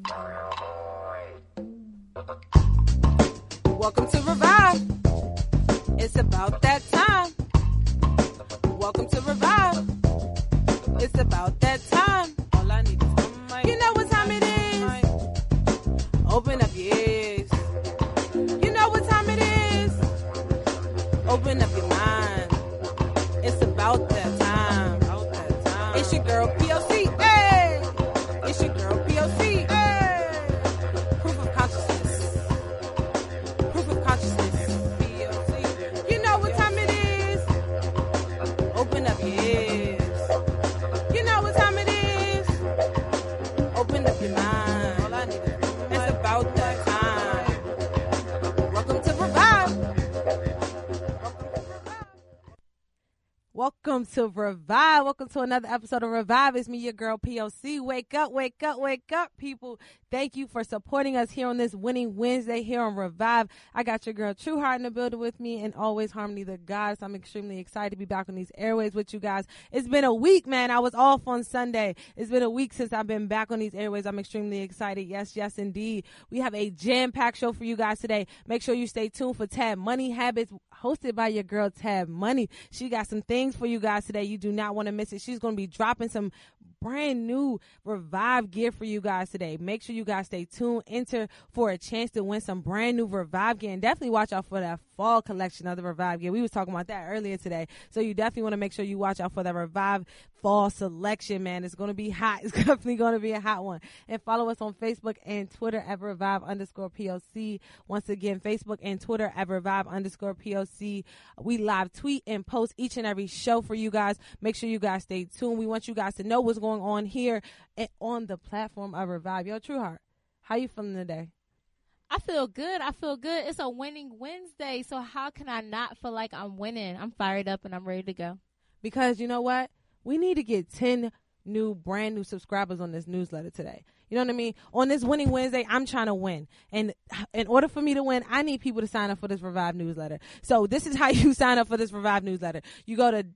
Welcome to Revive. It's about that time. Welcome to Revive. It's about that time. All I need is one mic. You know what time it is. Open up your ears. You know what time it is. Open up your mind. It's about that time. It's your girl POC. Hey! It's your girl POC. Hey! Proof of consciousness. Proof of consciousness. POC. You know what time it is. Open up your ears. You know what time it is. Open up your mind. All I need is it's about that time. Welcome to Revive. Welcome to Revive. Welcome to another episode of Revive. It's me, your girl POC. Wake up, wake up, wake up, people. Thank you for supporting us here on this Winning Wednesday here on Revive. I got your girl True Heart in the building with me, and always Harmony the Goddess. I'm extremely excited to be back on these airways with you guys. It's been a week, man. I was off on Sunday. It's been a week since I've been back on these airways. I'm extremely excited. Yes, yes, indeed. We have a jam-packed show for you guys today. Make sure you stay tuned for Tab Money Habits, hosted by your girl Tab Money. She got some things for you guys today. You do not want to miss it. She's going to be dropping some brand new Revive gear for you guys today. Make sure you guys stay tuned. Enter for a chance to win some brand new Revive gear, and definitely watch out for that fall collection of the Revive gear. We was talking about that earlier today, so you definitely want to make sure you watch out for that Revive fall selection, man. It's going to be hot. It's definitely going to be a hot one. And follow us on Facebook and Twitter at Revive_POC. Once again, Facebook and Twitter at Revive_POC. We live tweet and post each and every show for you guys. Make sure you guys stay tuned. We want you guys to know what's going on here and on the platform of Revive. Yo, True Heart, how you feeling today? I feel good. It's a winning Wednesday, so how can I not feel like I'm winning? I'm fired up and I'm ready to go. Because you know what? We need to get 10 brand new subscribers on this newsletter today. You know what I mean? On this Winning Wednesday, I'm trying to win. And in order for me to win, I need people to sign up for this Revive newsletter. So this is how you sign up for this Revive newsletter. You go to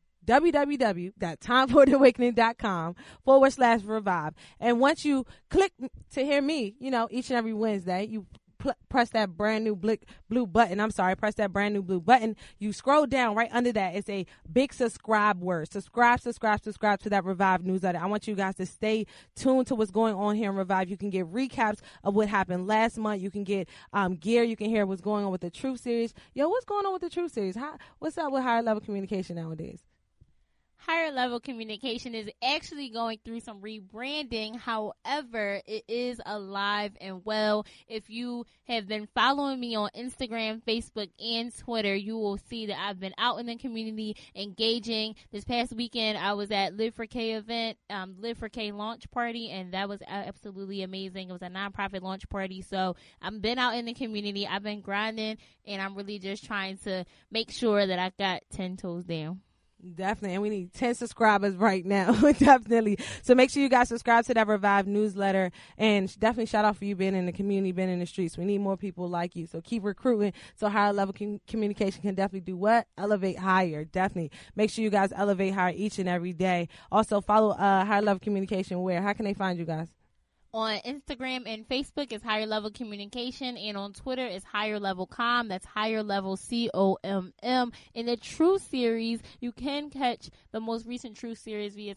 www.timefortheawakening.com/Revive. And once you click to hear me, each and every Wednesday, you press that brand new blue button. Press that brand new blue button. You scroll down right under that. It's a big subscribe word. Subscribe to that Revive newsletter. I want you guys to stay tuned to what's going on here in Revive. You can get recaps of what happened last month. You can get gear. You can hear what's going on with the Truth Series. Yo, what's going on with the Truth Series? What's up with higher level communication nowadays? Higher Level Communication is actually going through some rebranding. However, it is alive and well. If you have been following me on Instagram, Facebook, and Twitter, you will see that I've been out in the community engaging. This past weekend, I was at Live for K event, Live for K launch party, and that was absolutely amazing. It was a nonprofit launch party. So I've been out in the community. I've been grinding, and I'm really just trying to make sure that I got 10 toes down. Definitely, and we need 10 subscribers right now. Definitely. So make sure you guys subscribe to that Revive newsletter, and definitely shout out for you being in the community, being in the streets. We need more people like you. So keep recruiting so higher level communication can definitely do what? Elevate higher. Definitely. Make sure you guys elevate higher each and every day. Also follow higher level communication where? How can they find you guys? On Instagram and Facebook is Higher Level Communication, and on Twitter is Higher Level Com. That's Higher Level COMM. In the True Series, you can catch the most recent True Series via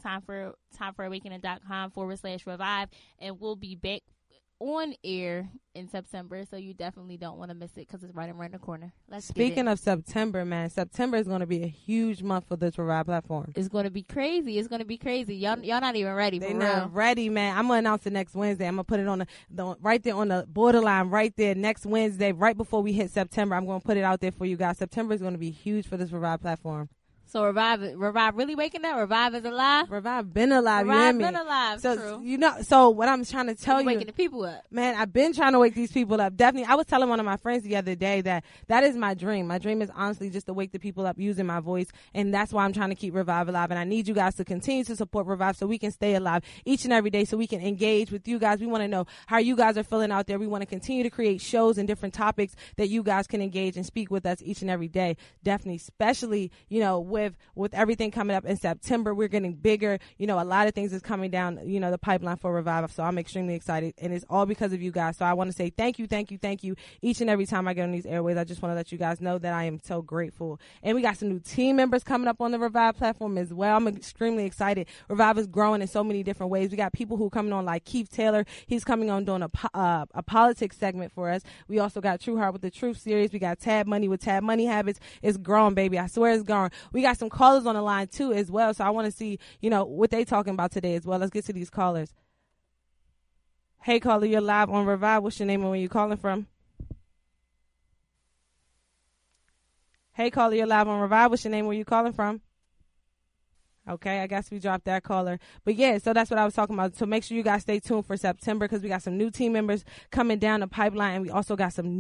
timeforawakening.com/Revive, and we'll be back on air in September, so you definitely don't want to miss it because it's right around the corner. Speaking of September, man, September is going to be a huge month for this Revive platform. It's going to be crazy. Y'all not even ready. They're not ready, man. I'm going to announce it next Wednesday. I'm going to put it on the right there on the borderline right there next Wednesday, right before we hit September. I'm going to put it out there for you guys. September is going to be huge for this Revive platform. So Revive really waking up? Revive is alive? Revive been alive, Revive you hear me? Been alive, so, true. So what I'm trying to tell you. Waking the people up. Man, I've been trying to wake these people up. Definitely. I was telling one of my friends the other day that is my dream. My dream is honestly just to wake the people up using my voice. And that's why I'm trying to keep Revive alive. And I need you guys to continue to support Revive so we can stay alive each and every day, so we can engage with you guys. We want to know how you guys are feeling out there. We want to continue to create shows and different topics that you guys can engage and speak with us each and every day. Definitely, especially, with everything coming up in September. We're getting bigger. You know, a lot of things is coming down, you know, the pipeline for Revive. So I'm extremely excited, and it's all because of you guys. So I want to say thank you each and every time I get on these airways. I just want to let you guys know that I am so grateful. And we got some new team members coming up on the Revive platform as well. I'm extremely excited. Revive is growing in so many different ways. We got people who are coming on like Keith Taylor. He's coming on doing a politics segment for us. We also got True Heart with the Truth series. We got Tab Money with Tab Money Habits. It's growing, baby. I swear it's growing. We got some callers on the line too as well. So I want to see, you know, what they talking about today as well. Let's get to these callers. Hey, caller, you're live on Revive. What's your name and where you calling from? Hey, caller, you're live on Revive. What's your name and where you calling from? Okay, I guess we dropped that caller. But yeah, so that's what I was talking about. So make sure you guys stay tuned for September because we got some new team members coming down the pipeline, and we also got some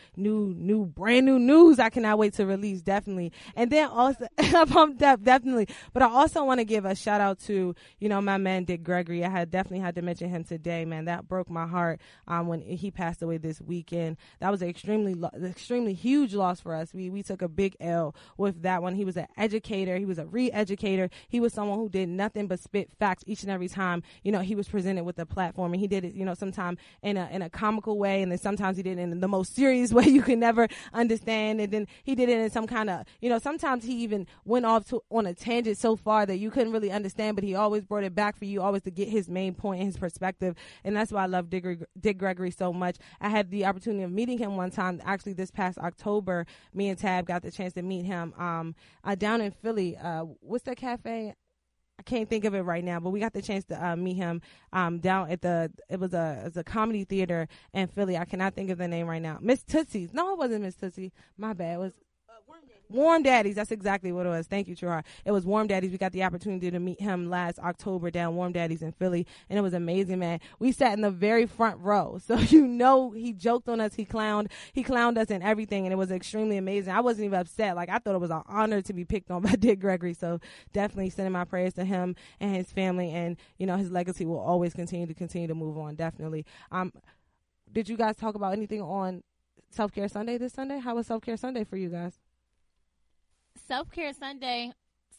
brand new news I cannot wait to release, definitely. And then also, I'm pumped up, definitely. But I also want to give a shout out to, you know, my man Dick Gregory. I definitely had to mention him today, man. That broke my heart when he passed away this weekend. That was an extremely huge loss for us. We took a big L with that one. He was an educator. He was a re-educator. He was someone who did nothing but spit facts each and every time, you know, he was presented with the platform. And he did it, you know, sometimes in a comical way, and then sometimes he did it in the most serious way you could never understand. And then he did it in some kind of, you know, sometimes he even went off on a tangent so far that you couldn't really understand, but he always brought it back for you, always to get his main point and his perspective. And that's why I love Dick Gregory so much. I had the opportunity of meeting him one time, actually this past October. Me and Tab got the chance to meet him down in Philly. What's that cafe? I can't think of it right now, but we got the chance to meet him down at it was a comedy theater in Philly. I cannot think of the name right now. Miss Tootsie's. No, it wasn't Miss Tootsie. My bad. It was Warm Daddies. That's exactly what it was. Thank you, True Heart. It was Warm Daddies. We got the opportunity to meet him last October down Warm Daddies in Philly, and it was amazing, man. We sat in the very front row, so you know he joked on us. He clowned us and everything, and it was extremely amazing. I wasn't even upset. Like, I thought it was an honor to be picked on by Dick Gregory, so definitely sending my prayers to him and his family, and, you know, his legacy will always continue to move on, definitely. Did you guys talk about anything on Self-Care Sunday this Sunday? How was Self-Care Sunday for you guys? Self-Care Sunday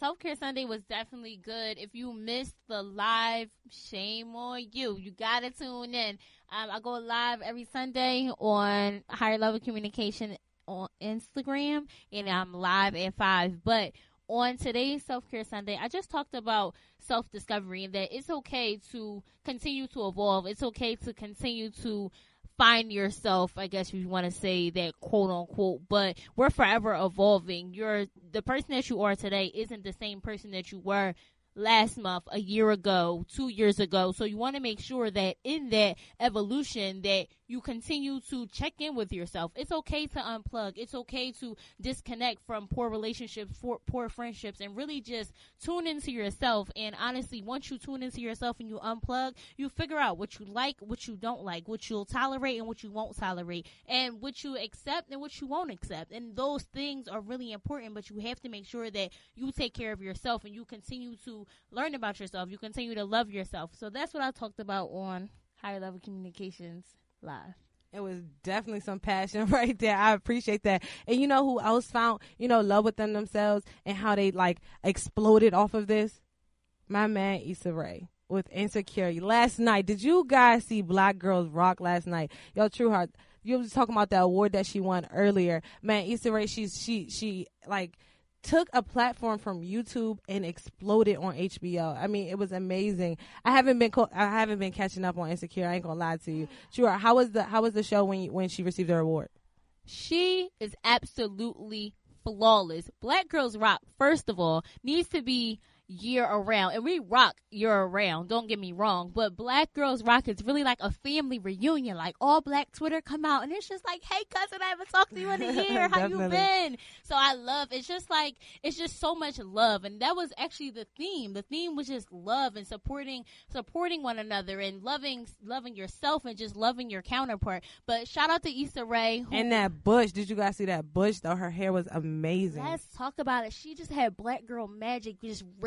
was definitely good. If you missed the live, shame on you. You gotta tune in. I go live every Sunday on Higher Level Communication on Instagram, and I'm live at 5. But on today's Self-Care Sunday, I just talked about self-discovery and that it's okay to continue to evolve. It's okay to continue to find yourself, I guess you want to say that, quote unquote, but we're forever evolving. The person that you are today isn't the same person that you were last month, a year ago, 2 years ago. So you want to make sure that in that evolution that you continue to check in with yourself. It's okay to unplug. It's okay to disconnect from poor relationships, poor friendships, and really just tune into yourself. And honestly, once you tune into yourself and you unplug, you figure out what you like, what you don't like, what you'll tolerate and what you won't tolerate, and what you accept and what you won't accept. And those things are really important, but you have to make sure that you take care of yourself and you continue to learn about yourself. You continue to love yourself. So that's what I talked about on Higher Level Communications Live. It was definitely some passion right there. I appreciate that. And you know who else found, you know, love within themselves and how they like exploded off of this? My man Issa Rae with Insecure. Last night, did you guys see Black Girls Rock last night? Yo, True Heart, you was talking about the award that she won earlier. Man, Issa Rae, she like took a platform from YouTube and exploded on HBO. I mean, it was amazing. I haven't been catching up on Insecure. I ain't gonna lie to you. Sure. How was the show when she received her award? She is absolutely flawless. Black Girls Rock, first of all, needs to be year around, and we rock year around, don't get me wrong, but Black Girls Rock is really like a family reunion. Like, all Black Twitter come out and it's just like, hey cousin, I haven't talked to you in a year, how you been? So I love, it's just so much love, and that was actually the theme was just love and supporting one another and loving yourself and just loving your counterpart. But shout out to Issa Rae, and that bush, did you guys see that bush though? Her hair was amazing. Let's talk about it. She just had Black girl magic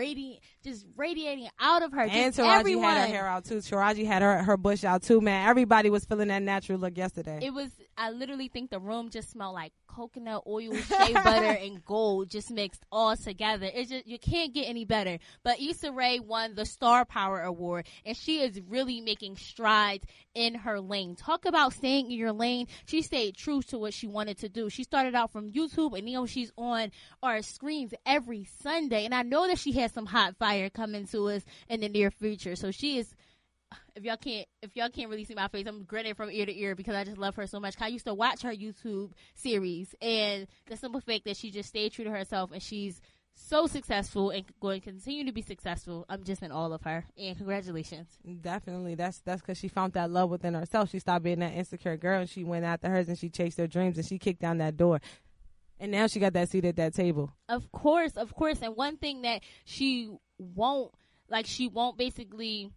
just radiating out of her. And Taraji had her hair out too. Taraji had her bush out too, man. Everybody was feeling that natural look yesterday. It was I literally think the room just smelled like coconut oil, shea butter, and gold just mixed all together. It's just, you can't get any better. But Issa Rae won the Star Power Award, and she is really making strides in her lane. Talk about staying in your lane. She stayed true to what she wanted to do. She started out from YouTube, and now she's on our screens every Sunday. And I know that she has some hot fire coming to us in the near future. So she is. If y'all can't really see my face, I'm grinning from ear to ear because I just love her so much. I used to watch her YouTube series, and the simple fact that she just stayed true to herself, and she's so successful and going to continue to be successful. I'm just in awe of her, and congratulations. Definitely. That's because she found that love within herself. She stopped being that insecure girl, and she went after hers, and she chased her dreams, and she kicked down that door. And now she got that seat at that table. Of course. And one thing that she won't basically...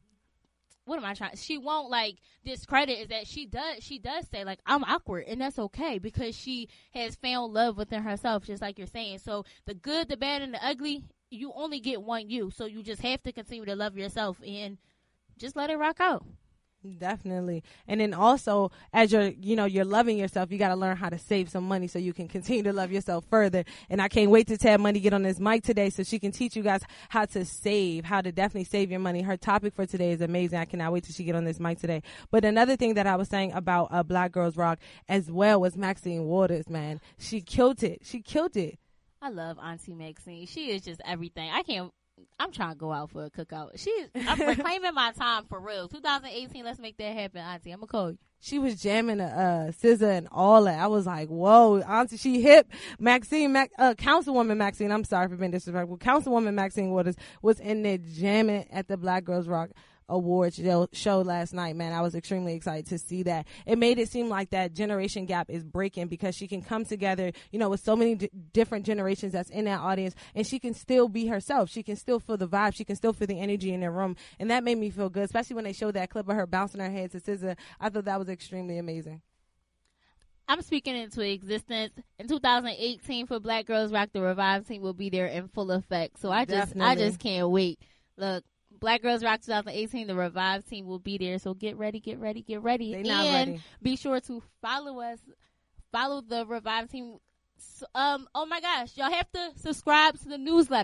she won't discredit is that she does say I'm awkward, and that's okay because she has found love within herself, just like you're saying. So the good, the bad, and the ugly, you only get one you. So you just have to continue to love yourself and just let it rock out. Definitely. And then also, as you're loving yourself, you got to learn how to save some money so you can continue to love yourself further. And I can't wait to Tab Money get on this mic today so she can teach you guys how to definitely save your money. Her topic for today is amazing. I cannot wait till she get on this mic today. But another thing that I was saying about Black Girls Rock as well was Maxine Waters, man. She killed it. I love Auntie Maxine. She is just everything. I'm trying to go out for a cookout. I'm reclaiming my time for real. 2018, let's make that happen, Auntie. I'm going to call you. She was jamming SZA and all that. I was like, whoa, Auntie, she hip. Councilwoman Maxine, I'm sorry for being disrespectful. Councilwoman Maxine Waters was in there jamming at the Black Girls Rock Awards show last night, man. I was extremely excited to see that. It made it seem like that generation gap is breaking because she can come together, with so many different generations that's in that audience, and she can still be herself. She can still feel the vibe. She can still feel the energy in the room, and that made me feel good, especially when they showed that clip of her bouncing her head to SZA. I thought that was extremely amazing. I'm speaking into existence. In 2018 for Black Girls Rock, the Revive team will be there in full effect. So I just can't wait. Look, Black Girls Rock 2018, the Revive team will be there. So get ready. They not ready. Be sure to follow us. Follow the Revive team. Oh my gosh, y'all have to subscribe to the newsletter.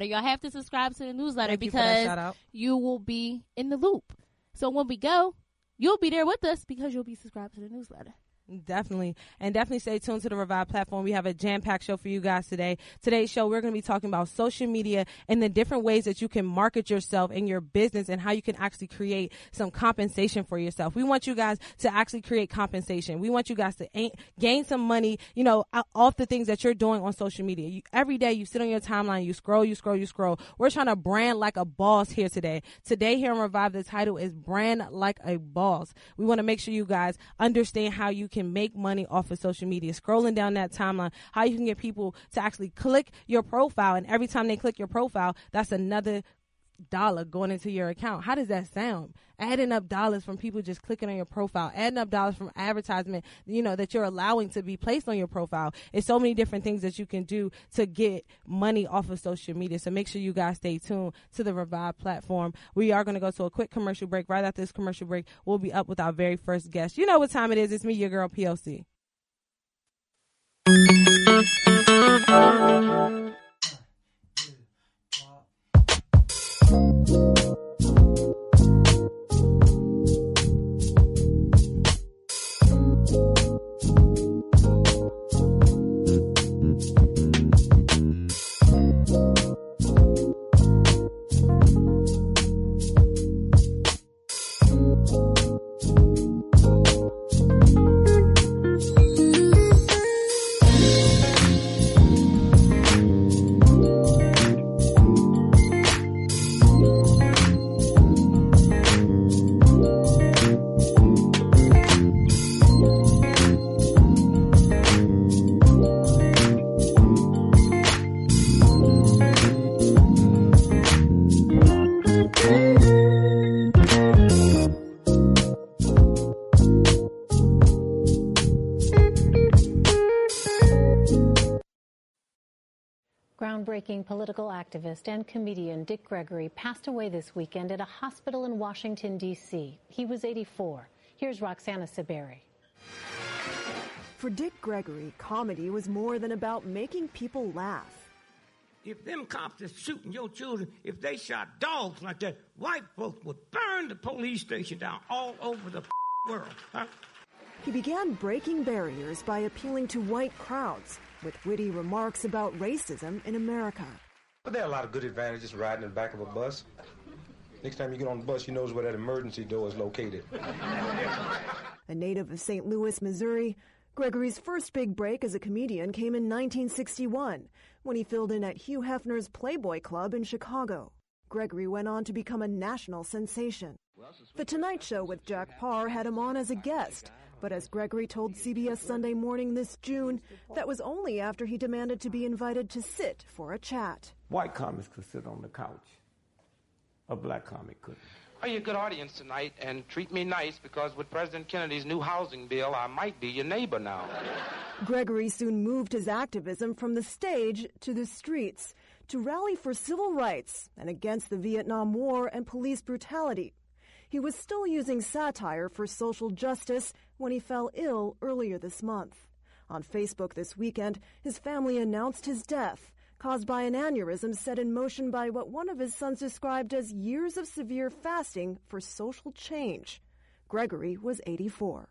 Because you will be in the loop. So when we go, you'll be there with us because you'll be subscribed to the newsletter. Definitely. And definitely stay tuned to the Revive platform. We have a jam-packed show for you guys today. Today's show, we're going to be talking about social media and the different ways that you can market yourself and your business and how you can actually create some compensation for yourself. We want you guys to actually create compensation. We want you guys to gain some money, off the things that you're doing on social media. Every day you sit on your timeline, you scroll. We're trying to brand like a boss here today. Today here on Revive, the title is Brand Like a Boss. We want to make sure you guys understand how you can make money off of social media, scrolling down that timeline, how you can get people to actually click your profile, and every time they click your profile, that's another dollar going into your account. How does that sound? Adding up dollars from people just clicking on your profile, adding up dollars from advertisement, that you're allowing to be placed on your profile. It's so many different things that you can do to get money off of social media. So make sure you guys stay tuned to the Revive platform. We are going to go to a quick commercial break. Right after this commercial break, we'll be up with our very first guest. You know what time it is. It's me, your girl, PLC. Groundbreaking political activist and comedian Dick Gregory passed away this weekend at a hospital in Washington, D.C. He was 84. Here's Roxana Saberi. For Dick Gregory, comedy was more than about making people laugh. If them cops that's shooting your children, if they shot dogs like that, white folks would burn the police station down all over the world. Huh? He began breaking barriers by appealing to white crowds with witty remarks about racism in America. But there are a lot of good advantages riding in the back of a bus. Next time you get on the bus, you know where that emergency door is located. A native of St. Louis, Missouri, Gregory's first big break as a comedian came in 1961 when he filled in at Hugh Hefner's Playboy Club in Chicago. Gregory went on to become a national sensation. The Tonight Show with Jack Paar had him on as a guest, but as Gregory told CBS Sunday Morning this June, that was only after he demanded to be invited to sit for a chat. White comics could sit on the couch. A black comic couldn't. Are you a good audience tonight? And treat me nice, because with President Kennedy's new housing bill, I might be your neighbor now. Gregory soon moved his activism from the stage to the streets to rally for civil rights and against the Vietnam War and police brutality. He was still using satire for social justice when he fell ill earlier this month. On Facebook this weekend, his family announced his death, caused by an aneurysm set in motion by what one of his sons described as years of severe fasting for social change. Gregory was 84.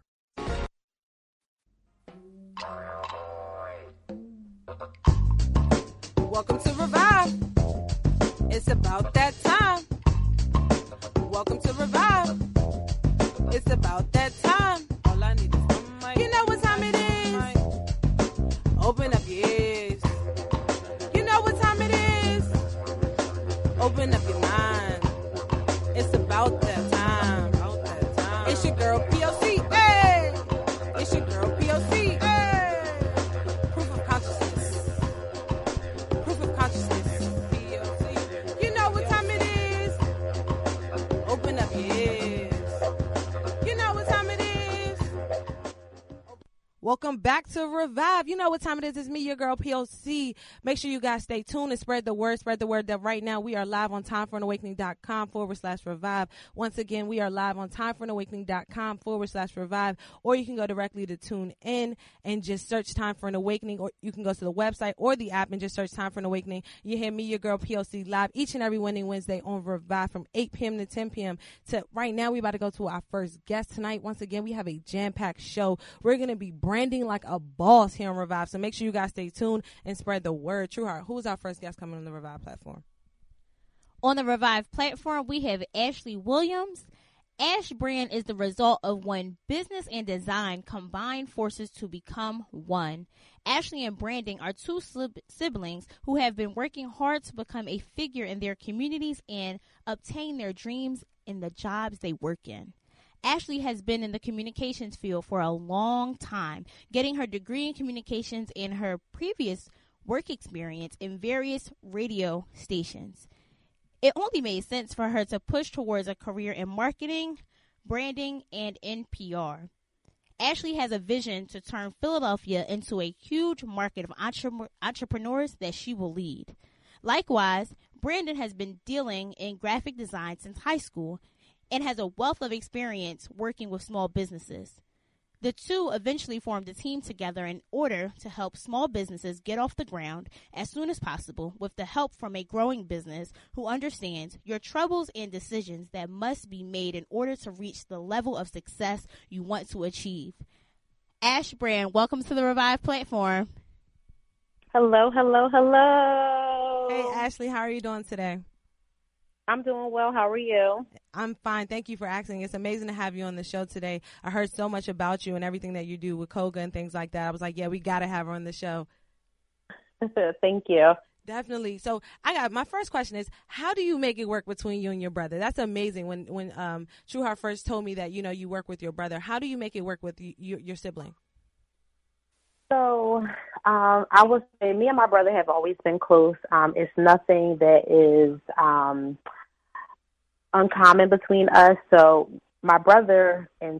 Welcome to Revive. It's about that time. Welcome to Revive. It's about that time. All I need is one mic. You know what time it is. Open up your ears. You know what time it is. Open up your mind. It's about that time. It's your girl POC. Hey! It's your girl POC. Hey! Proof of consciousness. Proof of consciousness. POC. You know what time it is. Open up your ears. You know what time it is. Welcome back to Revive. You know what time it is. It's me, your girl POC. Make sure you guys stay tuned and spread the word. Spread the word that right now we are live on timeforanawakening.com/revive. Once again, we are live on timeforanawakening.com/revive. Or you can go directly to Tune In and just search Time for an Awakening. Or you can go to the website or the app and just search Time for an Awakening. You hear me, your girl POC, live each and every winning Wednesday on Revive from 8 p.m. to 10 p.m. To right now, we about to go to our first guest tonight. Once again, we have a jam-packed show. We're going to be branding like a boss here on Revive. So make sure you guys stay tuned and spread the word. True Heart, who is our first guest coming on the Revive platform? On the Revive platform, we have Ashley Williams. Ash brand is the result of when business and design combine forces to become one. Ashley and Branding are two siblings who have been working hard to become a figure in their communities and obtain their dreams in the jobs they work in. Ashley has been in the communications field for a long time, getting her degree in communications and her previous work experience in various radio stations. It only made sense for her to push towards a career in marketing, branding, and in PR. Ashley has a vision to turn Philadelphia into a huge market of entrepreneurs that she will lead. Likewise, Brandon has been dealing in graphic design since high school and has a wealth of experience working with small businesses. The two eventually formed a team together in order to help small businesses get off the ground as soon as possible with the help from a growing business who understands your troubles and decisions that must be made in order to reach the level of success you want to achieve. Ash Brand, welcome to the Revive platform. Hello, hello, hello. Hey, Ashley, how are you doing today? I'm doing well. How are you? I'm fine. Thank you for asking. It's amazing to have you on the show today. I heard so much about you and everything that you do with Koga and things like that. I was like, yeah, we got to have her on the show. Thank you. Definitely. So my first question is, how do you make it work between you and your brother? That's amazing. When True Heart first told me that, you work with your brother, how do you make it work with your sibling? So I would say me and my brother have always been close. It's nothing that is uncommon between us. So my brother in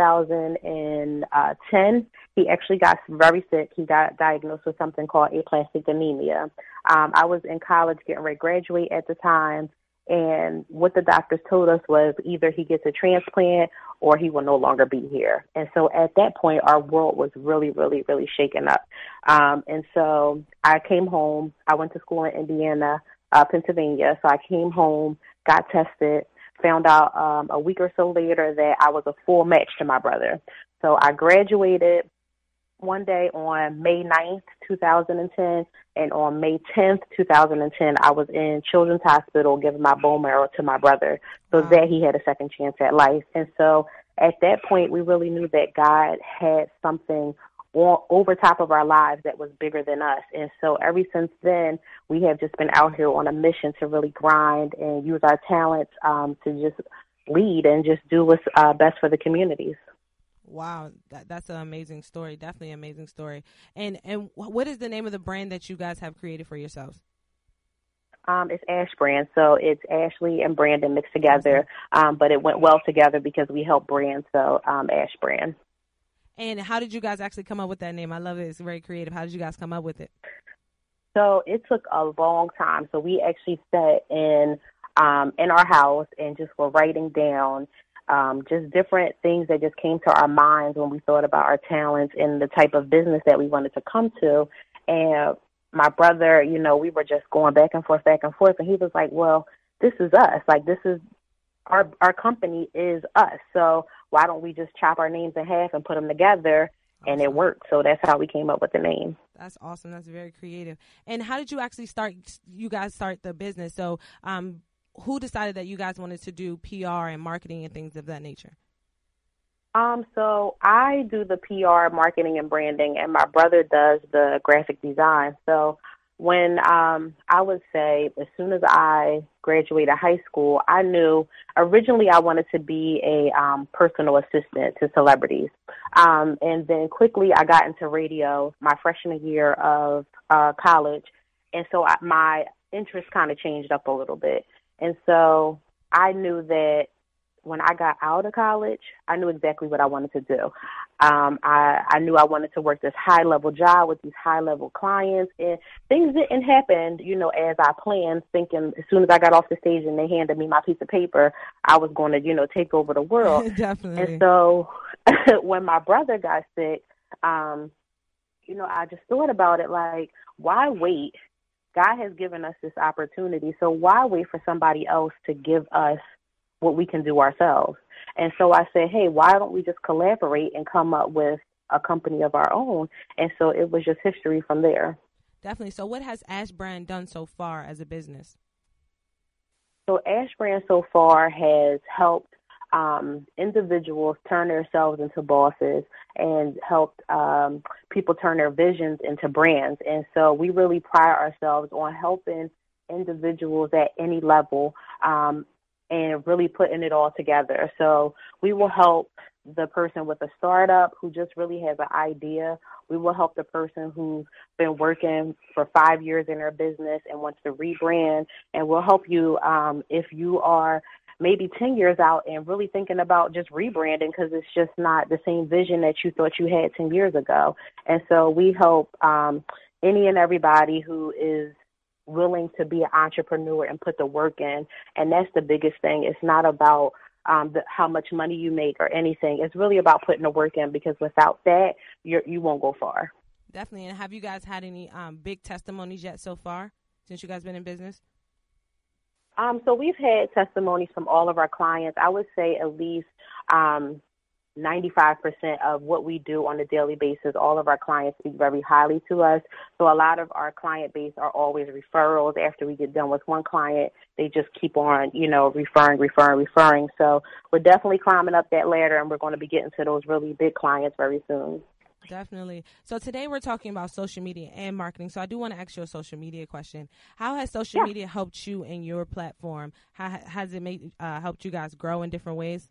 2010, he actually got very sick. He got diagnosed with something called aplastic anemia. I was in college getting ready to graduate at the time. And what the doctors told us was either he gets a transplant or he will no longer be here. And so at that point, our world was really, really, really shaken up. And so I came home. I went to school in Indiana, Pennsylvania. So I came home, got tested, found out a week or so later that I was a full match to my brother. So I graduated one day on May 9th, 2010, and on May 10th, 2010, I was in Children's Hospital giving my bone marrow to my brother so that he had a second chance at life. And so at that point, we really knew that God had something over top of our lives that was bigger than us. And so ever since then, we have just been out here on a mission to really grind and use our talents to just lead and just do what's best for the communities. Wow, that's an amazing story. Definitely an amazing story. And what is the name of the brand that you guys have created for yourselves? It's Ash Brand. So it's Ashley and Brandon mixed together, but it went well together because we help brands. So Ash Brand. And how did you guys actually come up with that name? I love it. It's very creative. How did you guys come up with it? So it took a long time. So we actually sat in our house and just were writing down just different things that just came to our minds when we thought about our talents and the type of business that we wanted to come to. And my brother, you know, we were just going back and forth. And he was like, well, this is us. Like, this is our company is us. So why don't we just chop our names in half and put them together? And it worked. So that's how we came up with the name. That's awesome. That's very creative. And how did you actually start the business? So, who decided that you guys wanted to do PR and marketing and things of that nature? So I do the PR, marketing, and branding, and my brother does the graphic design. So when I would say as soon as I graduated high school, I knew originally I wanted to be a personal assistant to celebrities. And then quickly I got into radio my freshman year of college. And so my interest kind of changed up a little bit. And so I knew that when I got out of college, I knew exactly what I wanted to do. I knew I wanted to work this high-level job with these high-level clients, and things didn't happen, you know, as I planned, thinking as soon as I got off the stage and they handed me my piece of paper, I was going to, you know, take over the world. Definitely. And so when my brother got sick, you know, I just thought about it like, why wait? God has given us this opportunity, so why wait for somebody else to give us what we can do ourselves? And so I said, hey, why don't we just collaborate and come up with a company of our own? And so it was just history from there. Definitely. So what has Ash Brand done so far as a business? So Ash Brand so far has helped individuals turn themselves into bosses and helped people turn their visions into brands. And so we really pride ourselves on helping individuals at any level and really putting it all together. So we will help the person with a startup who just really has an idea. We will help the person who's been working for 5 years in their business and wants to rebrand. And we'll help you if you are maybe 10 years out and really thinking about just rebranding because it's just not the same vision that you thought you had 10 years ago. And so we help any and everybody who is willing to be an entrepreneur and put the work in. And that's the biggest thing. It's not about how much money you make or anything. It's really about putting the work in, because without that, you won't go far. Definitely. And have you guys had any big testimonies yet so far since you guys been in business? So we've had testimonies from all of our clients. I would say at least 95% of what we do on a daily basis, all of our clients speak very highly to us. So a lot of our client base are always referrals. After we get done with one client, they just keep on, you know, referring. So we're definitely climbing up that ladder, and we're going to be getting to those really big clients very soon. Definitely. So today we're talking about social media and marketing. So I do want to ask you a social media question. How has social media helped you in your platform? How has it helped you guys grow in different ways?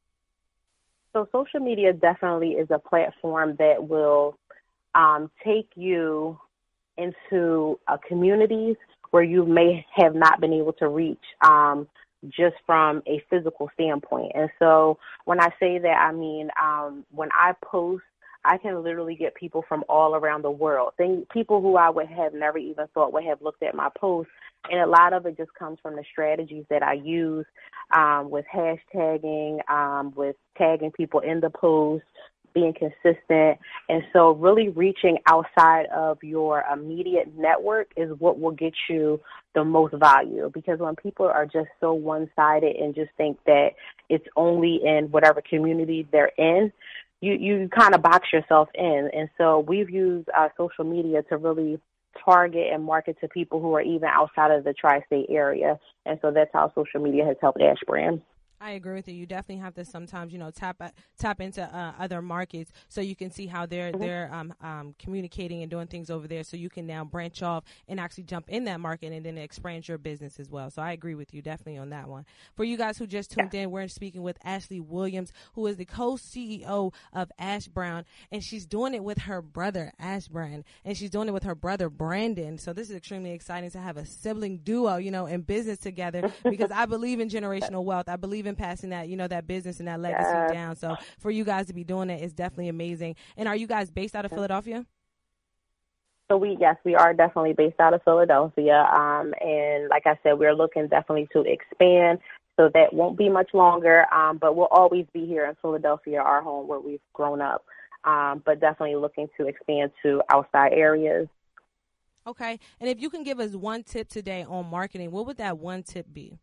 So social media definitely is a platform that will take you into communities where you may have not been able to reach just from a physical standpoint. And so when I say that, I mean when I post I can literally get people from all around the world. People who I would have never even thought would have looked at my post. And a lot of it just comes from the strategies that I use with hashtagging, with tagging people in the post, being consistent. And so really reaching outside of your immediate network is what will get you the most value. Because when people are just so one-sided and just think that it's only in whatever community they're in, you kind of box yourself in. And so we've used social media to really target and market to people who are even outside of the tri-state area. And so that's how social media has helped Ash Brand. I agree with you. You definitely have to sometimes, tap into other markets so you can see how they're communicating and doing things over there. So you can now branch off and actually jump in that market and then expand your business as well. So I agree with you definitely on that one. For you guys who just tuned in, we're speaking with Ashley Williams, who is the co-CEO of Ash Brown, and she's doing it with her brother Ash Brown, and she's doing it with her brother Brandon. So this is extremely exciting to have a sibling duo, in business together, because I believe in generational wealth. I believe in passing that, that business and that legacy down. So for you guys to be doing it is definitely amazing. And are you guys based out of Philadelphia? So we are definitely based out of Philadelphia. And like I said, we're looking definitely to expand. So that won't be much longer. But we'll always be here in Philadelphia, our home where we've grown up. But definitely looking to expand to outside areas. Okay. And if you can give us one tip today on marketing, what would that one tip be?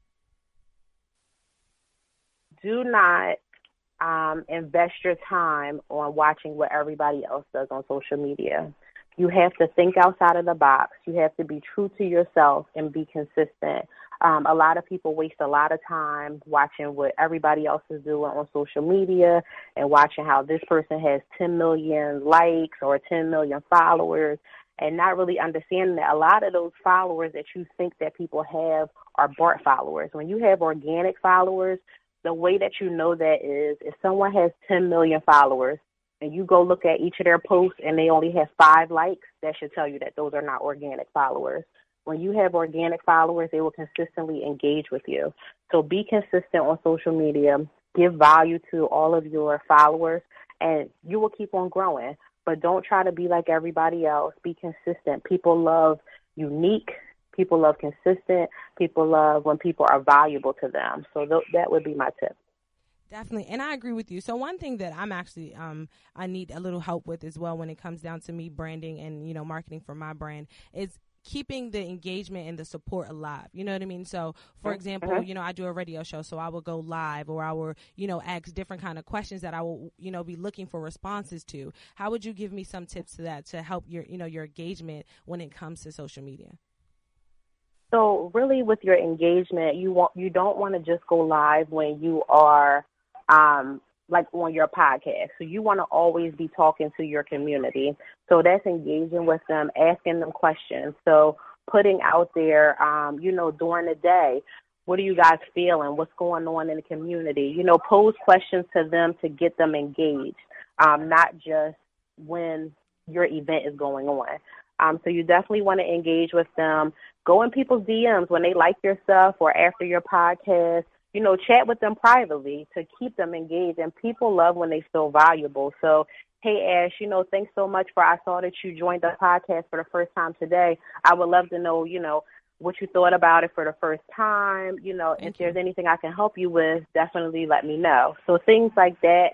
Do not invest your time on watching what everybody else does on social media. You have to think outside of the box. You have to be true to yourself and be consistent. A lot of people waste a lot of time watching what everybody else is doing on social media and watching how this person has 10 million likes or 10 million followers, and not really understanding that a lot of those followers that you think that people have are bought followers. When you have organic followers, the way that you know that is if someone has 10 million followers and you go look at each of their posts and they only have 5 likes, that should tell you that those are not organic followers. When you have organic followers, they will consistently engage with you. So be consistent on social media, give value to all of your followers, and you will keep on growing. But don't try to be like everybody else. Be consistent. People love unique. People love consistent. People love when people are valuable to them. So that would be my tip. Definitely. And I agree with you. So one thing that I'm actually, I need a little help with as well when it comes down to me branding and, marketing for my brand is keeping the engagement and the support alive. You know what I mean? So, for example, I do a radio show, so I will go live or I will, ask different kind of questions that I will, be looking for responses to. How would you give me some tips to that to help your, your engagement when it comes to social media? So really with your engagement, you don't want to just go live when you are like on your podcast. So you want to always be talking to your community. So that's engaging with them, asking them questions. So putting out there, during the day, what are you guys feeling? What's going on in the community? Pose questions to them to get them engaged, not just when your event is going on. So you definitely want to engage with them. Go in people's DMs when they like your stuff or after your podcast. Chat with them privately to keep them engaged. And people love when they feel valuable. So, hey, Ash, thanks so much I saw that you joined the podcast for the first time today. I would love to know, what you thought about it for the first time. If there's anything I can help you with, definitely let me know. So things like that.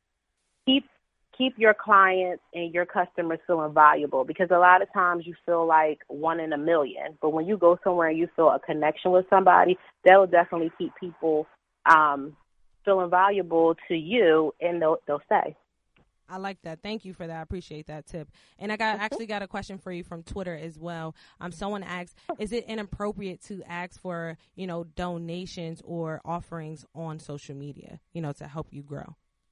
Keep your clients and your customers feeling valuable, because a lot of times you feel like one in a million. But when you go somewhere and you feel a connection with somebody, that will definitely keep people feeling valuable to you, and they'll stay. I like that. Thank you for that. I appreciate that tip. And I actually got a question for you from Twitter as well. Someone asked, is it inappropriate to ask for, donations or offerings on social media, to help you grow?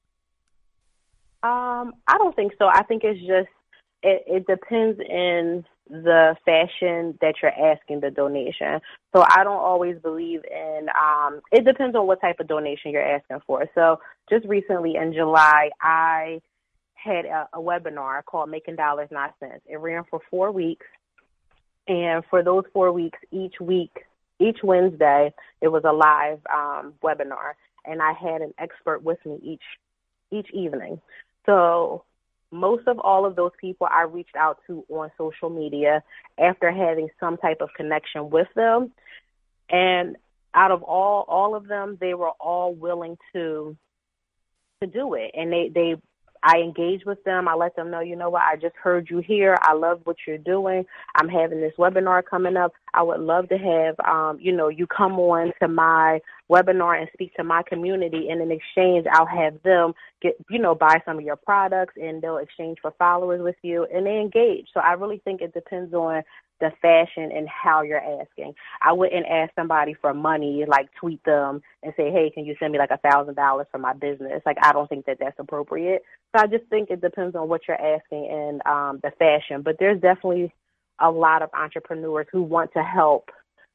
I don't think so. I think it's just, it depends in the fashion that you're asking the donation. So I don't always believe in, it depends on what type of donation you're asking for. So just recently in July, I had a webinar called Making Dollars Not Cents. It ran for 4 weeks. And for those 4 weeks, each Wednesday, it was a live webinar. And I had an expert with me each evening. So most of all of those people I reached out to on social media after having some type of connection with them. And out of all of them, they were all willing to do it. And I engaged with them. I let them know, you know what, I just heard you here. I love what you're doing. I'm having this webinar coming up. I would love to have, you come on to my webinar and speak to my community. And in exchange, I'll have them buy some of your products, and they'll exchange for followers with you, and they engage. So I really think it depends on the fashion and how you're asking. I wouldn't ask somebody for money, like tweet them and say, hey, can you send me like $1,000 for my business? Like, I don't think that that's appropriate. So I just think it depends on what you're asking and the fashion. But there's definitely a lot of entrepreneurs who want to help,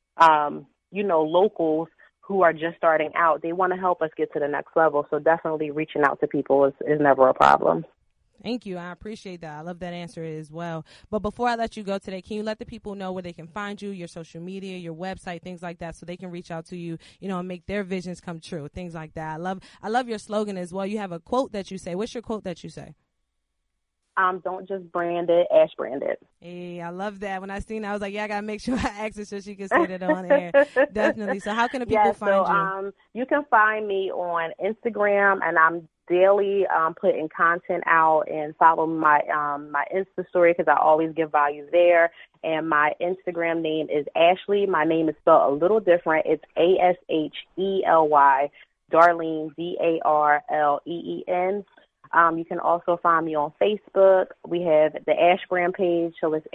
locals who are just starting out. They want to help us get to the next level. So definitely reaching out to people is never a problem. Thank you. I appreciate that. I love that answer as well. But before I let you go today, can you let the people know where they can find you, your social media, your website, things like that, so they can reach out to you, and make their visions come true, things like that. I love your slogan as well. You have a quote that you say. What's your quote that you say? Don't just brand it, Ash brand it. Hey, I love that. When I seen that, I was like, I got to make sure I ask her so she can say that on air. Definitely. So how can the people find you? You can find me on Instagram, and I'm daily putting content out, and follow my my Insta story because I always give value there. And my Instagram name is Ashley. My name is spelled a little different. It's ASHELY, Darlene, DARLEEN. You can also find me on Facebook. We have the Ash Brand page, so it's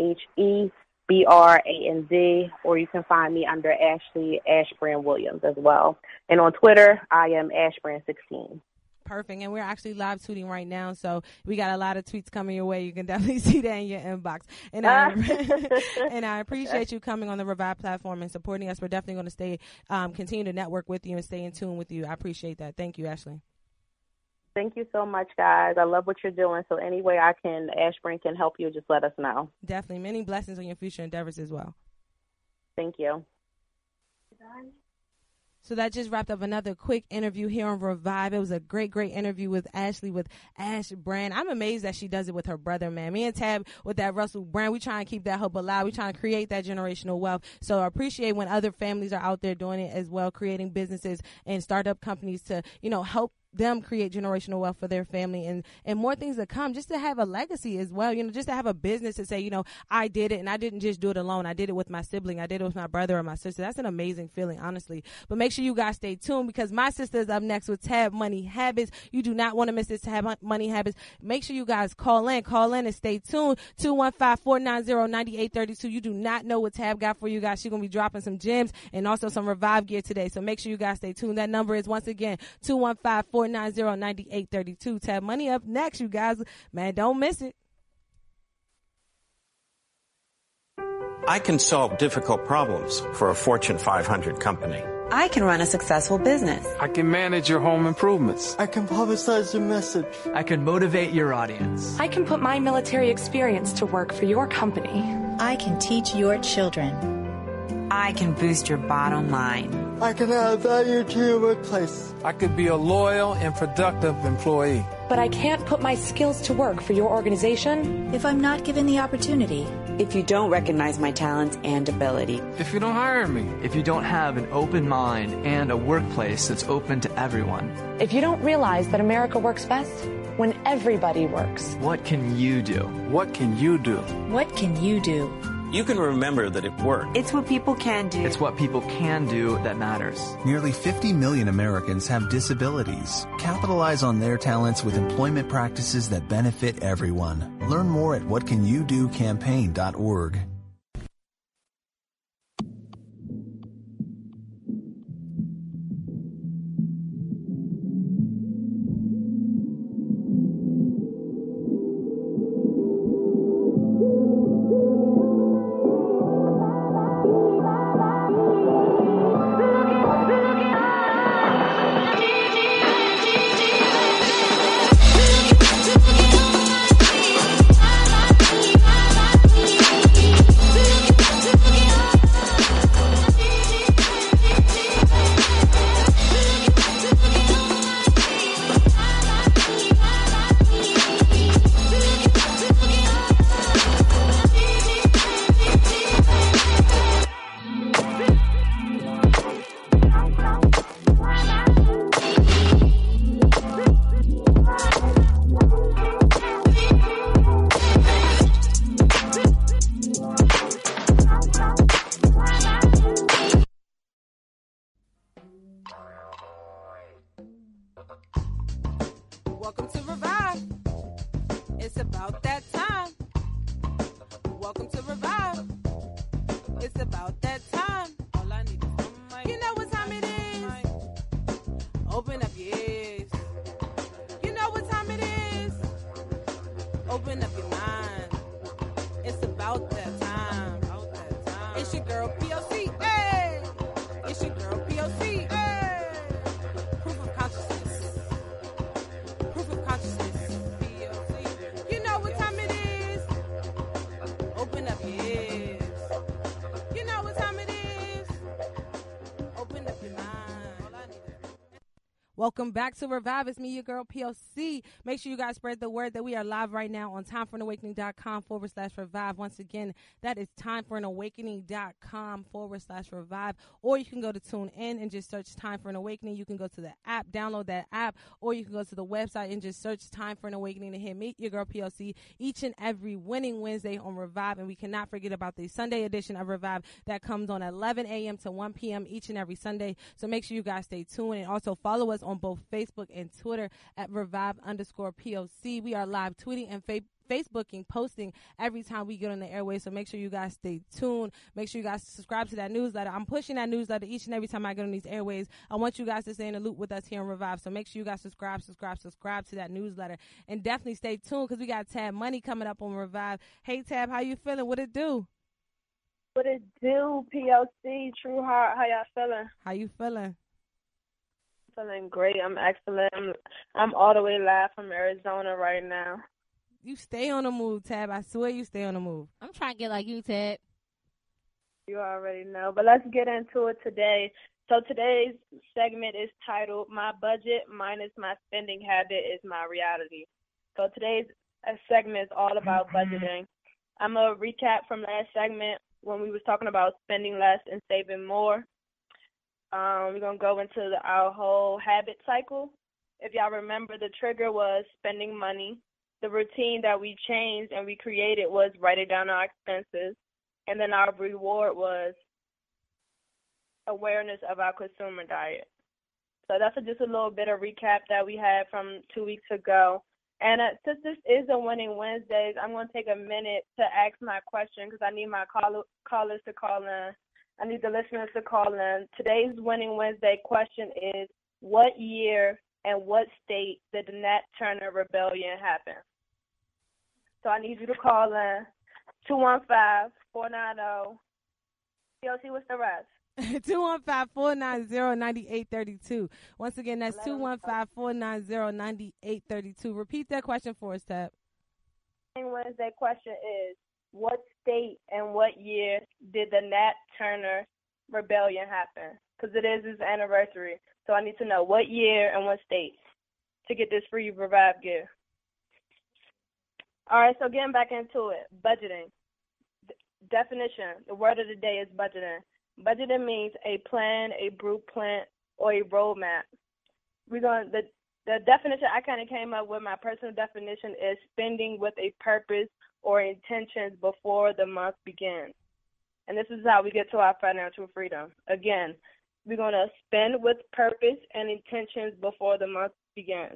ASHEBRAND, or you can find me under Ashley Ashbrand Williams as well. And on Twitter, I am Ashbrand16. Perfect. And we're actually live tweeting right now, so we got a lot of tweets coming your way. You can definitely see that in your inbox. And I appreciate you coming on the Revive platform and supporting us. We're definitely going to stay, continue to network with you and stay in tune with you. I appreciate that. Thank you, Ashley. Thank you so much, guys. I love what you're doing. So any way Ashbrand can help you, just let us know. Definitely. Many blessings on your future endeavors as well. Thank you. So that just wrapped up another quick interview here on Revive. It was a great interview with Ashley, with Ash Brand. I'm amazed that she does it with her brother, man. Me and Tab with that Russell Brand, we trying to keep that hope alive. We trying to create that generational wealth. So I appreciate when other families are out there doing it as well, creating businesses and startup companies to, help them create generational wealth for their family and more things to come, just to have a legacy as well, just to have a business to say, I did it, and I didn't just do it alone. I did it with my sibling. I did it with my brother or my sister. That's an amazing feeling, honestly. But make sure you guys stay tuned, because my sister is up next with Tab Money Habits. You do not want to miss this Tab Money Habits. Make sure you guys call in and stay tuned. 215-490-9832. You do not know what Tab got for you guys. She's going to be dropping some gems and also some Revive gear today. So make sure you guys stay tuned. That number is, once again, 215-490-9832. Tab Money up next, you guys. Man, don't miss it. I can solve difficult problems for a Fortune 500 company. I can run a successful business. I can manage your home improvements. I can publicize your message. I can motivate your audience. I can put my military experience to work for your company. I can teach your children. I can boost your bottom line. I can add value to your workplace. I could be a loyal and productive employee. But I can't put my skills to work for your organization if I'm not given the opportunity. If you don't recognize my talents and ability. If you don't hire me. If you don't have an open mind and a workplace that's open to everyone. If you don't realize that America works best when everybody works. What can you do? What can you do? What can you do? You can remember that it worked. It's what people can do. It's what people can do that matters. Nearly 50 million Americans have disabilities. Capitalize on their talents with employment practices that benefit everyone. Learn more at whatcanyoudocampaign.org. about that time. Welcome to Revive. It's about that time. All I need is one mic. You know what time it is. Open up your ears. You know what time it is. Open up your mind. It's about that time. It's your girl POC. Hey! It's your girl POC. Hey! Proof of consciousness. Proof of consciousness. POC. You know what time it is. Open up your ears. You know what time it is. Open up your mind. Welcome back to Revive. It's me, your girl POC. Make sure you guys spread the word that we are live right now on timeforanawakening.com/revive. Once again, that is timeforanawakening.com/revive. Or you can go to TuneIn and just search Time for an Awakening. You can go to the app, download that app, or you can go to the website and just search Time for an Awakening to hear me, your girl POC, each and every winning Wednesday on Revive. And we cannot forget about the Sunday edition of Revive that comes on 11 a.m. to 1 p.m. each and every Sunday. So make sure you guys stay tuned and also follow us on both Facebook and Twitter at Revive_POC. We are live tweeting and Facebooking, posting every time we get on the airways. So make sure you guys stay tuned. Make sure you guys subscribe to that newsletter. I'm pushing that newsletter each and every time I get on these airways. I want you guys to stay in the loop with us here on Revive. So make sure you guys subscribe to that newsletter. And definitely stay tuned because we got Tab Money coming up on Revive. Hey, Tab, how you feeling? What it do? What it do, POC, True Heart? How y'all feeling? How you feeling? Feeling great. I'm excellent. I'm all the way live from Arizona right now. You stay on the move, Tab. I swear you stay on the move. I'm trying to get like you, Tab. You already know. But let's get into it today. So today's segment is titled, My Budget Minus My Spending Habit is My Reality. So today's segment is all about budgeting. I'm going to recap from last segment when we was talking about spending less and saving more. We're going to go into our whole habit cycle. If y'all remember, the trigger was spending money. The routine that we changed and we created was writing down our expenses. And then our reward was awareness of our consumer diet. So that's just a little bit of recap that we had from 2 weeks ago. And since this is a Winning Wednesdays, I'm going to take a minute to ask my question because I need my callers to call in. I need the listeners to call in. Today's Winning Wednesday question is, what year and what state did the Nat Turner Rebellion happen? So I need you to call in 215-490. POC, what's the rest? 215-490-9832. Once again, that's 215-490-9832. Repeat that question for us, Tab. Winning Wednesday question is, what state and what year did the Nat Turner Rebellion happen? Because it is his anniversary. So I need to know what year and what state to get this free Revive gift. All right, so getting back into it, budgeting. Definition, the word of the day is budgeting. Budgeting means a plan, a blueprint, or a roadmap. The definition I kind of came up with, my personal definition, is spending with a purpose or intentions before the month begins. And this is how we get to our financial freedom. Again, we're going to spend with purpose and intentions before the month begins.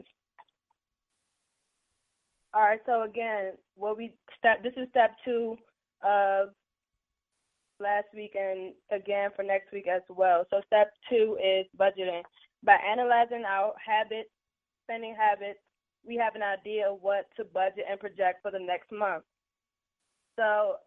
All right, so again, this is step 2 of last week and again for next week as well. So step 2 is budgeting. By analyzing our habits, spending habits, we have an idea of what to budget and project for the next month. So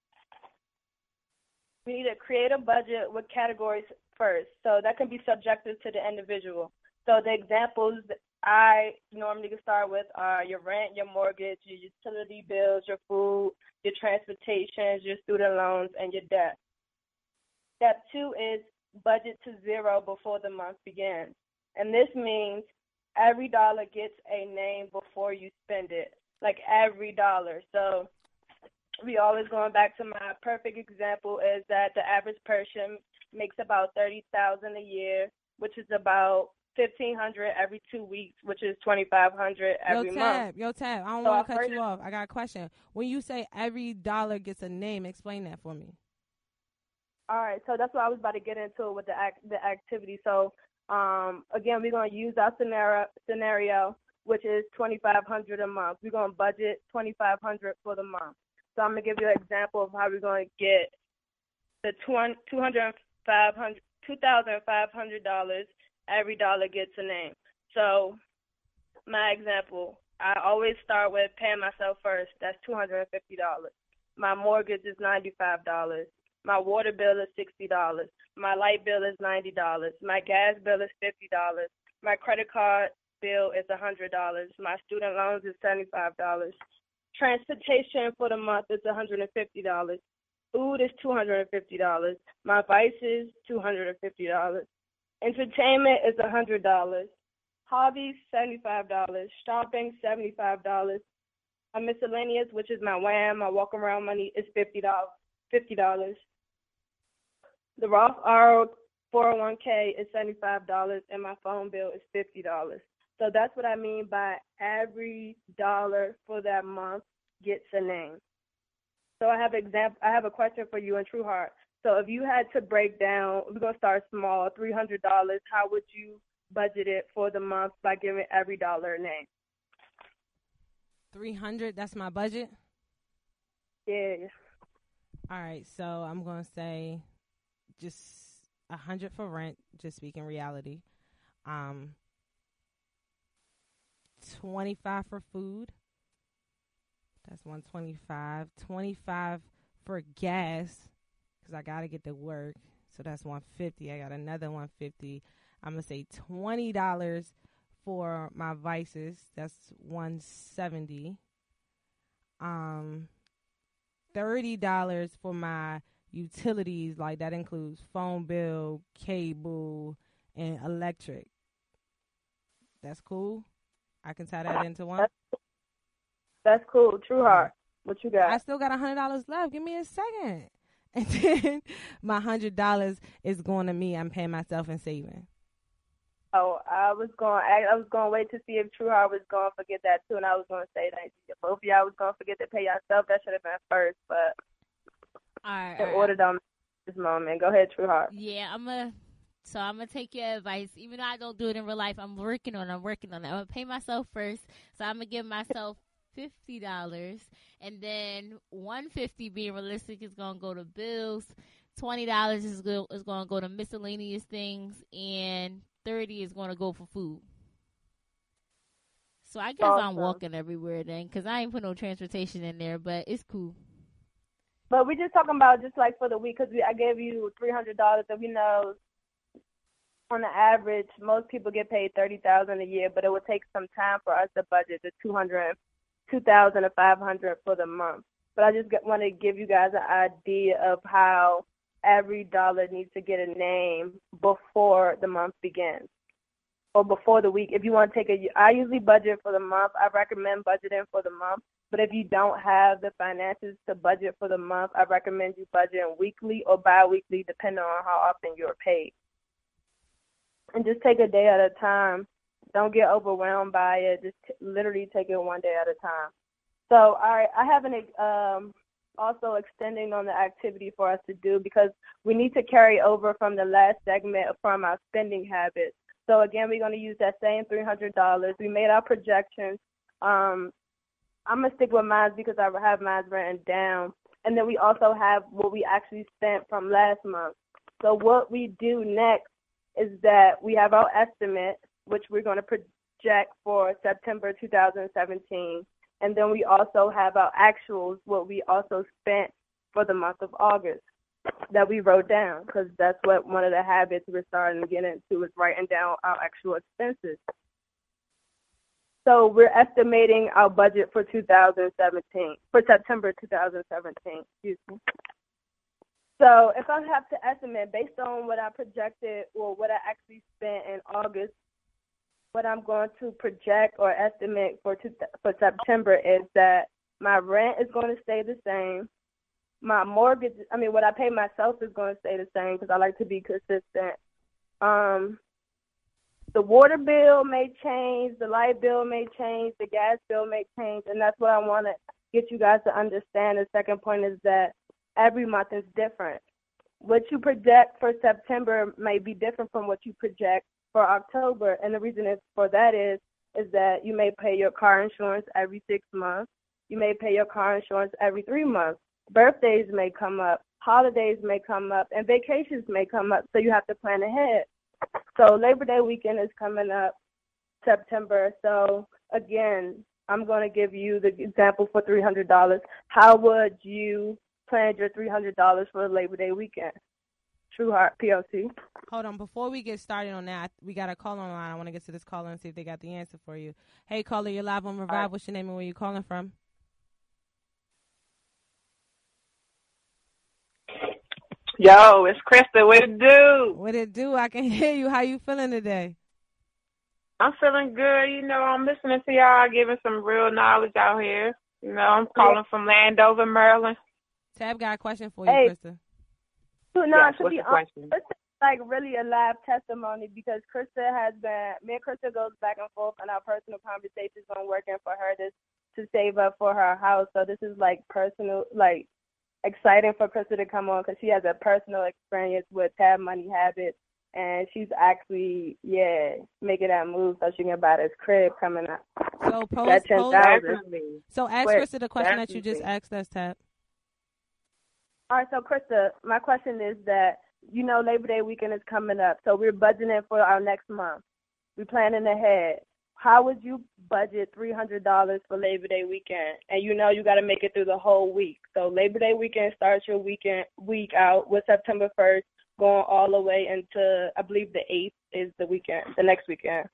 we need to create a budget with categories first. So that can be subjective to the individual. So the examples I normally can start with are your rent, your mortgage, your utility bills, your food, your transportation, your student loans, and your debt. Step 2 is budget to zero before the month begins. And this means every dollar gets a name before you spend it, like every dollar. So we always going back to my perfect example is that the average person makes about $30,000 a year, which is about $1,500 every 2 weeks, which is $2,500 every month. Yo, Tab, I don't want to cut you off. I got a question. When you say every dollar gets a name, explain that for me. All right, so that's what I was about to get into with the activity. So, again, we're going to use our scenario. which is $2,500 a month. We're going to budget $2,500 for the month. So I'm going to give you an example of how we're going to get the $2,500. Every dollar gets a name. So my example, I always start with paying myself first. That's $250. My mortgage is $95. My water bill is $60. My light bill is $90. My gas bill is $50. My credit card bill is $100. My student loans is $75. Transportation for the month is $150. Food is $250. My vices, $250. Entertainment is $100. Hobbies, $75. Shopping, $75. My miscellaneous, which is my WAM, my walk around money, is $50. The Roth IRA 401k is $75, and my phone bill is $50. So that's what I mean by every dollar for that month gets a name. So I have a question for you in True Heart. So if you had to break down, we're going to start small, $300, how would you budget it for the month by giving every dollar a name? $300, that's my budget? Yeah. All right, so I'm going to say just $100 for rent, just speaking reality. 25 for food. That's $125. 25 for gas, because I got to get to work. So that's $150. I got another $150. I'm going to say $20 for my vices. That's $170. $30 for my utilities, like that includes phone bill, cable, and electric. That's cool. I can tie that into one. That's cool. True Heart. What you got? I still got $100 left. Give me a second. And then my $100 is going to me. I'm paying myself and saving. Oh, I was going to wait to see if True Heart was going to forget that too, and I was going to say that if both of y'all was going to forget to pay yourself, that should have been first, but ordered on this moment. Go ahead, True Heart. Yeah, I'm gonna take your advice. Even though I don't do it in real life, I'm working on it. I'm gonna pay myself first, so I'm gonna give myself $50, and then $150, being realistic, is gonna go to bills. $20 is gonna go to miscellaneous things, and $30 is gonna go for food. So I guess I'm walking everywhere then, because I ain't put no transportation in there, but it's cool. But we just talking about just like for the week, because I gave you $300, and we know on the average most people get paid $30,000 a year, but it would take some time for us to budget the $2,500 for the month. But I just want to give you guys an idea of how every dollar needs to get a name before the month begins or before the week. If you want to I usually budget for the month. I recommend budgeting for the month. But if you don't have the finances to budget for the month, I recommend you budgeting weekly or bi-weekly, depending on how often you're paid. And just take a day at a time. Don't get overwhelmed by it. Just literally take it one day at a time. So, all right, I have also extending on the activity for us to do, because we need to carry over from the last segment from our spending habits. So, again, we're going to use that same $300. We made our projections. I'm going to stick with mine because I have mine written down. And then we also have what we actually spent from last month. So what we do next is that we have our estimate, which we're going to project for September 2017. And then we also have our actuals, what we also spent for the month of August that we wrote down, because that's what one of the habits we're starting to get into is writing down our actual expenses. So we're estimating our budget for September 2017, excuse me. So if I have to estimate based on what I projected or what I actually spent in August, what I'm going to project or estimate for September is that my rent is going to stay the same. My mortgage, what I pay myself is going to stay the same because I like to be consistent. The water bill may change, the light bill may change, the gas bill may change, and that's what I want to get you guys to understand. The second point is that every month is different. What you project for September may be different from what you project for October, and the reason for that is is that you may pay your car insurance every 6 months. You may pay your car insurance every 3 months. Birthdays may come up, holidays may come up, and vacations may come up, so you have to plan ahead. So Labor Day weekend is coming up, September. So again, I'm going to give you the example for $300. How would you plan your $300 for Labor Day weekend? Trueheart, POC. Hold on. Before we get started on that, we got a call on the line. I want to get to this caller and see if they got the answer for you. Hey, caller, you're live on Revive. What's your name and where you calling from? Yo, it's Krista. What it do? What it do? I can hear you. How you feeling today? I'm feeling good. You know, I'm listening to y'all giving some real knowledge out here. You know, I'm calling from Landover, Maryland. Tab got a question for you, Hey. Krista. No, Yes, to what's be the honest, question? this is like really a live testimony because Krista has been, me and Krista goes back and forth on our personal conversations on working for her to save up for her house. So this is like personal, like exciting for Krista to come on because she has a personal experience with Tab Money Habits. And she's actually, making that move so she can buy this crib coming up. So That $10,000. So ask Quick, Krista the question that you just asked us, Tab. All right, so Krista, my question is that, you know, Labor Day weekend is coming up, so we're budgeting for our next month. We're planning ahead. How would you budget $300 for Labor Day weekend? And you know you got to make it through the whole week. So Labor Day weekend starts your week out with September 1st, going all the way into, I believe, the 8th is the weekend, the next weekend.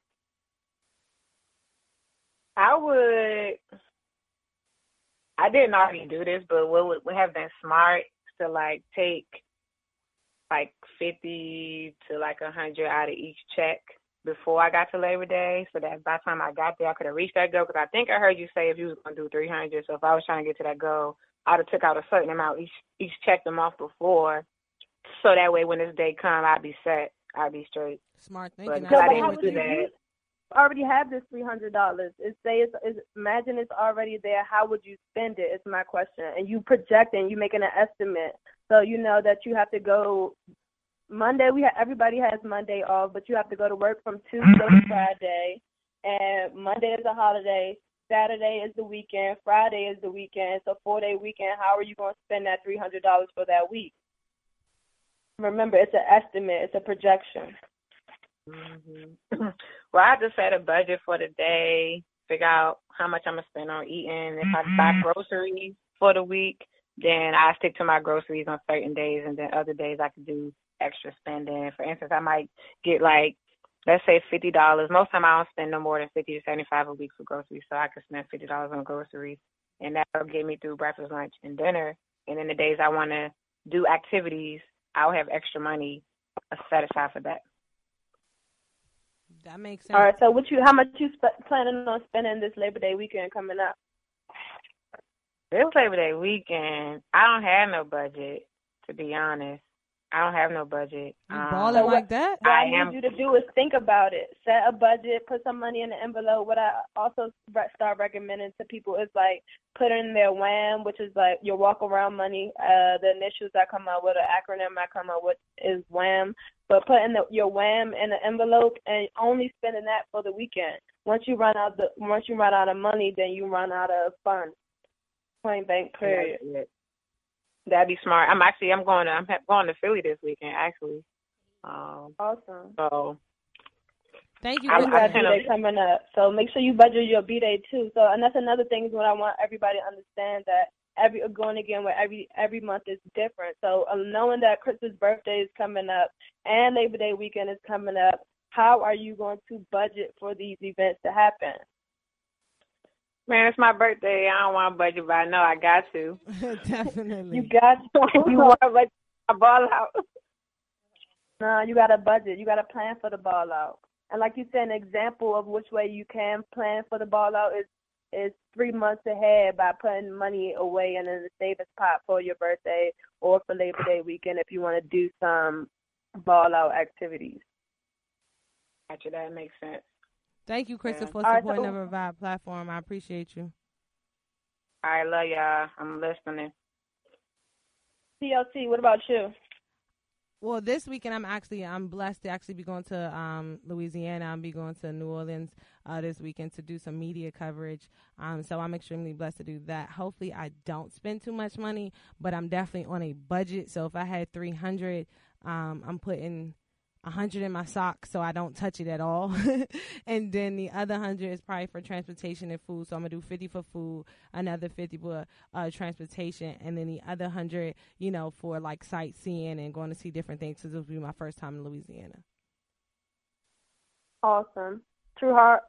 I didn't already do this, but what would have been smart to like take like 50 to like 100 out of each check before I got to Labor Day, so that by the time I got there, I could have reached that goal. Because I think I heard you say if you was gonna do 300, so if I was trying to get to that goal, I'd have took out a certain amount each check them off before, so that way when this day come, I'd be set, I'd be straight. Smart thinking. But I didn't do that. You already have this $300. Imagine it's already there. How would you spend it? Is my question. And you projecting, you making an estimate, so you know that you have to go Monday. Everybody has Monday off, but you have to go to work from Tuesday to Friday, and Monday is a holiday. Saturday is the weekend. Friday is the weekend. So 4-day weekend. How are you going to spend that $300 for that week? Remember, it's an estimate. It's a projection. Mm-hmm. Well, I just had a budget for the day, figure out how much I'm going to spend on eating. If I buy groceries for the week, then I stick to my groceries on certain days, and then other days I can do extra spending. For instance, I might get like, let's say $50. Most time I don't spend no more than $50 to $75 a week for groceries, so I could spend $50 on groceries, and that'll get me through breakfast, lunch, and dinner. And then the days I want to do activities, I'll have extra money set aside for that. That makes sense. All right, so how much you planning on spending this Labor Day weekend coming up? This Labor Day weekend, I don't have no budget, to be honest. I don't have no budget. Balling like that? What I need you to do is think about it. Set a budget, put some money in the envelope. What I also start recommending to people is like put in their WAM, which is like your walk around money. The initials I come up with, an acronym I come up with is WAM. But put in your WAM in the envelope and only spending that for the weekend. Once you run out of money, then you run out of funds. Point blank, period. Yeah, that'd be smart. I'm going to Philly this weekend, actually. Awesome. So thank you. I'm glad B-Day coming up. So make sure you budget your B-Day too. So, and that's another thing is what I want everybody to understand, that every month is different. So knowing that Chris's birthday is coming up and Labor Day weekend is coming up, how are you going to budget for these events to happen? Man, it's my birthday. I don't want to budget, but I know I got to. Definitely. You got to. You want to budget my ball out? No, you got to budget. You got to plan for the ball out. And like you said, an example of which way you can plan for the ball out is 3 months ahead by putting money away in the savings pot for your birthday or for Labor Day weekend if you want to do some ball out activities. Gotcha, that makes sense. Thank you, Krista, for supporting the Revive platform. I appreciate you. I love y'all. I'm listening. TLC, what about you? Well, this weekend I'm blessed to actually be going to Louisiana. I'll be going to New Orleans this weekend to do some media coverage. So I'm extremely blessed to do that. Hopefully I don't spend too much money, but I'm definitely on a budget. So if I had $300, I'm putting 100 in my socks so I don't touch it at all. And then the other 100 is probably for transportation and food. So I'm going to do 50 for food, another 50 for transportation, and then the other 100, for like sightseeing and going to see different things. So this will be my first time in Louisiana. Awesome. True Heart.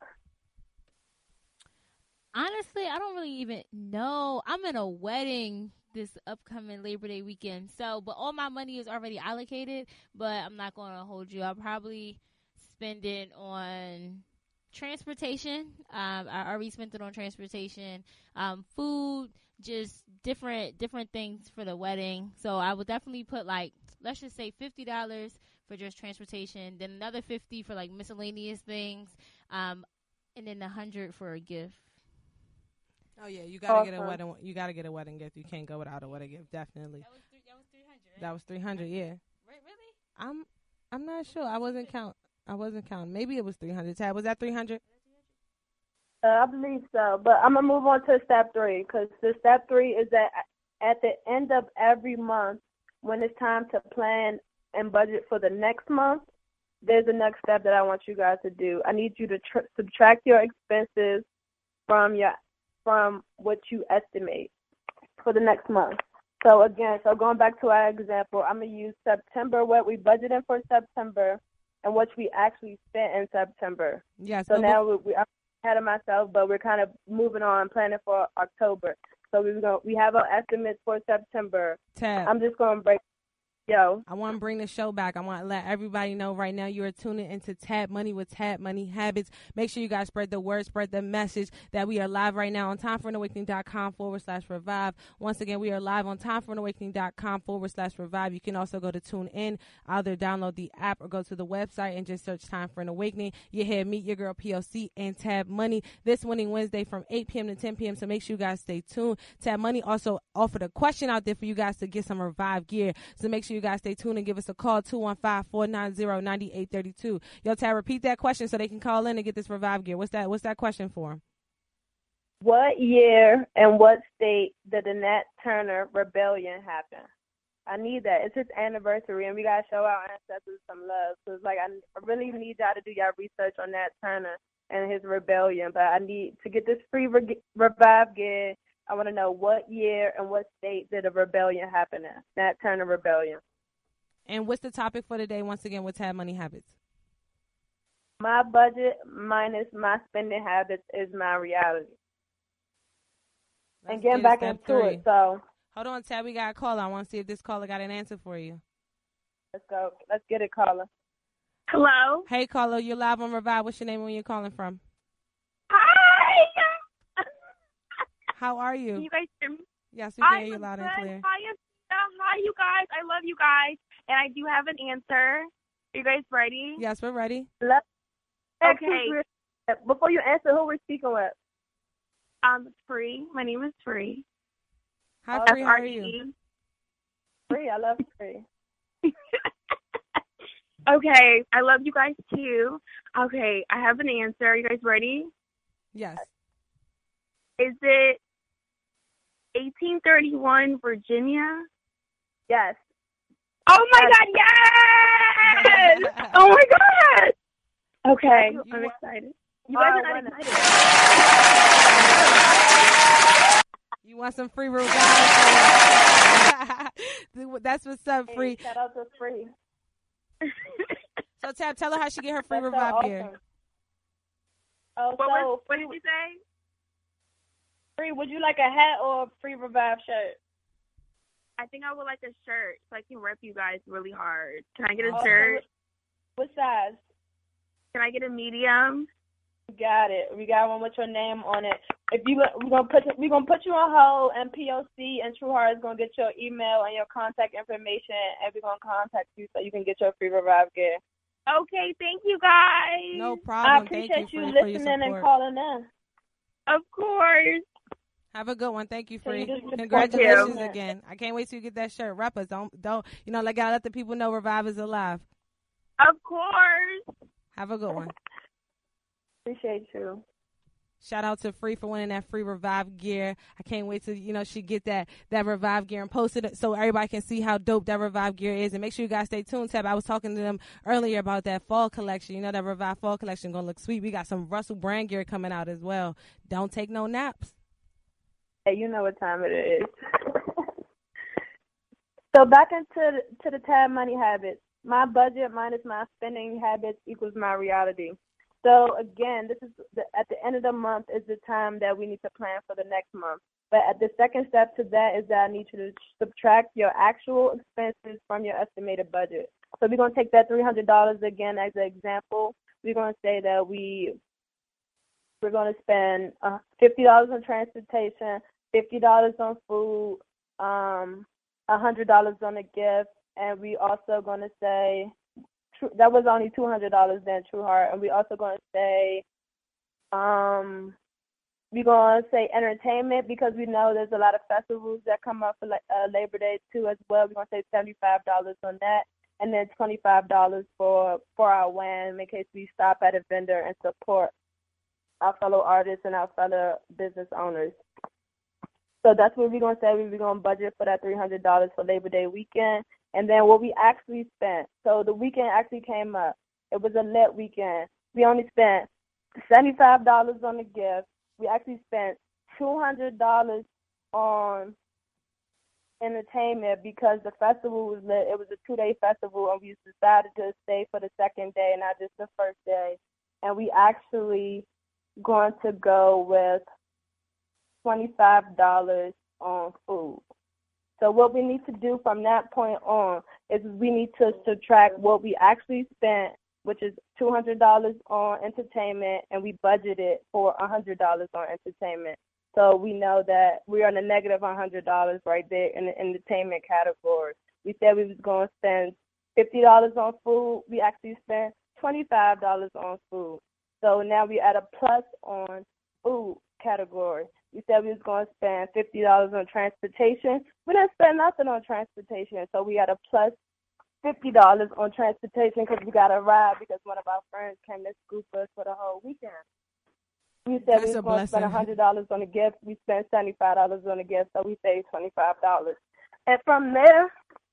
Honestly, I don't really even know. I'm in a wedding this upcoming Labor Day weekend. So, but all my money is already allocated, but I'm not going to hold you. I'll probably spend it on transportation. I already spent it on transportation, food, just different things for the wedding. So I would definitely put let's just say $50 for just transportation, then another $50 for like miscellaneous things, and then $100 for a gift. Oh yeah, you gotta get a wedding. You gotta get a wedding gift. You can't go without a wedding gift. Definitely. That was 300. Right? That was 300. Yeah. Really? I'm not sure. I wasn't counting. Maybe it was 300. Tab, was that 300? I believe so. But I'm gonna move on to step 3 because the step 3 is that at the end of every month, when it's time to plan and budget for the next month, there's a next step that I want you guys to do. I need you to subtract your expenses from what you estimate for the next month. So going back to our example, I'm going to use September, what we budgeted for September, and what we actually spent in September. Yes. So now I'm ahead of myself, but we're kind of moving on, planning for October. So we have our estimates for September. Tab. I'm just going to break. I want to bring the show back. I want to let everybody know right now you are tuning into Tab Money with Tab Money Habits. Make sure you guys spread the word, spread the message that we are live right now on timeforoanawakening.com/revive. Once again, we are live on timeforoanawakening.com/revive. You can also go to tune in, either download the app or go to the website and just search Time for an Awakening. You hear Meet Your Girl POC and Tab Money this Winning Wednesday from 8 p.m. to 10 p.m. So make sure you guys stay tuned. Tab Money also offered a question out there for you guys to get some Revive gear. So make sure you guys stay tuned and give us a call, 215-490-9832. Yo, Tab, repeat that question so they can call in and get this Revive gear. What's that question for? What year and what state did the Nat Turner Rebellion happen? I need that. It's his anniversary, and we got to show our ancestors some love. So it's like I really need y'all to do y'all research on Nat Turner and his rebellion. But I need to get this free Revive gear. I want to know what year and what state did a rebellion happen in, Nat Turner Rebellion. And what's the topic for today, once again, with Tab Money Habits? My budget minus my spending habits is my reality. And getting back into it, so. Hold on, Tab, we got a caller. I want to see if this caller got an answer for you. Let's go. Let's get it, caller. Hello? Hey, caller, you're live on Revive. What's your name and where you're calling from? Hi! How are you? Can you guys hear me? Yes, we can hear you loud and clear. Hi, hi, you guys. I love you guys. And I do have an answer. Are you guys ready? Yes, we're ready. Okay. Before you answer, who we're speaking with? Free. My name is Free. Hi, Free. How are you? Free. I love Free. Okay. I love you guys, too. Okay. I have an answer. Are you guys ready? Yes. Is it 1831 Virginia? Yes. Oh my God, yes! Oh my God! Okay, I'm excited. You guys are not excited. You want some free Revive? That's what's up, Free. Shout out to Free. So, Tab, tell her how she get her free Revive gear. Oh, what did you say? Free, would you like a hat or a free Revive shirt? I think I would like a shirt so I can rep you guys really hard. Can I get a shirt? What size? Can I get a medium? You got it. We got one with your name on it. We're gonna put you on hold, and POC and True Heart is gonna get your email and your contact information, and we're gonna contact you so you can get your free Revive gear. Okay, thank you guys. No problem. I appreciate you listening and calling in. Of course. Have a good one. Thank you, Free. Congratulations again. I can't wait till you get that shirt. Rappers, don't gotta let the people know Revive is alive. Of course. Have a good one. Appreciate you. Shout out to Free for winning that free Revive gear. I can't wait to, she get that Revive gear and post it so everybody can see how dope that Revive gear is. And make sure you guys stay tuned, Tab. I was talking to them earlier about that fall collection. That Revive fall collection going to look sweet. We got some Russell Brand gear coming out as well. Don't take no naps. Hey, you know what time it is. So back into the Tab money habits. My budget minus my spending habits equals my reality. So again, this is at the end of the month is the time that we need to plan for the next month. But at the second step to that is that I need you to subtract your actual expenses from your estimated budget. So we're going to take that $300 again as an example. We're going to say that we're going to spend $50 on transportation, $50 on food, $100 on a gift, and we also going to say that was only $200 then, True Heart. And we also going to say, we're going to say entertainment because we know there's a lot of festivals that come up for Labor Day too as well. We're going to say $75 on that, and then $25 for our WAM in case we stop at a vendor and support our fellow artists and our fellow business owners. So that's what we're going to say. We're going to budget for that $300 for Labor Day weekend. And then what we actually spent. So the weekend actually came up. It was a lit weekend. We only spent $75 on the gift. We actually spent $200 on entertainment because the festival was lit. It was a 2-day festival, and we decided to stay for the second day, not just the first day. And we actually going to go with $25 on food. So what we need to do from that point on is we need to subtract what we actually spent, which is $200 on entertainment, and we budgeted for $100 on entertainment. So we know that we're on a negative $100 right there in the entertainment category. We said we was going to spend $50 on food. We actually spent $25 on food. So now we're at a plus on food category. We said we was going to spend $50 on transportation. We didn't spend nothing on transportation, so we got a plus $50 on transportation because we got a ride because one of our friends came to scoop us for the whole weekend. We said we was going to spend $100 on a gift. We spent $75 on a gift, so we saved $25. And from there,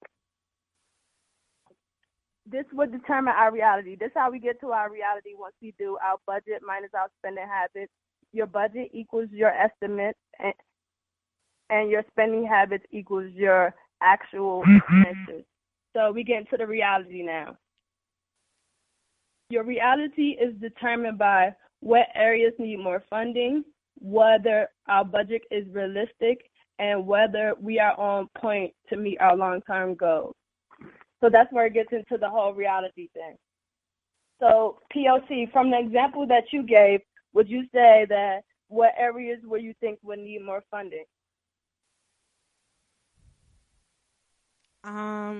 this would determine our reality. This is how we get to our reality once we do our budget minus our spending habits. Your budget equals your estimate, and your spending habits equals your actual expenses. So we get into the reality now. Your reality is determined by what areas need more funding, whether our budget is realistic, and whether we are on point to meet our long-term goals. So that's where it gets into the whole reality thing. So POC, from the example that you gave, would you say that what areas where you think would need more funding? I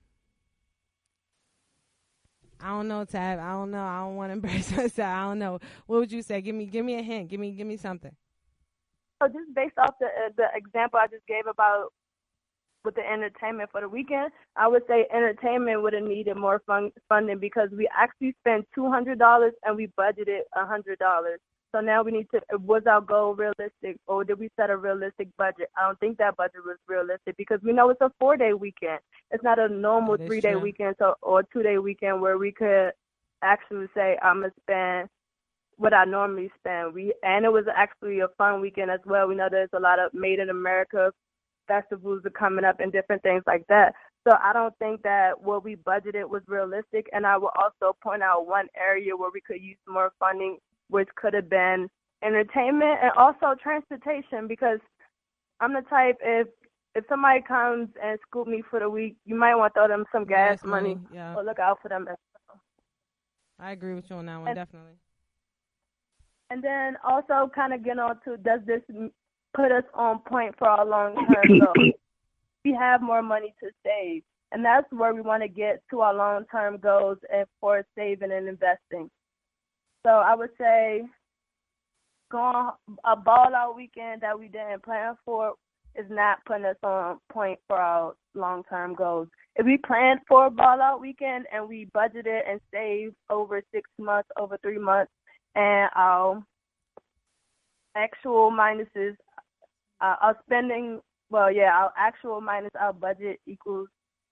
don't know, Tab. I don't know. I don't want to embarrass myself. I don't know. What would you say? Give me a hint. Give me something. So just based off the example I just gave about with the entertainment for the weekend, I would say entertainment would have needed more funding because we actually spent $200 and we budgeted $100. So now we need to, was our goal realistic or did we set a realistic budget? I don't think that budget was realistic because we know it's a 4-day weekend. It's not a normal 3-day weekend or 2-day weekend where we could actually say, I'm going to spend what I normally spend. And it was actually a fun weekend as well. We know there's a lot of Made in America festivals are coming up and different things like that. So I don't think that what we budgeted was realistic. And I will also point out one area where we could use more funding, which could have been entertainment and also transportation, because I'm the type, if somebody comes and scoop me for the week, you might want to throw them some gas money or look out for them. I agree with you on that one, definitely. And then also kind of get on to, does this put us on point for our long-term goals? We have more money to save, and that's where we want to get to our long-term goals and for saving and investing. So I would say going a ball-out weekend that we didn't plan for is not putting us on point for our long-term goals. If we planned for a ball-out weekend and we budgeted and saved over 6 months, over 3 months, and our actual minuses, our spending. Well, yeah, our actual minus our budget equals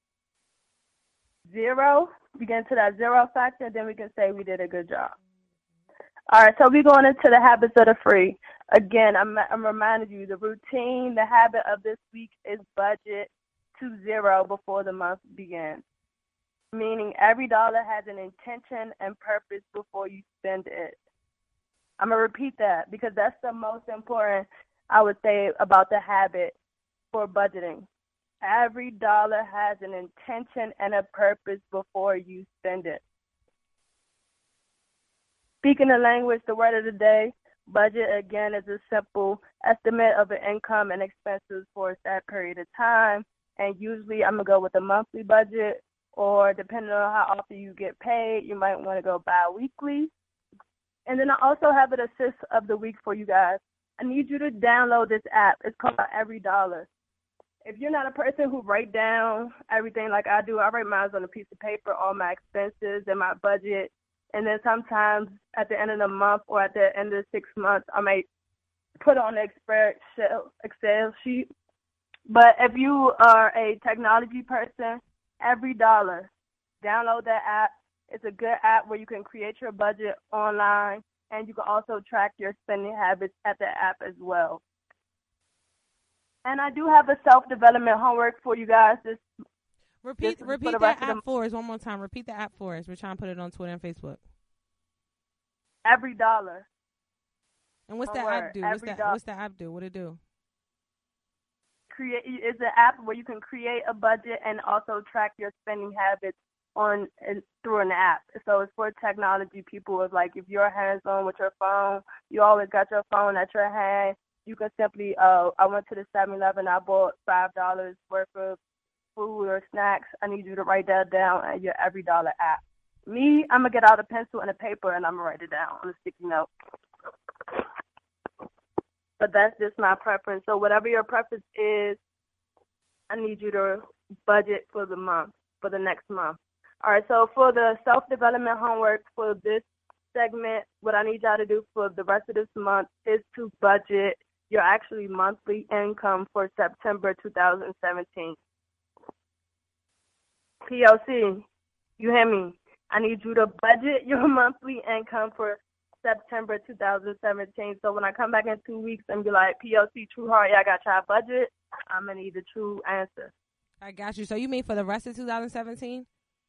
0. We get into that 0 factor, then we can say we did a good job. All right, so we're going into the habits of the free. Again, I'm reminding you, the routine, the habit of this week is budget to 0 before the month begins, meaning every dollar has an intention and purpose before you spend it. I'm going to repeat that because that's the most important, I would say, about the habit for budgeting. Every dollar has an intention and a purpose before you spend it. Speaking the language, the word of the day, budget, again, is a simple estimate of an income and expenses for a set period of time. And usually I'm going to go with a monthly budget, or depending on how often you get paid, you might want to go bi-weekly. And then I also have an assist of the week for you guys. I need you to download this app. It's called Every Dollar. If you're not a person who write down everything like I do, I write mine on a piece of paper, all my expenses and my budget. And then sometimes at the end of the month or at the end of 6 months, I might put on an Excel sheet. But if you are a technology person, Every Dollar, download that app. It's a good app where you can create your budget online, and you can also track your spending habits at the app as well. And I do have a self-development homework for you guys. Repeat that app for us one more time. Repeat the app for us. We're trying to put it on Twitter and Facebook. Every Dollar. And what's that app do? What's that app do? What it do? It's an app where you can create a budget and also track your spending habits through an app. So it's for technology people. It's like if you're hands-on with your phone, you always got your phone at your hand. You can simply, I went to the 7-Eleven, I bought $5 worth of food or snacks. I need you to write that down at your Every Dollar app. Me, I'm going to get out a pencil and a paper and I'm going to write it down on a sticky note. But that's just my preference. So whatever your preference is, I need you to budget for the month, for the next month. All right, so for the self-development homework for this segment, what I need y'all to do for the rest of this month is to budget your actually monthly income for September 2017. POC, you hear me? I need you to budget your monthly income for September 2017. So when I come back in 2 weeks and be like, POC, True Heart, yeah, I got y'all budget, I'm going to need the true answer. I got you. So you mean for the rest of 2017?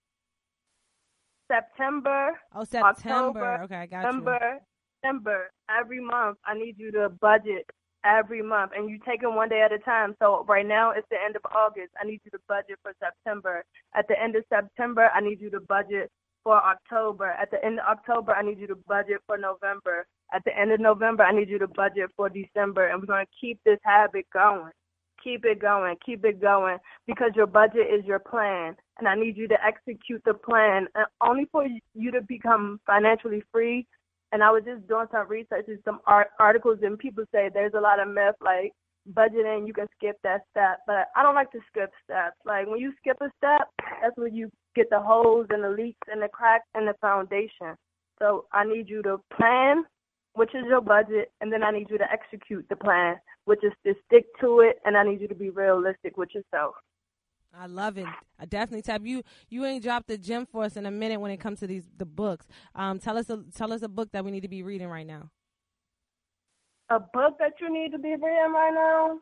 September. Oh, September. October, okay, I got December. Every month, I need you to budget every month. And you take it one day at a time. So right now, it's the end of August. I need you to budget for September. At the end of September, I need you to budget for October. At the end of October, I need you to budget for November. At the end of November, I need you to budget for December. And we're going to keep this habit going. Keep it going, because your budget is your plan, and I need you to execute the plan, and only for you to become financially free. And I was just doing some research and some articles, and people say there's a lot of myth, like budgeting, you can skip that step, but I don't like to skip steps. Like when you skip a step, that's when you get the holes and the leaks and the cracks in the foundation. So I need you to plan, which is your budget, and then I need you to execute the plan, which is to stick to it, and I need you to be realistic with yourself. I love it. I definitely Tab. You ain't dropped the gem for us in a minute when it comes to the books. Tell us a book that we need to be reading right now. A book that you need to be reading right now?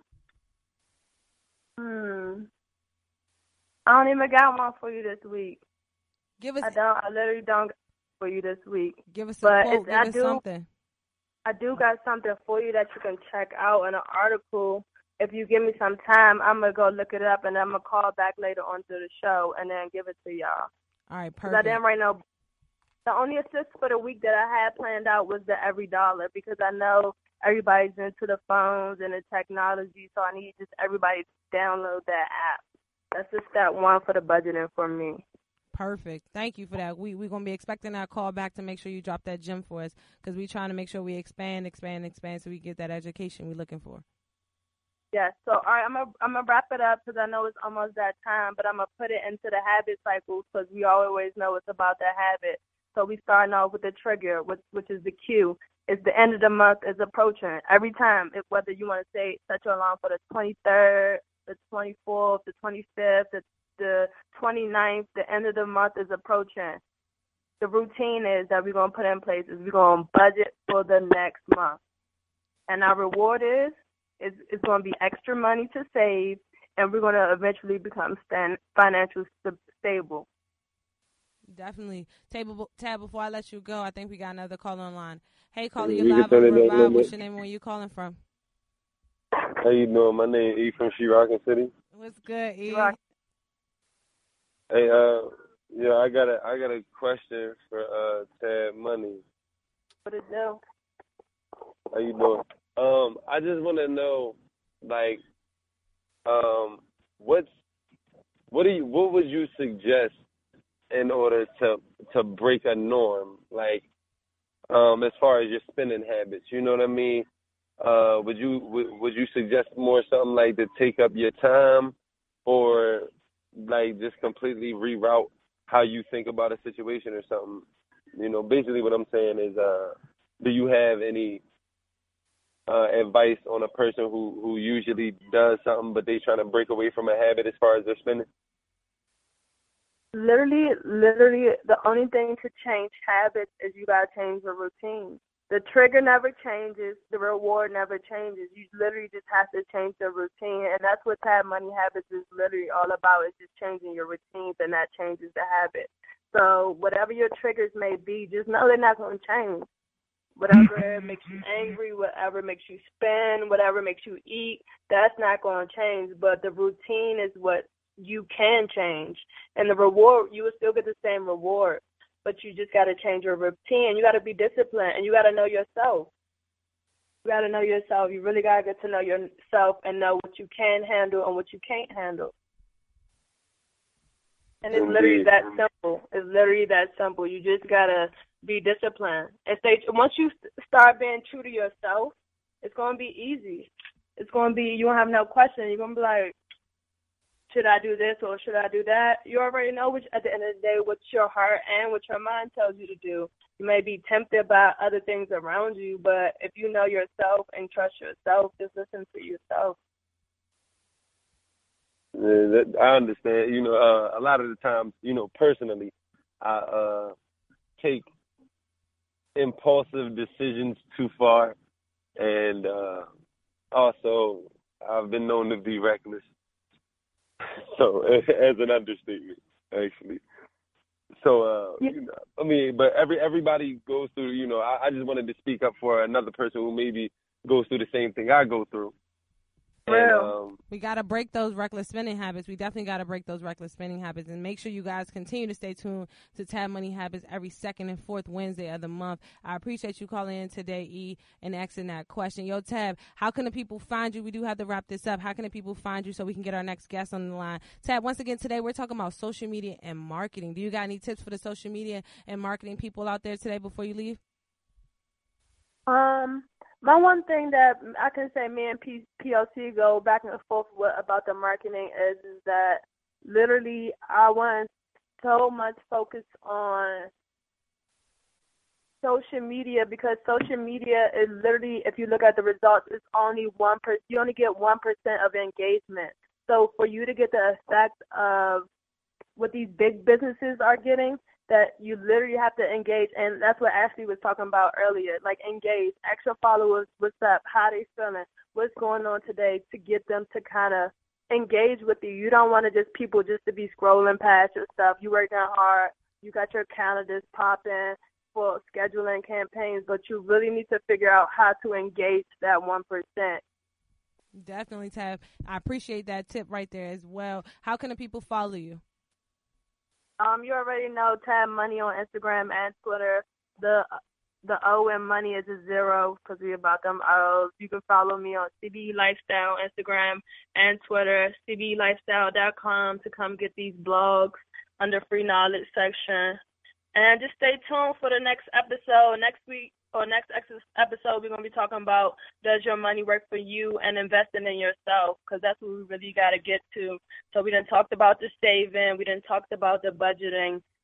I don't even got one for you this week. I literally don't got one for you this week. Give us a quote. Give us something. I do got something for you that you can check out in an article. If you give me some time, I'm going to go look it up, and I'm going to call back later on to the show and then give it to y'all. All right, perfect. Because I didn't right now. The only assist for the week that I had planned out was the Every Dollar, because I know everybody's into the phones and the technology, so I need just everybody to download that app. That's just step one for the budgeting for me. Perfect. Thank you for that. We're going to be expecting that call back to make sure you drop that gem for us, because we're trying to make sure we expand so we get that education we're looking for. Yes. So, all right, I'm gonna wrap it up because I know it's almost that time, but I'm going to put it into the habit cycle because we always know it's about the habit. So we starting off with the trigger, which is the cue. It's the end of the month is approaching. Every time, whether you want to set your alarm for the 23rd, the 24th, the 25th, the 29th, the end of the month is approaching. The routine is that we're going to put in place is we're going to budget for the next month. And our reward is it's going to be extra money to save, and we're going to eventually become financially stable. Definitely. Tab, before I let you go, I think we got another caller online. Hey, caller, you're live on Revive. What's your name and where you calling from? How you doing? My name is E from She-Rockin' City. What's good, E? Hey, yeah, I got a question for Tab Money. What it do? How you doing? I just want to know, like, what would you suggest in order to break a norm, like, as far as your spending habits? You know what I mean? Would you suggest more something like to take up your time, or like just completely reroute how you think about a situation or something? You know, basically what I'm saying is, do you have any advice on a person who usually does something but they trying to break away from a habit as far as their spending? Literally, the only thing to change habits is you got to change the routine. The trigger never changes. The reward never changes. You literally just have to change the routine, and that's what Tab Money Habits is literally all about, is just changing your routines, and that changes the habit. So whatever your triggers may be, just know they're not going to change. Whatever makes you angry, whatever makes you spend, whatever makes you eat, that's not going to change. But the routine is what you can change. And the reward, you will still get the same reward, but you just got to change your routine. You got to be disciplined, and you got to know yourself. You got to know yourself. You really got to get to know yourself and know what you can handle and what you can't handle. And it's literally that simple. It's literally that simple. You just got to be disciplined. Once you start being true to yourself, it's going to be easy. It's going to be, you won't have no question. You're going to be like, should I do this or should I do that? You already know at the end of the day what your heart and what your mind tells you to do. You may be tempted by other things around you, but if you know yourself and trust yourself, just listen to yourself. Yeah, I understand. You know, a lot of the times, you know, personally, I take impulsive decisions too far, and also I've been known to be reckless. So, as an understatement, actually. So, you know, I mean, but everybody goes through, you know, I just wanted to speak up for another person who maybe goes through the same thing I go through. And, we got to break those reckless spending habits. We definitely got to break those reckless spending habits, and make sure you guys continue to stay tuned to Tab Money Habits every second and fourth Wednesday of the month. I appreciate you calling in today, E, and asking that question. Yo, Tab, how can the people find you? We do have to wrap this up. How can the people find you so we can get our next guest on the line? Tab, once again, today we're talking about social media and marketing. Do you got any tips for the social media and marketing people out there today before you leave? My one thing that I can say me and PLC go back and forth with about the marketing is that literally I want so much focus on social media, because social media is literally, if you look at the results, it's only 1%. You only get 1% of engagement. So for you to get the effect of what these big businesses are getting, that you literally have to engage, and that's what Ashley was talking about earlier. Like, engage, ask your followers what's up, how they feeling, what's going on today, to get them to kind of engage with you. You don't want to just people just to be scrolling past your stuff. You working hard, you got your calendars popping for scheduling campaigns, but you really need to figure out how to engage that 1%. Definitely, Tab. I appreciate that tip right there as well. How can the people follow you? You already know Tab Money on Instagram and Twitter. The O in money is a 0 because we about them O's. You can follow me on CBE Lifestyle, Instagram and Twitter, CBELifestyle.com to come get these blogs under free knowledge section. And just stay tuned for the next episode. Next week or next episode, we're going to be talking about, does your money work for you, and investing in yourself, because that's what we really got to get to. So we done talked about the saving, we done talked about the budgeting,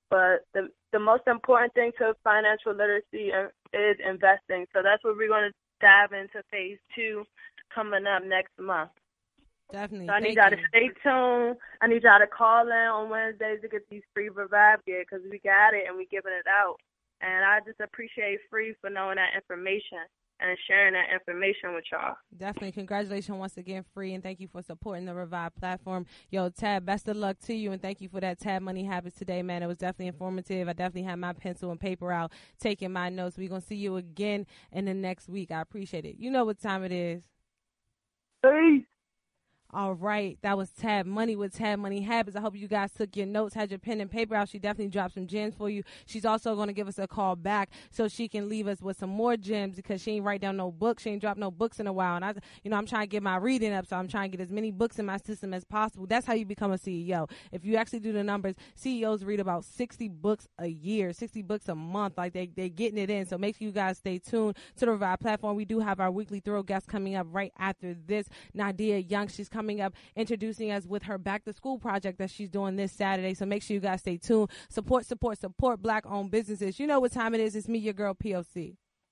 But the most important thing to financial literacy is investing. So that's what we're going to dive into phase 2 coming up next month. Definitely. So I need y'all to stay tuned. I need y'all to call in on Wednesdays to get these free Revive gear because we got it and we're giving it out. And I just appreciate Free for knowing that information and sharing that information with y'all. Definitely. Congratulations once again, Free, and thank you for supporting the Revive platform. Yo, Tab, best of luck to you, and thank you for that Tab Money Habits today, man. It was definitely informative. I definitely had my pencil and paper out, taking my notes. We're going to see you again in the next week. I appreciate it. You know what time it is. Peace. All right, that was Tab Money with Tab Money Habits. I hope you guys took your notes, had your pen and paper out. She definitely dropped some gems for you. She's also going to give us a call back so she can leave us with some more gems because she ain't write down no books. She ain't dropped no books in a while. And I'm trying to get my reading up, so I'm trying to get as many books in my system as possible. That's how you become a CEO. If you actually do the numbers, CEOs read about 60 books a year, 60 books a month. Like they getting it in. So make sure you guys stay tuned to the Revive platform. We do have our weekly thorough guest coming up right after this. Nadia Young, she's coming up introducing us with her back to school project that she's doing this Saturday. So make sure you guys stay tuned. Support Black owned businesses. You know what time it is. It's me, your girl POC.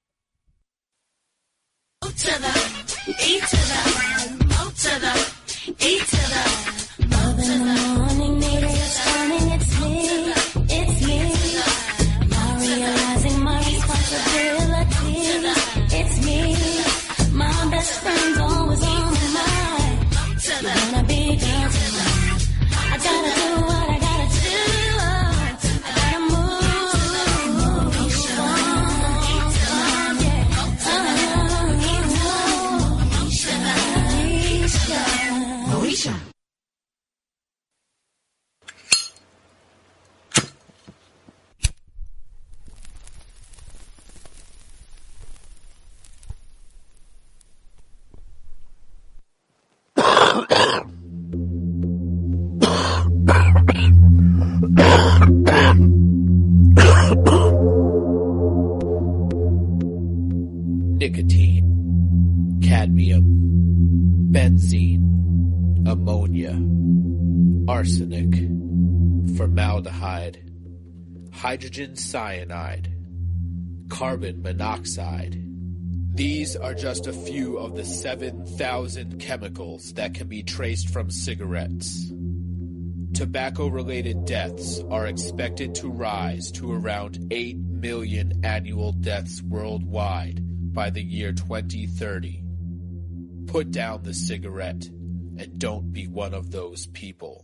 O to the E to the O to the E to the O to the morning, it's morning, it's me. Now realizing my responsibility. It's me. My best friend's always on my mind. You wanna be a girl tonight. I gotta do what I gotta do. I gotta move. Moesha. Nicotine, cadmium, benzene, ammonia, arsenic, formaldehyde, hydrogen cyanide, carbon monoxide. These are just a few of the 7,000 chemicals that can be traced from cigarettes. Tobacco-related deaths are expected to rise to around 8 million annual deaths worldwide by the year 2030. Put down the cigarette and don't be one of those people.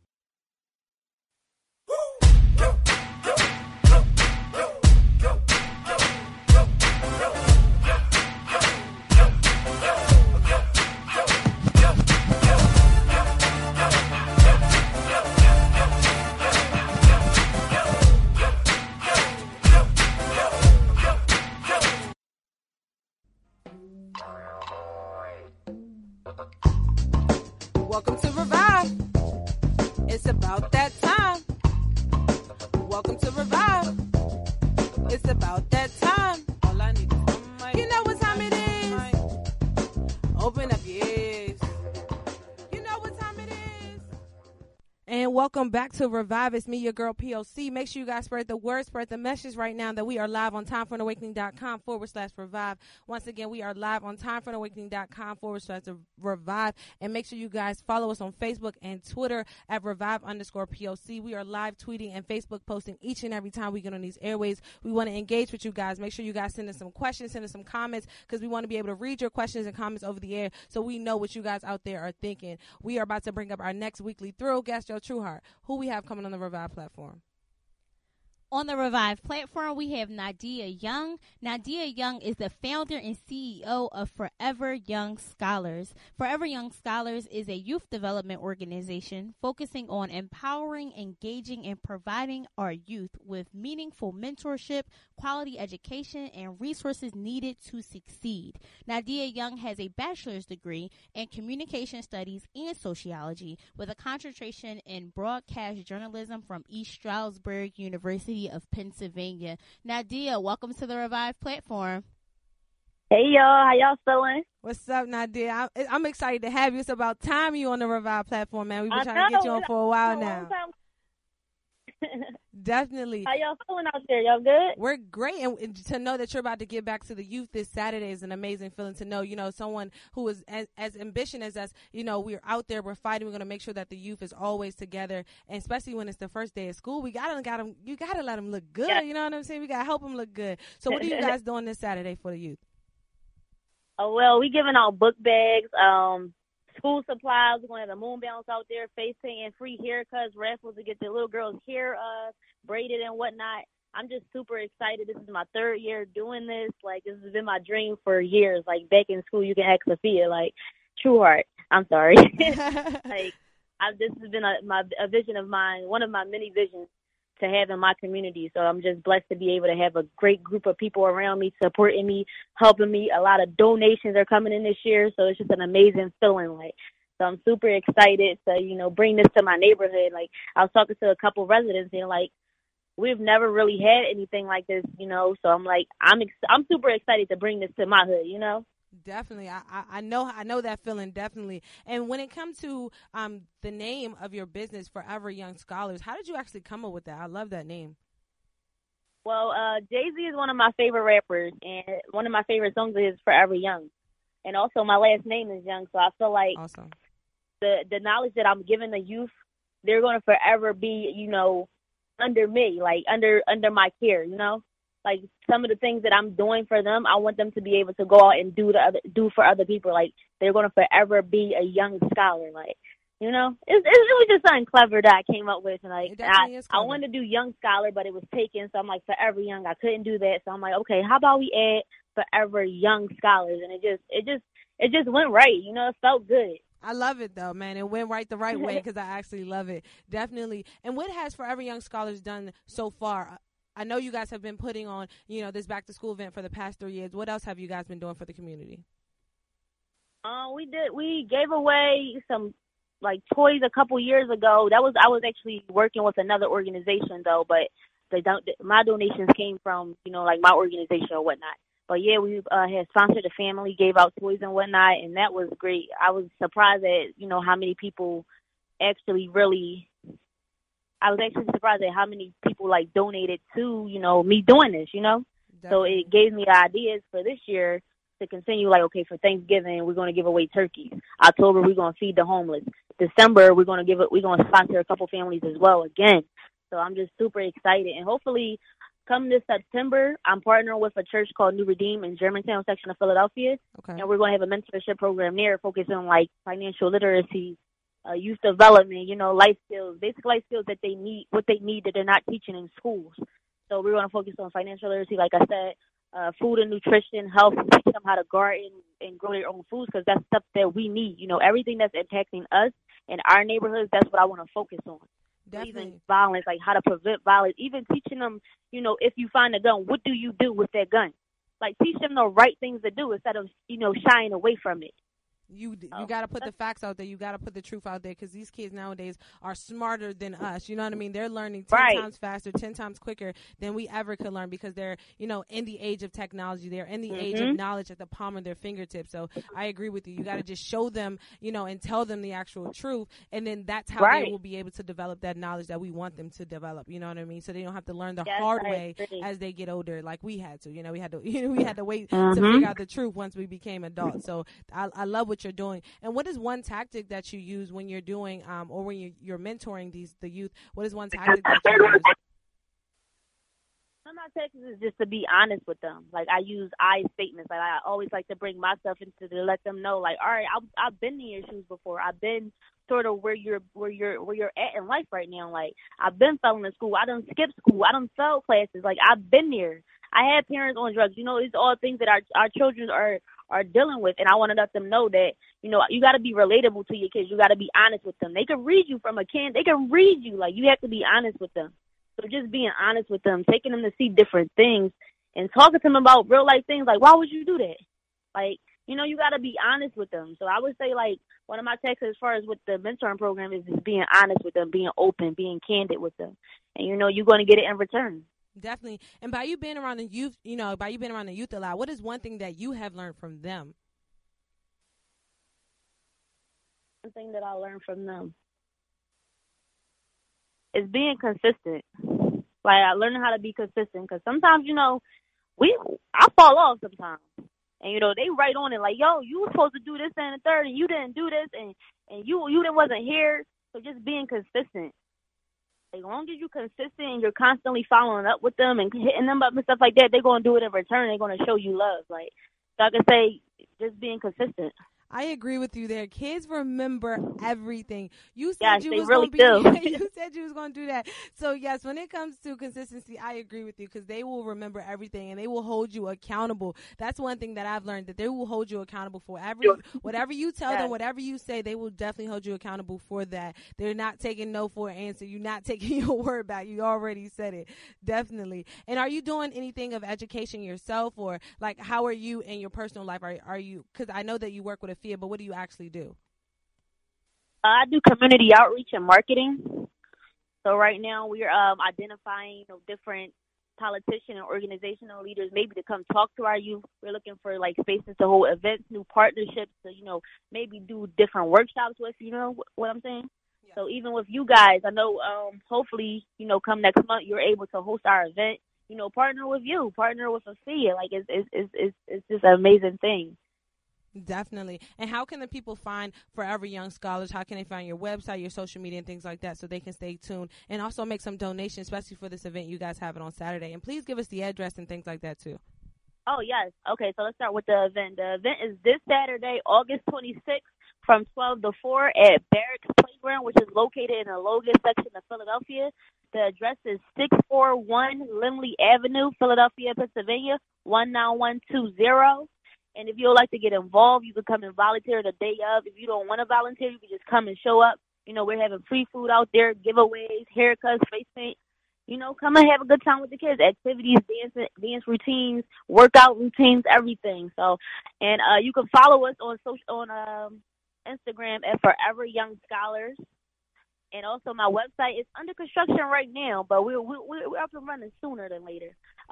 Welcome to Revive. It's about that time. Welcome to Revive. It's about that time. All I need is one mic. You know what time it is. Open up your ears. You know what time it is. And welcome back to Revive. It's me, your girl POC. Make sure you guys spread the word, spread the message right now that we are live on timeforonawakening.com/revive. Once again, we are live on timeforonawakening.com/revive. And make sure you guys follow us on Facebook and Twitter at Revive_POC. We are live tweeting and Facebook posting each and every time we get on these airways. We want to engage with you guys. Make sure you guys send us some questions, send us some comments, because we want to be able to read your questions and comments over the air so we know what you guys out there are thinking. We are about to bring up our next weekly thrill guest, Joe Trueheart, who we have coming on the Revive platform. On the Revive platform, we have Nadia Young. Nadia Young is the founder and CEO of Forever Young Scholars. Forever Young Scholars is a youth development organization focusing on empowering, engaging, and providing our youth with meaningful mentorship, quality education, and resources needed to succeed. Nadia Young has a bachelor's degree in communication studies and sociology with a concentration in broadcast journalism from East Stroudsburg University of Pennsylvania. Nadia, welcome to the Revive platform. Hey y'all, how y'all feeling? What's up, Nadia? I'm excited to have you. It's about time you on the Revive platform, man. We've been trying to get you on for a while now. Definitely. How y'all feeling out there? Y'all good? We're great, and to know that you're about to give back to the youth this Saturday is an amazing feeling. To know, someone who is as ambitious as us. We're out there, we're fighting. We're going to make sure that the youth is always together, and especially when it's the first day of school, you gotta let them look good. Yeah. You know what I'm saying? We gotta help them look good. So, what are you guys doing this Saturday for the youth? Oh, well, we giving out book bags, school supplies. We're going to have a moon bounce out there, face painting, free haircuts, raffles to get the little girls' hair braided and whatnot. I'm just super excited. This is my third year doing this. Like, this has been my dream for years. Like, back in school, you can ask Sophia, like, True Heart. I'm sorry. This has been a vision of mine, one of my many visions to have in my community. So I'm just blessed to be able to have a great group of people around me, supporting me, helping me. A lot of donations are coming in this year, so it's just an amazing feeling. So I'm super excited to, bring this to my neighborhood. Like, I was talking to a couple residents, and we've never really had anything like this, So I'm I'm super excited to bring this to my hood, Definitely. I know that feeling, definitely. And when it comes to the name of your business, Forever Young Scholars, how did you actually come up with that? I love that name. Well, Jay-Z is one of my favorite rappers, and one of my favorite songs is Forever Young. And also my last name is Young, so I feel like awesome. The knowledge that I'm giving the youth, they're going to forever be, under me, under my care, Like, some of the things that I'm doing for them, I want them to be able to go out and do for other people. Like, they're going to forever be a young scholar. It was just something clever that I came up with. And I wanted to do young scholar, but it was taken. So I'm like, Forever Young. I couldn't do that. So I'm like, okay, how about we add Forever Young Scholars? And it just went right. It felt good. I love it, though, man. It went right the right way because I actually love it. Definitely. And what has Forever Young Scholars done so far? I know you guys have been putting on, this back-to-school event for the past 3 years. What else have you guys been doing for the community? We gave away some, toys a couple years ago. I was actually working with another organization, though, but my donations came from, my organization or whatnot. But, yeah, we had sponsored a family, gave out toys and whatnot, and that was great. I was surprised at, how many people actually really – I was actually surprised at how many people, donated to, me doing this, Definitely. So it gave me ideas for this year to continue, okay, for Thanksgiving, we're going to give away turkeys. October, we're going to feed the homeless. December, we're going to sponsor a couple families as well again. So I'm just super excited. And hopefully, come this September, I'm partnering with a church called New Redeem in Germantown section of Philadelphia. Okay. And we're going to have a mentorship program there focusing on, financial literacy, youth development, life skills, basic life skills that they need, what they need that they're not teaching in schools. So we're going to focus on financial literacy, like I said, food and nutrition, health, teaching them how to garden and grow their own foods, because that's stuff that we need. Everything that's impacting us in our neighborhoods, that's what I want to focus on. Definitely. Even violence, how to prevent violence, even teaching them, if you find a gun, what do you do with that gun? Teach them the right things to do instead of, shying away from it. You got to put the facts out there. You got to put the truth out there, because these kids nowadays are smarter than us. You know what I mean? They're learning 10 times faster, 10 times quicker than we ever could learn, because they're, in the age of technology. They're in the age of knowledge at the palm of their fingertips. So I agree with you. You got to just show them, and tell them the actual truth. And then that's how they will be able to develop that knowledge that we want them to develop. You know what I mean? So they don't have to learn the hard way as they get older, like we had to. We had to wait to figure out the truth once we became adults. So I love what you're doing. And what is one tactic that you use when you're doing or when you're mentoring the youth? What is one tactic that you use? Some of my tactics is just to be honest with them. I use I statements. I always like to bring myself into to let them know, all right, I've been in your shoes before. I've been sort of where you're at in life right now. I've been failing in school. I done skipped school. I done failed classes. I've been there. I had parents on drugs. These all things that our children are dealing with, and I want to let them know that, you got to be relatable to your kids. You got to be honest with them. They can read you from a can. They can read you. You have to be honest with them. So just being honest with them, taking them to see different things, and talking to them about real life things. Why would you do that? You got to be honest with them. So I would say, one of my texts as far as with the mentoring program is just being honest with them, being open, being candid with them. And, you're going to get it in return. Definitely. And by you being around the youth, by you being around the youth a lot, what is one thing that you have learned from them? One thing that I learned from them. is being consistent. Like, I learning how to be consistent, because sometimes, I fall off sometimes. And, they write on it like, yo, you were supposed to do this and the third, and you didn't do this, and you wasn't here. So just being consistent. As long as you're consistent and you're constantly following up with them and hitting them up and stuff like that, they're going to do it in return. They're going to show you love. Like, so I can say just being consistent. I agree with you there. Kids remember everything. You said Yes, you they was really going to do. You said you was going to do that. So yes, when it comes to consistency, I agree with you, because they will remember everything and they will hold you accountable. That's one thing that I've learned, that they will hold you accountable for whatever you tell them, whatever you say. They will definitely hold you accountable for that. They're not taking no for an answer. You're not taking your word back. You already said it. Definitely. And are you doing anything of education yourself, or like how are you in your personal life? Are you? Because I know that you work with a but what do you actually do? I do community outreach and marketing. So right now we're identifying different politician and organizational leaders maybe to come talk to our youth. We're looking for like spaces to hold events, new partnerships, to maybe do different workshops with, what I'm saying? Yeah. So even with you guys, I know hopefully, come next month you're able to host our event, partner with you, partner with Afia. Like it's just an amazing thing. Definitely. And how can the people find Forever Young Scholars? How can they find your website, your social media, and things like that, so they can stay tuned and also make some donations, especially for this event you guys have it on Saturday? And please give us the address and things like that too. Oh, yes. Okay, so let's start with the event. The event is this Saturday, August 26th, from 12 to 4 at Barracks Playground, which is located in the Logan section of Philadelphia. The address is 641 Limley Avenue, Philadelphia, Pennsylvania, 19120. And if you would like to get involved, you can come and volunteer the day of. If you don't want to volunteer, you can just come and show up. We're having free food out there, giveaways, haircuts, face paint. Come and have a good time with the kids. Activities, dance routines, workout routines, everything. So, and you can follow us on Instagram at Forever Young Scholars. And also my website is under construction right now, but we're up and running sooner than later.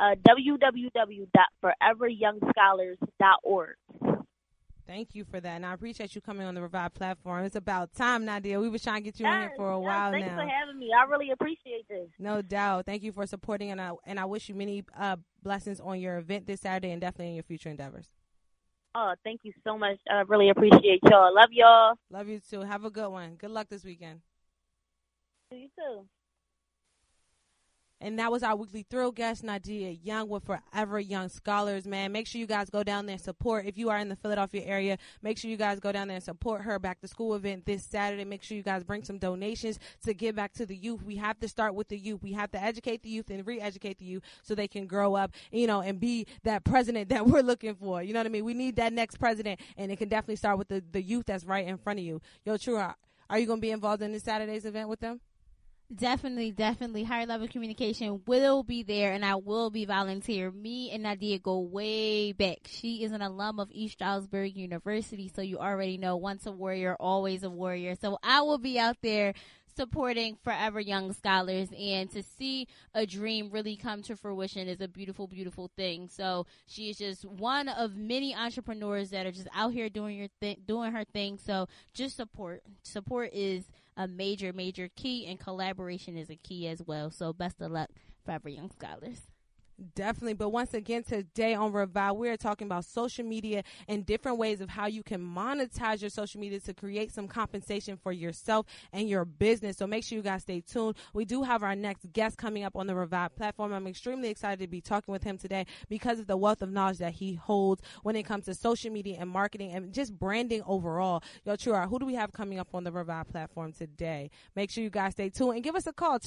www.foreveryoungscholars.org. Thank you for that, and I appreciate you coming on the Revive platform. It's about time, Nadia. We were trying to get you in here for a while thanks now. Thanks for having me. I really appreciate this. No doubt. Thank you for supporting, and I wish you many blessings on your event this Saturday and definitely in your future endeavors. Oh, thank you so much. I really appreciate y'all. Love y'all. Love you too. Have a good one. Good luck this weekend. You too. And that was our weekly thrill guest, Nadia Young with Forever Young Scholars, man. Make sure you guys go down there and support. If you are in the Philadelphia area, make sure you guys go down there and support her back to school event this Saturday. Make sure you guys bring some donations to give back to the youth. We have to start with the youth. We have to educate the youth and re-educate the youth so they can grow up, and be that president that we're looking for. You know what I mean? We need that next president, and it can definitely start with the youth that's right in front of you. Yo, True, are you going to be involved in this Saturday's event with them? Definitely. Higher Level Communication will be there, and I will be volunteering. Me and Nadia go way back. She is an alum of East Stroudsburg University, so you already know, once a warrior, always a warrior. So I will be out there supporting Forever Young Scholars, and to see a dream really come to fruition is a beautiful, beautiful thing. So she is just one of many entrepreneurs that are just out here doing her thing. So just support is a major, major key, and collaboration is a key as well. So best of luck, Forever Young Scholars. Definitely. But once again, today on Revive, we're talking about social media and different ways of how you can monetize your social media to create some compensation for yourself and your business. So make sure you guys stay tuned. We do have our next guest coming up on the Revive platform. I'm extremely excited to be talking with him today because of the wealth of knowledge that he holds when it comes to social media and marketing and just branding overall. Yo, True, who do we have coming up on the Revive platform today? Make sure you guys stay tuned and give us a call,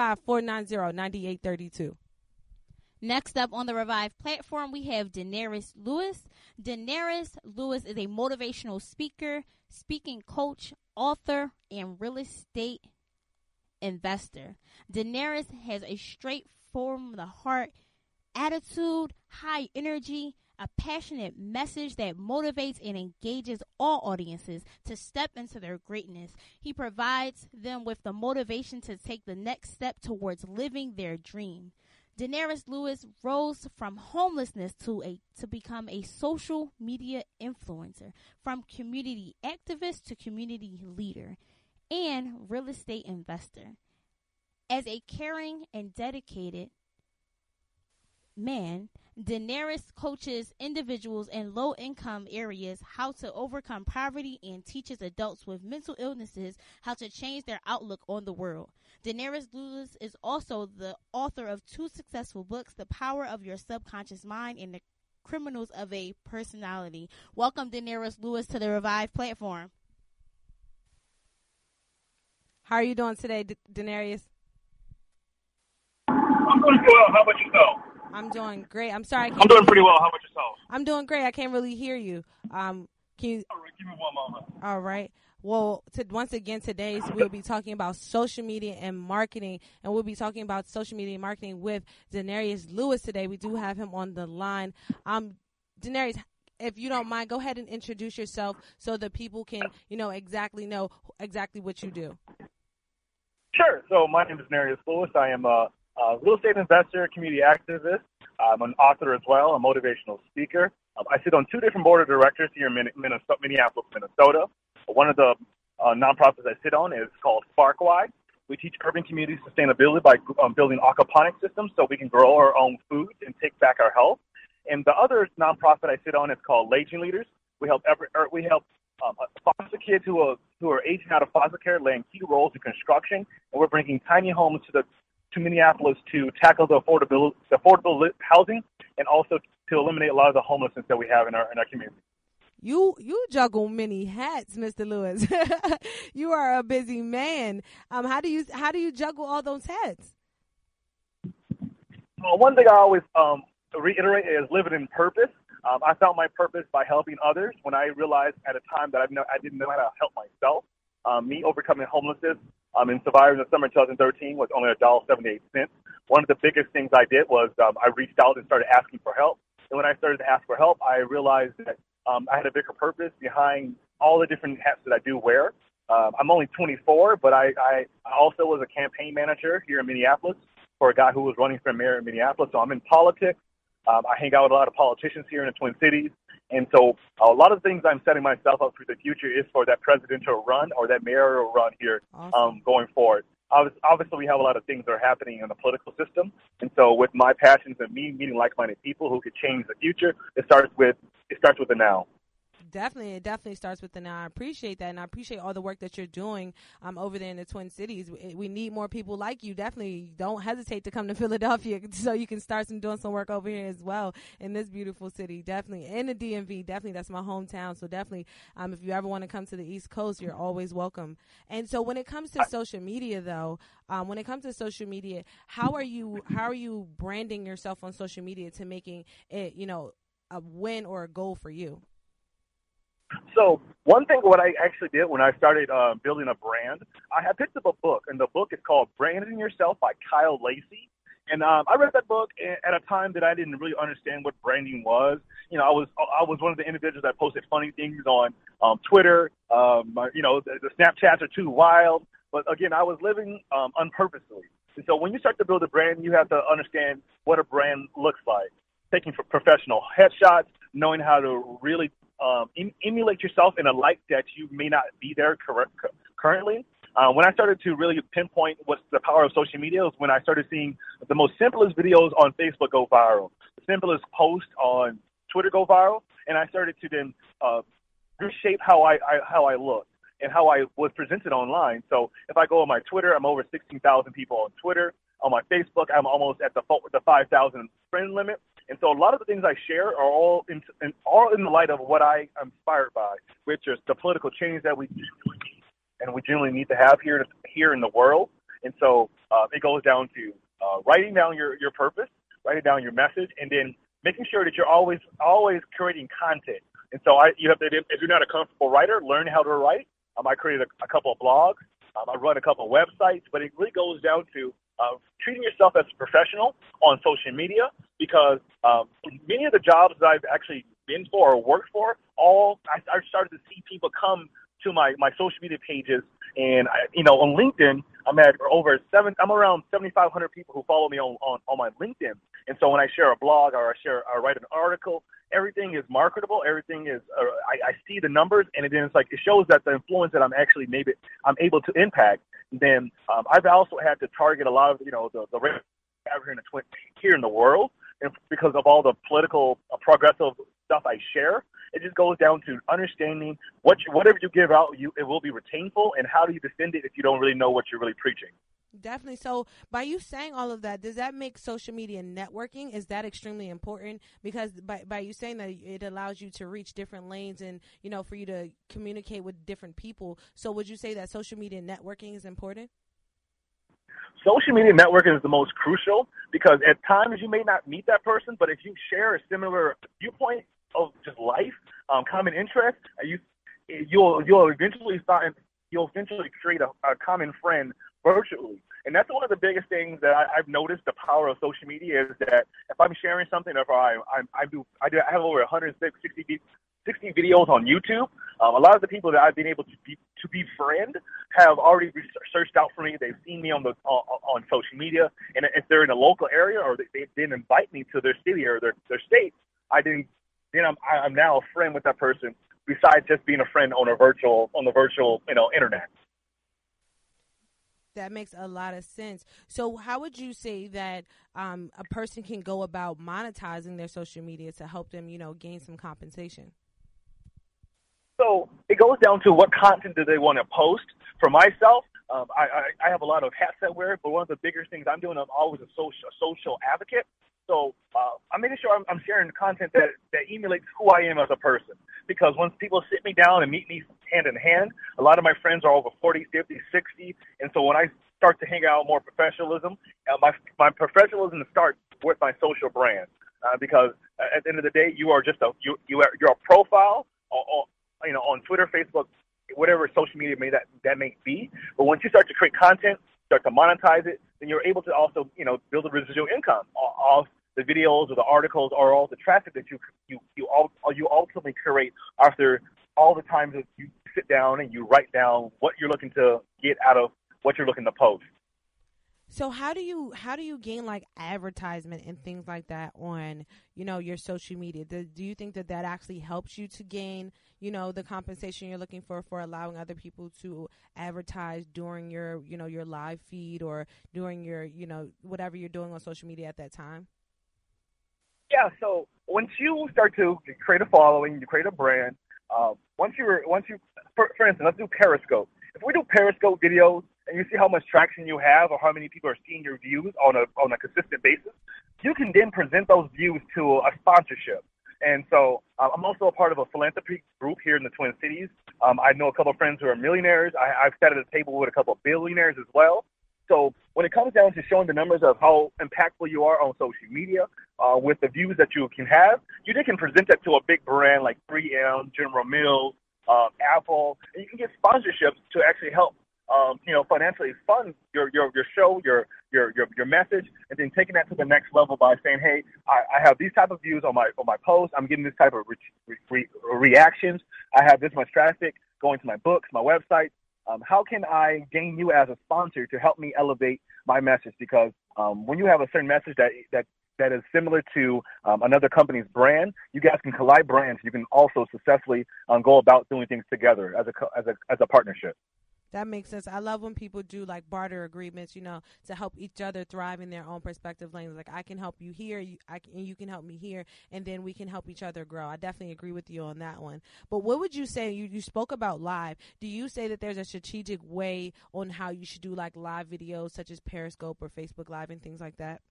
215-490-9832. Next up on the Revive platform, we have Daenerys Lewis. Daenerys Lewis is a motivational speaker, speaking coach, author, and real estate investor. Daenerys has a straight from the heart attitude, high energy, a passionate message that motivates and engages all audiences to step into their greatness. He provides them with the motivation to take the next step towards living their dream. Daenerys Lewis rose from homelessness to become a social media influencer, from community activist to community leader and real estate investor. As a caring and dedicated man, Daenerys coaches individuals in low-income areas how to overcome poverty and teaches adults with mental illnesses how to change their outlook on the world. Daenerys Lewis is also the author of 2 successful books, The Power of Your Subconscious Mind and The Criminals of a Personality. Welcome, Daenerys Lewis, to the Revive platform. How are you doing today, Daenerys? I'm doing well. How about yourself? I'm doing great. I'm sorry. I'm doing pretty well. How about yourself? I'm doing great. I can't really hear you. Can you? All right, give me one moment. All right. Well, once again, today we'll be talking about social media and marketing, and we'll be talking about social media and marketing with Daenerys Lewis today. We do have him on the line. Daenerys, if you don't mind, go ahead and introduce yourself so that people can, know exactly what you do. Sure. So my name is Daenerys Lewis. I am a real estate investor, community activist. I'm an author as well, a motivational speaker. I sit on 2 different board of directors here in Minneapolis, Minnesota. One of the nonprofits I sit on is called SparkWide. We teach urban community sustainability by building aquaponic systems so we can grow our own food and take back our health. And the other nonprofit I sit on is called Aging Leaders. We help foster kids who are aging out of foster care, laying key roles in construction, and we're bringing tiny homes to Minneapolis to tackle the affordable housing and also to eliminate a lot of the homelessness that we have in our community. You juggle many hats, Mr. Lewis. You are a busy man. How do you juggle all those hats? Well, one thing I always reiterate is living in purpose. I found my purpose by helping others when I realized at a time that I didn't know how to help myself. Me overcoming homelessness and surviving the summer 2013 was only $1.78. One of the biggest things I did was I reached out and started asking for help. And when I started to ask for help, I realized that I had a bigger purpose behind all the different hats that I do wear. I'm only 24, but I also was a campaign manager here in Minneapolis for a guy who was running for mayor in Minneapolis. So I'm in politics. I hang out with a lot of politicians here in the Twin Cities. And so a lot of things I'm setting myself up for the future is for that presidential run or that mayoral run here going forward. Obviously, we have a lot of things that are happening in the political system. And so with my passions and me meeting like-minded people who could change the future, it starts with the now. It definitely starts with the now. I appreciate that, and I appreciate all the work that you're doing over there in the Twin Cities. We need more people like you. Definitely don't hesitate to come to Philadelphia so you can start doing some work over here as well in this beautiful city. Definitely. In the DMV, definitely. That's my hometown. So definitely, if you ever want to come to the East Coast, you're always welcome. And so when it comes to social media, though, how are you branding yourself on social media to making it, a win or a goal for you? So one thing what I actually did when I started building a brand, I had picked up a book, and the book is called Branding Yourself by Kyle Lacey. And I read that book at a time that I didn't really understand what branding was. I was one of the individuals that posted funny things on Twitter. The Snapchats are too wild. But again, I was living unpurposely. And so when you start to build a brand, you have to understand what a brand looks like. Taking professional headshots, knowing how to really emulate yourself in a light that you may not be there currently. When I started to really pinpoint what's the power of social media is when I started seeing the most simplest videos on Facebook go viral, the simplest post on Twitter go viral, and I started to then reshape how I look and how I was presented online. So if I go on my Twitter, I'm over 16,000 people on Twitter. On my Facebook, I'm almost at the 5,000 friend limit. And so a lot of the things I share are all in the light of what I am inspired by, which is the political change that we genuinely need to have here in the world. And so it goes down to writing down your purpose, writing down your message, and then making sure that you're always creating content. And so you have to, if you're not a comfortable writer, learn how to write. I created a couple of blogs. I run a couple of websites, but it really goes down to treating yourself as a professional on social media, because many of the jobs that I've actually been for or worked for, I started to see people come to my social media pages, and on LinkedIn, I'm around 7,500 people who follow me on my LinkedIn. And so when I share a blog or I write an article, everything is marketable. Everything is I see the numbers, and then it's like it shows that the influence that I'm able to impact then I've also had to target a lot of, the race here in the world, and because of all the political, progressive stuff I share. It just goes down to understanding whatever you give out, it will be retainable, and how do you defend it if you don't really know what you're really preaching. Definitely. So by you saying all of that, does that make social media networking? Is that extremely important? Because by you saying that, it allows you to reach different lanes and, for you to communicate with different people. So would you say that social media networking is important? Social media networking is the most crucial, because at times you may not meet that person, but if you share a similar viewpoint of just life, common interest, you'll eventually create a common friend virtually. And that's one of the biggest things that I've noticed. The power of social media is that if I'm sharing something, if I have over 160 videos on YouTube. A lot of the people that I've been able to befriend have already searched out for me. They've seen me on social media, and if they're in a local area or they didn't invite me to their city or their state, I'm now a friend with that person. Besides just being a friend on the virtual internet. That makes a lot of sense. So how would you say that a person can go about monetizing their social media to help them, gain some compensation? So it goes down to what content do they want to post. For myself, I have a lot of hats I wear, but one of the bigger things I'm doing, I'm always a social advocate. So I'm making sure I'm sharing content that emulates who I am as a person. Because once people sit me down and meet me hand in hand, a lot of my friends are over 40, 50, 60. And so when I start to hang out more professionalism, my professionalism starts with my social brand. Because at the end of the day, you are just you're a profile on Twitter, Facebook, whatever social media that may be. But once you start to create content, start to monetize it, then you're able to also, build a residual income off the videos or the articles or all the traffic that you ultimately create after all the times that you sit down and you write down what you're looking to get out of what you're looking to post. So how do you gain like advertisement and things like that on, your social media? Do you think that actually helps you to gain, the compensation you're looking for allowing other people to advertise during your, your live feed or during your, whatever you're doing on social media at that time? Yeah, so once you start to create a following, you create a brand. For instance, let's do Periscope. If we do Periscope videos and you see how much traction you have or how many people are seeing your views on a consistent basis, you can then present those views to a sponsorship. And so I'm also a part of a philanthropy group here in the Twin Cities. I know a couple of friends who are millionaires. I've sat at a table with a couple of billionaires as well. So when it comes down to showing the numbers of how impactful you are on social media, with the views that you can have, you can present that to a big brand like 3M, General Mills, Apple, and you can get sponsorships to actually help, financially fund your show, your message, and then taking that to the next level by saying, hey, I have these type of views on my posts. I'm getting this type of reactions. I have this much traffic going to my books, my website. How can I gain you as a sponsor to help me elevate my message? Because when you have a certain message that is similar to another company's brand, you guys can collide brands. You can also successfully go about doing things together as a partnership. That makes sense. I love when people do like barter agreements, to help each other thrive in their own perspective lanes. Like I can help you here, you can help me here, and then we can help each other grow. I definitely agree with you on that one. But what would you say, you spoke about live. Do you say that there's a strategic way on how you should do like live videos such as Periscope or Facebook Live and things like that?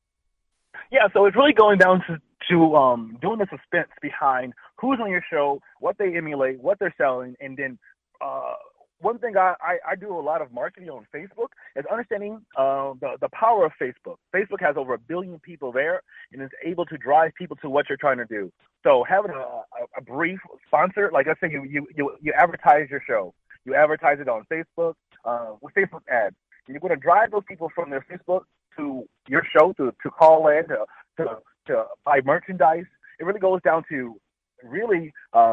Yeah, so it's really going down to doing the suspense behind who's on your show, what they emulate, what they're selling, and then one thing I do a lot of marketing on Facebook is understanding the power of Facebook. Facebook has over 1 billion people there and is able to drive people to what you're trying to do. So having a brief sponsor, like let's say you advertise your show, you advertise it on Facebook with Facebook ads. And you're going to drive those people from their Facebook to your show to call in to buy merchandise. It really goes down to really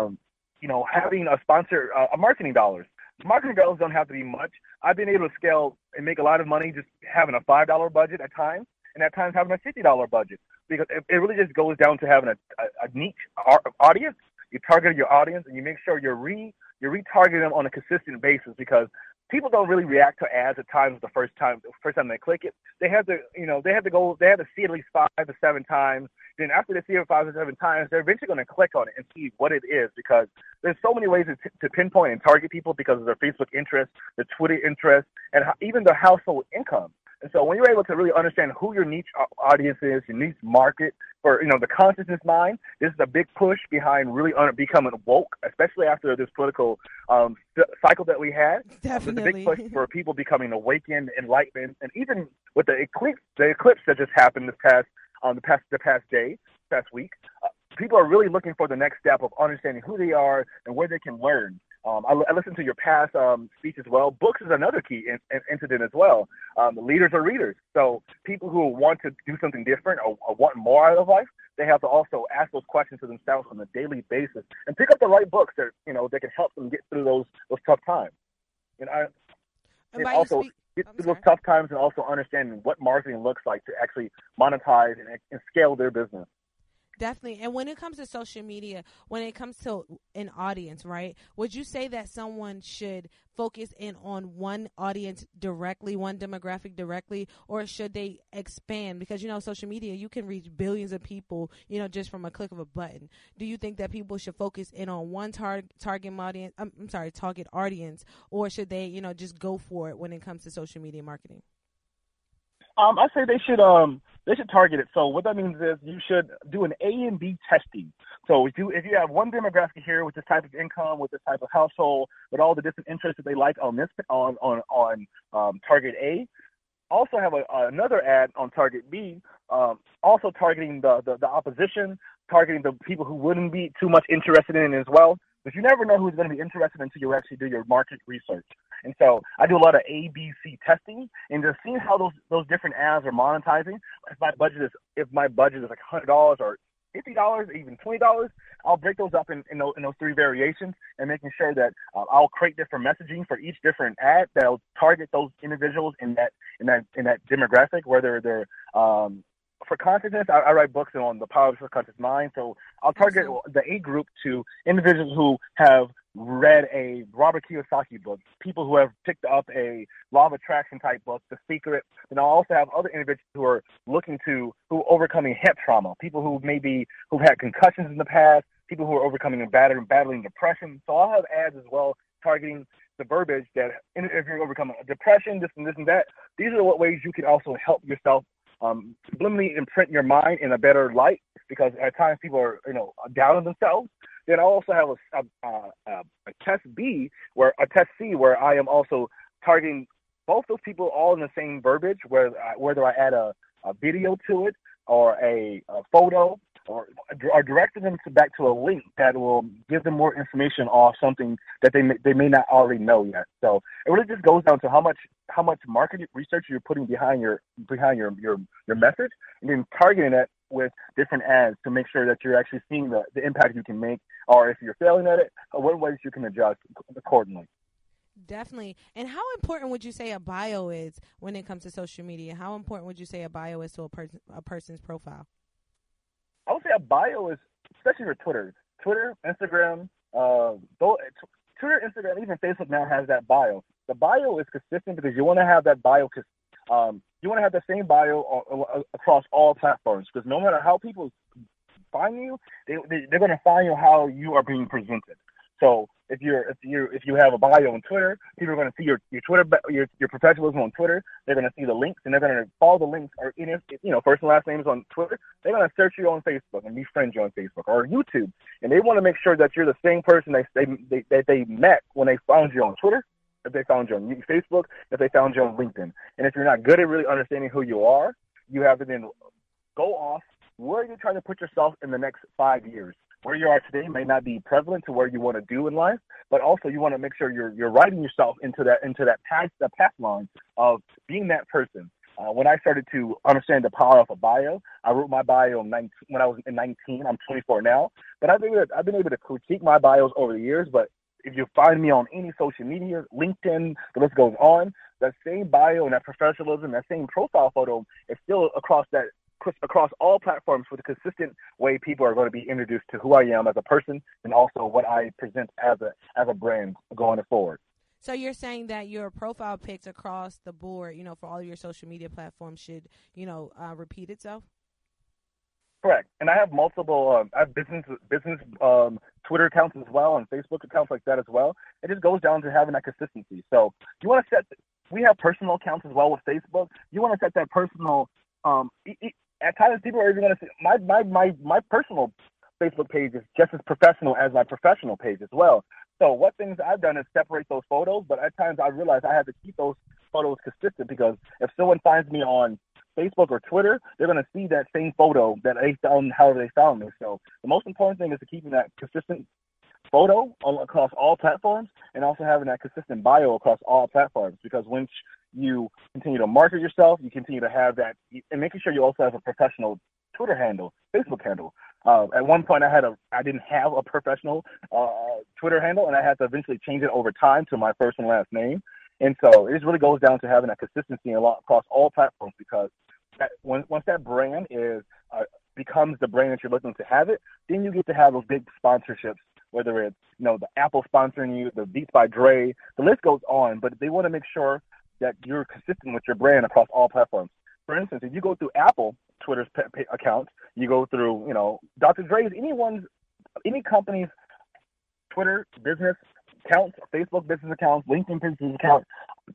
having a sponsor, marketing dollars. Marketing dollars don't have to be much. I've been able to scale and make a lot of money just having a $5 budget at times, and at times having a $50 budget, because it really just goes down to having a niche audience. You target your audience, and you make sure you're retargeting them on a consistent basis, because people don't really react to ads at times the first time they click it. They have to see it at least 5 to 7 times. Then after they see it 5 to 7 times, they're eventually going to click on it and see what it is, because there's so many ways to pinpoint and target people because of their Facebook interest, their Twitter interest, and even their household income. And so when you're able to really understand who your niche audience is, your niche market, for the consciousness mind, this is a big push behind really becoming woke, especially after this political cycle that we had. Definitely. There's a big push for people becoming awakened, enlightened, and even with the eclipse that just happened the past week, people are really looking for the next step of understanding who they are and where they can learn. I listened to your past speech as well. Books is another key incident as well. Leaders are readers. So people who want to do something different or want more out of life, they have to also ask those questions to themselves on a daily basis and pick up the right books that that can help them get through those tough times. And also get through those tough times, and also understanding what marketing looks like to actually monetize and scale their business. Definitely. And when it comes to social media, when it comes to an audience, right, would you say that someone should focus in on one audience directly, one demographic directly, or should they expand? Because, social media, you can reach billions of people, just from a click of a button. Do you think that people should focus in on one target audience, or should they, just go for it when it comes to social media marketing? I say they should target it. So what that means is you should do an A and B testing. So if you have one demographic here with this type of income, with this type of household, with all the different interests that they like on target A, also have another ad on target B, also targeting the opposition, targeting the people who wouldn't be too much interested in it as well. But you never know who's going to be interested until you actually do your market research. And so I do a lot of A, B, C testing and just seeing how those different ads are monetizing. If my budget is like $100 or $50 or even $20, I'll break those up in those 3 variations, and making sure that I'll create different messaging for each different ad that'll target those individuals in that demographic, whether they're for consciousness. I write books on the power of the subconscious mind, so I'll target the A group to individuals who have read a Robert Kiyosaki book, people who have picked up a Law of Attraction type book, The Secret, and I'll also have other individuals who are overcoming head trauma, people who've had concussions in the past, people who are overcoming and battling depression. So I'll have ads as well targeting the verbiage that if you're overcoming depression, this and this and that, these are what ways you can also help yourself subliminally imprint your mind in a better light, because at times people are down on themselves. Then I also have a test C where I am also targeting both those people all in the same verbiage, whether I add a video to it or a photo, or directing them back to a link that will give them more information off something that they may not already know yet. So it really just goes down to how much market research you're putting behind your message, and then targeting it with different ads to make sure that you're actually seeing the impact you can make, or if you're failing at it, what ways you can adjust accordingly. Definitely. And how important would you say a bio is when it comes to social media? How important would you say a bio is to a person's profile? I would say a bio is, especially for Twitter, Instagram, Twitter, Instagram, even Facebook now has that bio. The bio is consistent because you want to have that bio, you want to have the same bio across all platforms, because no matter how people find you, they're going to find you how you are being presented. So if you have a bio on Twitter, people are going to see your Twitter, your professionalism on Twitter. They're going to see the links, and they're going to follow the links. Or first and last names on Twitter. They're going to search you on Facebook and befriend you on Facebook or YouTube, and they want to make sure that you're the same person they met when they found you on Twitter, if they found you on Facebook, if they found you on LinkedIn. And if you're not good at really understanding who you are, you have to then go off. Where are you trying to put yourself in the next 5 years? Where you are today may not be prevalent to where you want to do in life, but also you want to make sure you're writing yourself into that path line of being that person. When I started to understand the power of a bio, I wrote my bio when I was 19. I'm 24 now, but I've been able to critique my bios over the years. But if you find me on any social media, LinkedIn, the list goes on, that same bio and that professionalism, that same profile photo is still across all platforms with a consistent way people are going to be introduced to who I am as a person and also what I present as a brand going forward. So you're saying that your profile pics across the board, for all of your social media platforms should, repeat itself? Correct. And I have multiple, I have business Twitter accounts as well and Facebook accounts like that as well. It just goes down to having that consistency. So you want to we have personal accounts as well with Facebook. You want to set that personal, at times people are even going to say, my personal Facebook page is just as professional as my professional page as well. So what things I've done is separate those photos, but at times I realize I have to keep those photos consistent because if someone finds me on Facebook or Twitter, they're going to see that same photo that they found, however they found me. So the most important thing is to keeping that consistent photo across all platforms and also having that consistent bio across all platforms, because once you continue to market yourself, you continue to have that, and making sure you also have a professional Twitter handle, Facebook handle. At one point I didn't have a professional Twitter handle, and I had to eventually change it over time to my first and last name. And so it just really goes down to having that consistency across all platforms, because once that brand becomes the brand that you're looking to have it, then you get to have those big sponsorships, whether it's the Apple sponsoring you, the Beats by Dre, the list goes on. But they want to make sure that you're consistent with your brand across all platforms. For instance, if you go through Apple Twitter's account, you go through Dr. Dre's, any company's Twitter business accounts, Facebook business accounts, LinkedIn business accounts,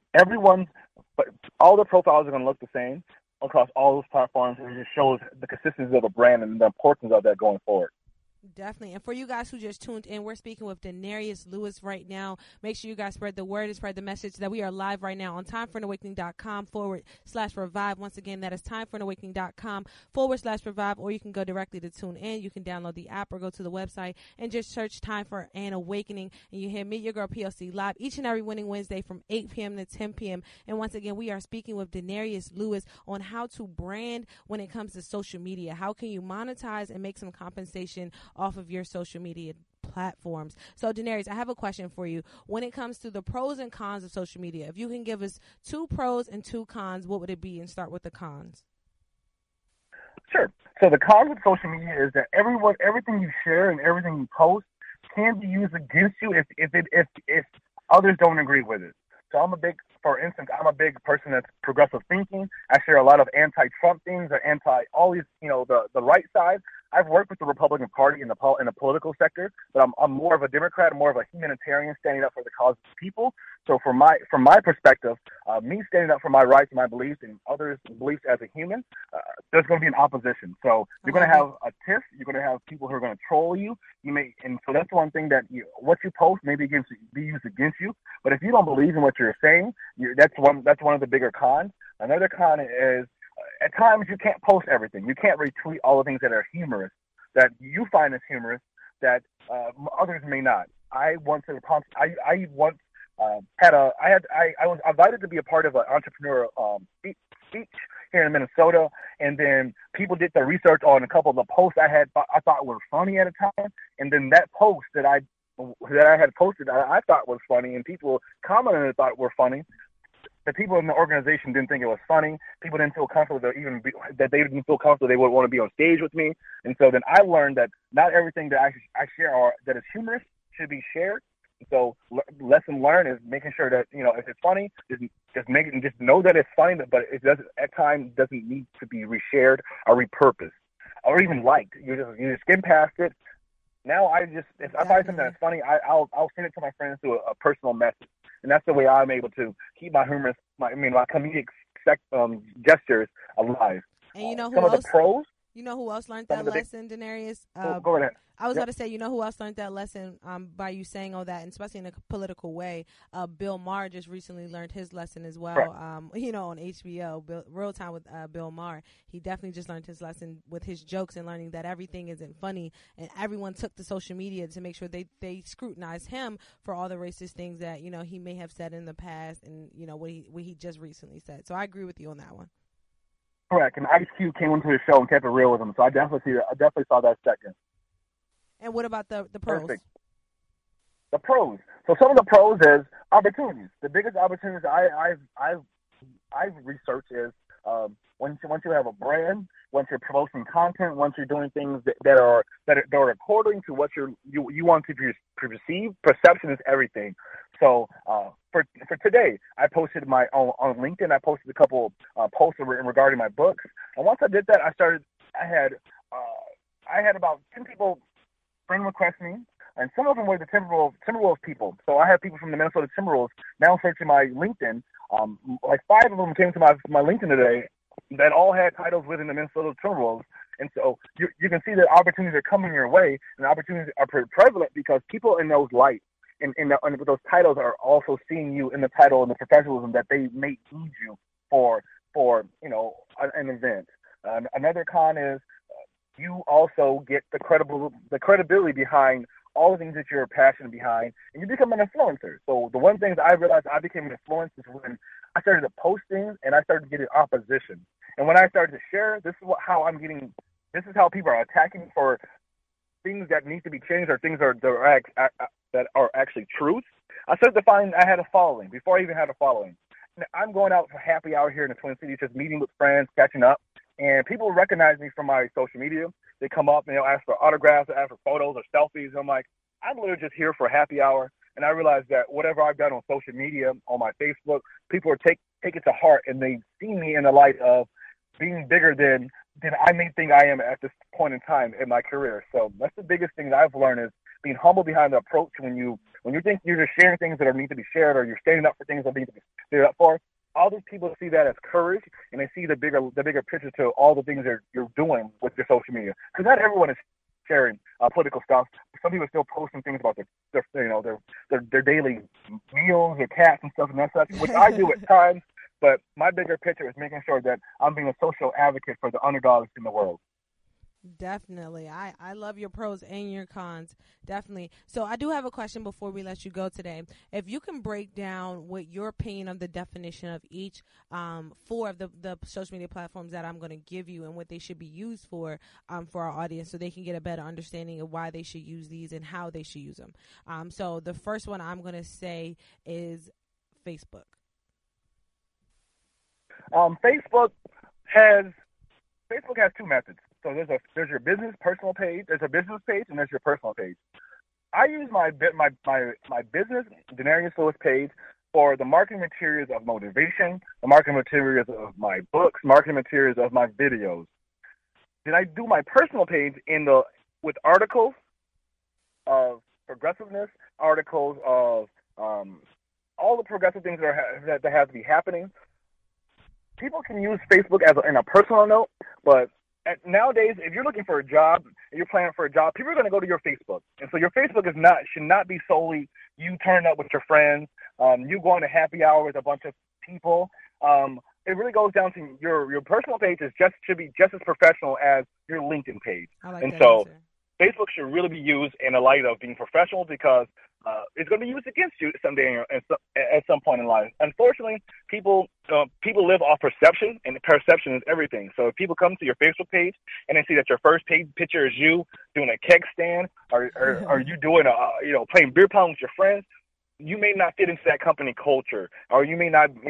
all the profiles are going to look the same across all those platforms, and it just shows the consistency of the brand and the importance of that going forward. Definitely. And for you guys who just tuned in, we're speaking with Denarius Lewis right now. Make sure you guys spread the word and spread the message that we are live right now on timeforanawakening.com/revive. Once again, that is timeforanawakening.com/revive, or you can go directly to tune in. You can download the app or go to the website and just search Time for an Awakening, and you hear Meet Your Girl PLC live each and every winning Wednesday from 8 p.m. to 10 p.m. And once again, we are speaking with Denarius Lewis on how to brand when it comes to social media. How can you monetize and make some compensation off of your social media platforms? So Denarius, I have a question for you. When it comes to the pros and cons of social media, if you can give us 2 pros and 2 cons, what would it be? And start with the cons. Sure. So the cons with social media is that everything you share and everything you post can be used against you if others don't agree with it. So for instance, I'm a big person that's progressive thinking. I share a lot of anti-Trump things or all these, the right side. I've worked with the Republican Party in the political sector, but I'm more of a Democrat, more of a humanitarian, standing up for the cause of the people. So from my perspective, me standing up for my rights and my beliefs and others' beliefs as a human, there's going to be an opposition. So you're going to have a tiff. You're going to have people who are going to troll you. And so that's one thing that what you post may be used against you. But if you don't believe in what you're saying, that's one of the bigger cons. Another con is, at times you can't post everything. You can't retweet all the things that are humorous, that you find as humorous, that others may not. I was invited to be a part of an entrepreneur speech here in Minnesota, and then people did the research on a couple of the posts I thought were funny at a time, and then that post that I had posted I thought was funny, and people commented and thought were funny. The people in the organization didn't think it was funny. People didn't feel comfortable they didn't feel comfortable they would want to be on stage with me. And so then I learned that not everything that I share that is humorous should be shared. So lesson learned is making sure that if it's funny, just know that it's funny, but it doesn't at times doesn't need to be reshared or repurposed or even liked. You just skim past it. Now if I find something that's funny, I'll send it to my friends through a personal message. And that's the way I'm able to keep my humorous, my comedic gestures alive. And some of the pros. You know who else learned that lesson, Denarius? Go ahead. I was about to say, you know who else learned that lesson by you saying all that, and especially in a political way. Bill Maher just recently learned his lesson as well, on HBO, Real Time with Bill Maher. He definitely just learned his lesson with his jokes and learning that everything isn't funny, and everyone took to social media to make sure they scrutinize him for all the racist things that, he may have said in the past and, what he just recently said. So I agree with you on that one. Correct. And Ice Cube came into the show and kept it real with him, so I definitely saw that second. And what about the pros? Perfect. The pros. So some of the pros is opportunities. The biggest opportunities I've researched is once you have a brand, once you're posting content, once you're doing things that are according to what you want to perceive. Perception is everything. So for today, I posted on LinkedIn. I posted a couple posts regarding my books, and once I did that, I had about 10 people friend request me, and some of them were the Timberwolves people. So I have people from the Minnesota Timberwolves now searching my LinkedIn. Like 5 of them came to my LinkedIn today that all had titles within the Minnesota Timberwolves. And so you can see that opportunities are coming your way, and opportunities are prevalent because people in those lights and those titles are also seeing you in the title and the professionalism that they may need you for an event. Another con is you also get the credibility behind all the things that you're passionate behind, and you become an influencer. So the one thing that I realized I became an influencer is when I started to post things and I started getting opposition. And when I started to share, this is how people are attacking for things that need to be changed or things that are actually truth. I started to find I had a following before I even had a following. I'm going out for happy hour here in the Twin Cities, just meeting with friends, catching up, and people recognize me from my social media. They come up and they'll ask for autographs, ask for photos or selfies. I'm like, I'm literally just here for a happy hour. And I realized that whatever I've done on social media, on my Facebook, people are take it to heart, and they see me in the light of being bigger than I may think I am at this point in time in my career. So that's the biggest thing that I've learned is being humble behind the approach. When you think you're just sharing things that need to be shared, or you're standing up for things that need to be stood up for, all these people see that as courage, and they see the bigger picture to all the things that you're doing with your social media. Because not everyone is sharing political stuff. Some people are still posting things about their daily meals, their cats and stuff and that such, which I do at times. But my bigger picture is making sure that I'm being a social advocate for the underdogs in the world. Definitely. I love your pros and your cons. Definitely. So I do have a question before we let you go today. If you can break down what your opinion of the definition of each 4 of the social media platforms that I'm going to give you and what they should be used for our audience so they can get a better understanding of why they should use these and how they should use them. So the first one I'm going to say is Facebook. Facebook has 2 methods. So there's your business personal page, there's a business page, and there's your personal page. I use my business Denarius Lewis page for the marketing materials of motivation, the marketing materials of my books, marketing materials of my videos. Then I do my personal page with articles of progressiveness, articles of all the progressive things that have to be happening. People can use Facebook in a personal note, but nowadays, if you're looking for a job and you're planning for a job, people are going to go to your Facebook. And so your Facebook should not be solely you turning up with your friends, you going to happy hour with a bunch of people. It really goes down to your personal page should be just as professional as your LinkedIn page. I like and that so answer. Facebook should really be used in the light of being professional because it's going to be used against you someday at some point in life. Unfortunately, people live off perception, and perception is everything. So if people come to your Facebook page and they see that your first page picture is you doing a keg stand or you doing playing beer pong with your friends, you may not fit into that company culture, or you may not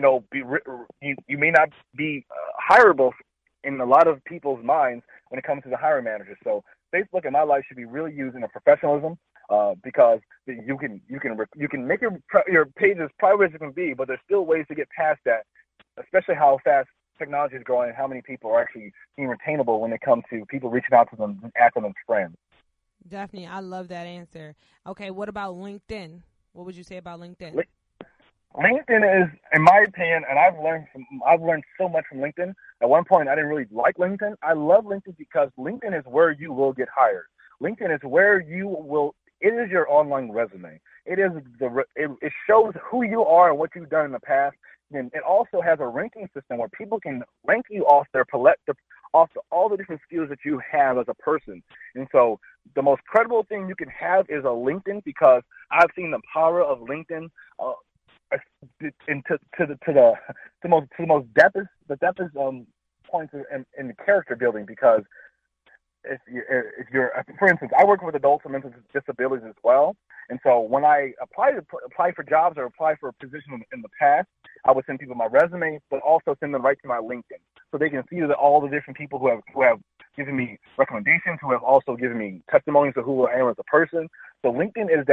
be hireable in a lot of people's minds when it comes to the hiring managers. So Facebook in my life should be really used in a professionalism. Because you can make your page as private as it can be, but there's still ways to get past that, especially how fast technology is growing and how many people are actually being retainable when it comes to people reaching out to them and acting as friends. Definitely. I love that answer. Okay, what about LinkedIn? What would you say about LinkedIn? LinkedIn is, in my opinion, and I've learned so much from LinkedIn. At one point, I didn't really like LinkedIn. I love LinkedIn because LinkedIn is where you will get hired. LinkedIn is where you will. It is your online resume. It shows who you are and what you've done in the past. And it also has a ranking system where people can rank you off off all the different skills that you have as a person. And so the most credible thing you can have is a LinkedIn, because I've seen the power of LinkedIn into the most deepest points in the character building, because if you're, for instance, I work with adults with mental disabilities as well, and so when I apply for jobs or apply for a position in the past, I would send people my resume, but also send them right to my LinkedIn. so they can see that all the different people who have given me recommendations, who have also given me testimonies of who I am as a person. So LinkedIn is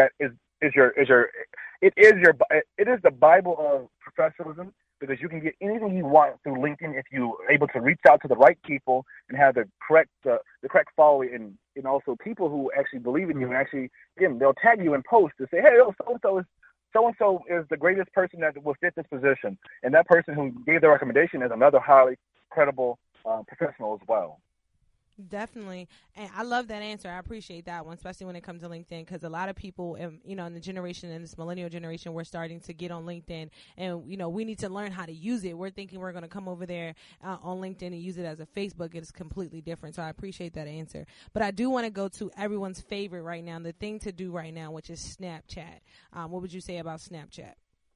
the Bible of professionalism, because you can get anything you want through LinkedIn if you're able to reach out to the right people and have the correct following, and also people who actually believe in you, and actually, again, they'll tag you in posts to say, hey, so-and-so is the greatest person that will fit this position. And that person who gave the recommendation is another highly credible professional as well. Definitely. And I love that answer. I appreciate that one, especially when it comes to LinkedIn, because a lot of people, in the generation, in this millennial generation, we're starting to get on LinkedIn, and, we need to learn how to use it. We're thinking we're going to come over there on LinkedIn and use it as a Facebook. It is completely different. So I appreciate that answer. But I do want to go to everyone's favorite right now, the thing to do right now, which is Snapchat. What would you say about Snapchat?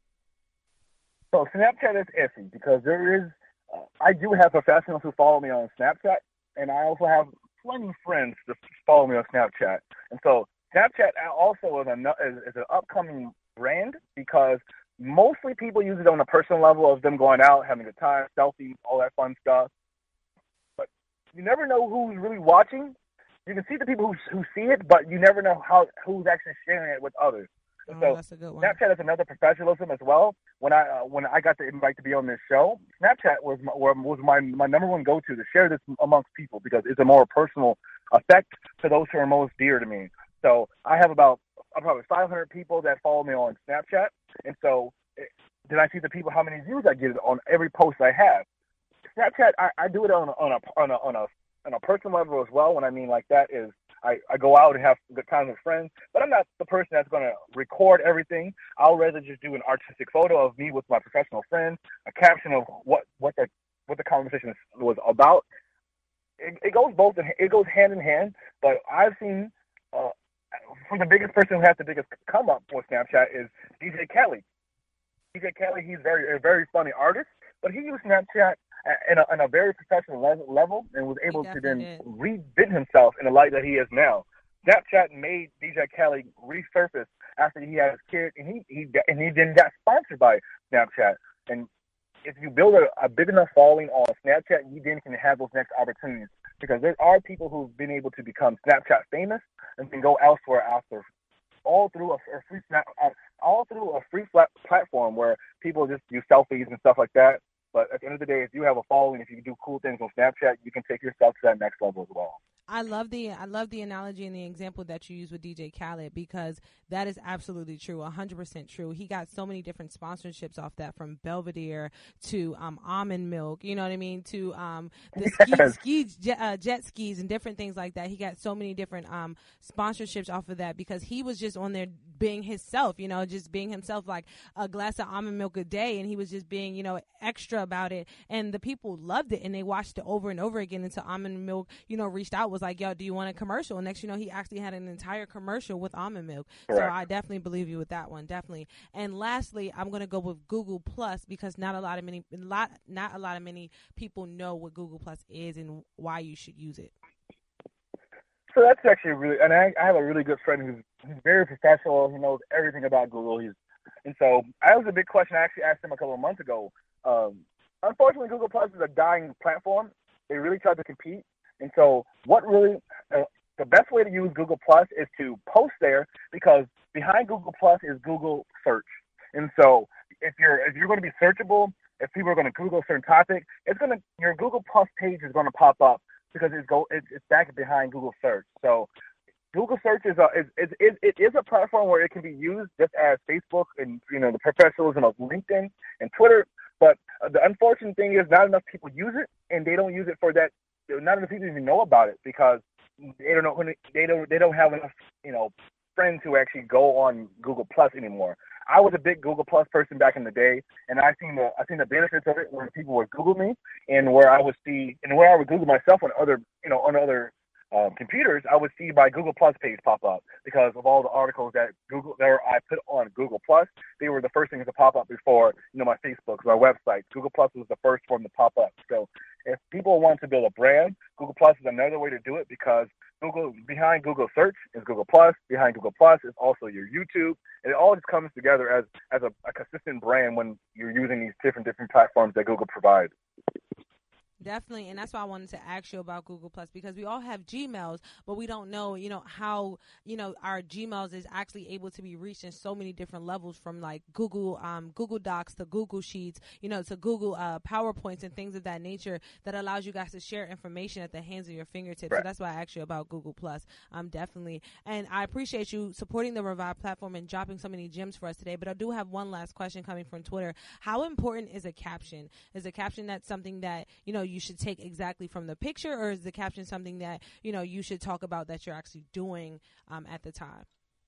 So Snapchat is iffy because I do have professionals who follow me on Snapchat, and I also have plenty of friends that follow me on Snapchat. And so Snapchat also is an upcoming brand, because mostly people use it on a personal level of them going out, having a good time, selfies, all that fun stuff. But you never know who's really watching. You can see the people who see it, but you never know who's actually sharing it with others. And so that's a good one. Snapchat is another professionalism as well. When I got the invite to be on this show, Snapchat was my number one go-to to share this amongst people, because it's a more personal effect to those who are most dear to me. So I have probably 500 people that follow me on Snapchat, and so then I see the people, how many views I get on every post I have. Snapchat, I do it on a personal level as well. When I mean like that is, I go out and have good times with friends, but I'm not the person that's going to record everything. I'll rather just do an artistic photo of me with my professional friend, a caption of what the conversation was about. It goes hand in hand. But I've seen from the biggest person who has the biggest come up with Snapchat is DJ Khaled. DJ Khaled, he's a very funny artist, but he used Snapchat in a very professional level, and was able to then reinvent himself in the light that he is now. Snapchat made DJ Khaled resurface after he had his kid, and he then got sponsored by Snapchat. And if you build a big enough following on Snapchat, you then can have those next opportunities, because there are people who've been able to become Snapchat famous and can go elsewhere after, all through a free platform where people just do selfies and stuff like that. But at the end of the day, if you have a following, if you can do cool things on Snapchat, you can take yourself to that next level as well. I love the analogy and the example that you use with DJ Khaled, because that is absolutely true, 100% true. He got so many different sponsorships off that, from Belvedere to almond milk, you know what I mean, to the jet skis and different things like that. He got so many different sponsorships off of that, because he was just on there being himself, just being himself, like a glass of almond milk a day, and he was just being, extra about it, and the people loved it, and they watched it over and over again until almond milk, reached out, was like, yo, do you want a commercial? And next, he actually had an entire commercial with almond milk. Correct. So I definitely believe you with that one, definitely. And lastly, I'm going to go with Google Plus, because not a lot of many people know what Google Plus is and why you should use it. So that's actually and I have a really good friend who's very professional. He knows everything about Google. And so that was a big question I actually asked him a couple of months ago. Unfortunately, Google Plus is a dying platform. They really tried to compete. And so the best way to use Google Plus is to post there, because behind Google Plus is Google search. And so if you're going to be searchable, if people are going to Google a certain topic, your Google Plus page is going to pop up, because it's back behind Google search. So Google search is a platform where it can be used just as Facebook and the professionalism of LinkedIn and Twitter. But the unfortunate thing is, not enough people use it, and they don't use it for that. Not enough people even know about it, because they don't have enough friends who actually go on Google Plus anymore. I was a big Google Plus person back in the day, and I seen the benefits of it when people would Google me, and where I would Google myself on other computers, I would see my Google Plus page pop up, because of all the articles that I put on Google Plus. They were the first things to pop up before my Facebook, my website. Google Plus was the first one to pop up. So if people want to build a brand, Google Plus is another way to do it, because behind Google search is Google Plus. Behind Google Plus is also your YouTube, and it all just comes together as a consistent brand when you're using these different platforms that Google provides. Definitely, and that's why I wanted to ask you about Google Plus, because we all have Gmails, but we don't know, how, our Gmails is actually able to be reached in so many different levels, from like Google Docs to Google Sheets, to Google PowerPoints and things of that nature, that allows you guys to share information at the hands of your fingertips. Right. So that's why I asked you about Google Plus. Definitely, and I appreciate you supporting the Revive platform and dropping so many gems for us today. But I do have one last question coming from Twitter. How important is a caption? Is a caption that's something that you should take exactly from the picture, or is the caption something that you should talk about that you're actually doing at the time?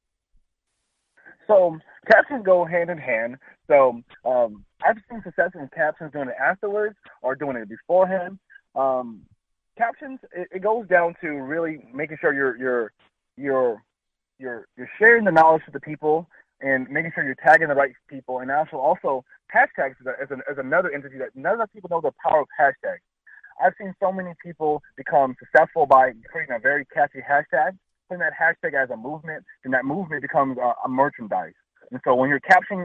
So captions go hand in hand. So I've seen success in captions doing it afterwards or doing it beforehand. Captions, it goes down to really making sure you're sharing the knowledge with the people and making sure you're tagging the right people, and also hashtags as another entity that none of the people know the power of hashtags. I've seen so many people become successful by creating a very catchy hashtag, putting that hashtag as a movement, and that movement becomes a merchandise. And so when you're captioning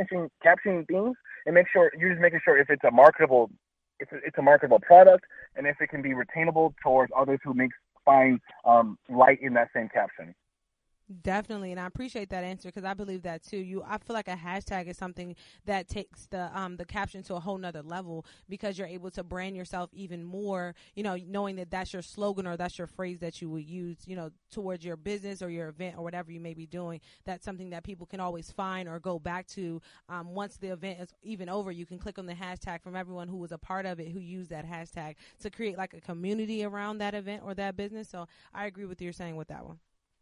things, and you're just making sure if it's a marketable, it's a marketable product, and if it can be retainable towards others who find light in that same caption. Definitely, and I appreciate that answer, because I believe that too. I feel like a hashtag is something that takes the caption to a whole nother level, because you're able to brand yourself even more, knowing that that's your slogan or that's your phrase that you would use, towards your business or your event or whatever you may be doing. That's something that people can always find or go back to once the event is even over. You can click on the hashtag from everyone who was a part of it, who used that hashtag, to create like a community around that event or that business. So I agree with you saying with that one.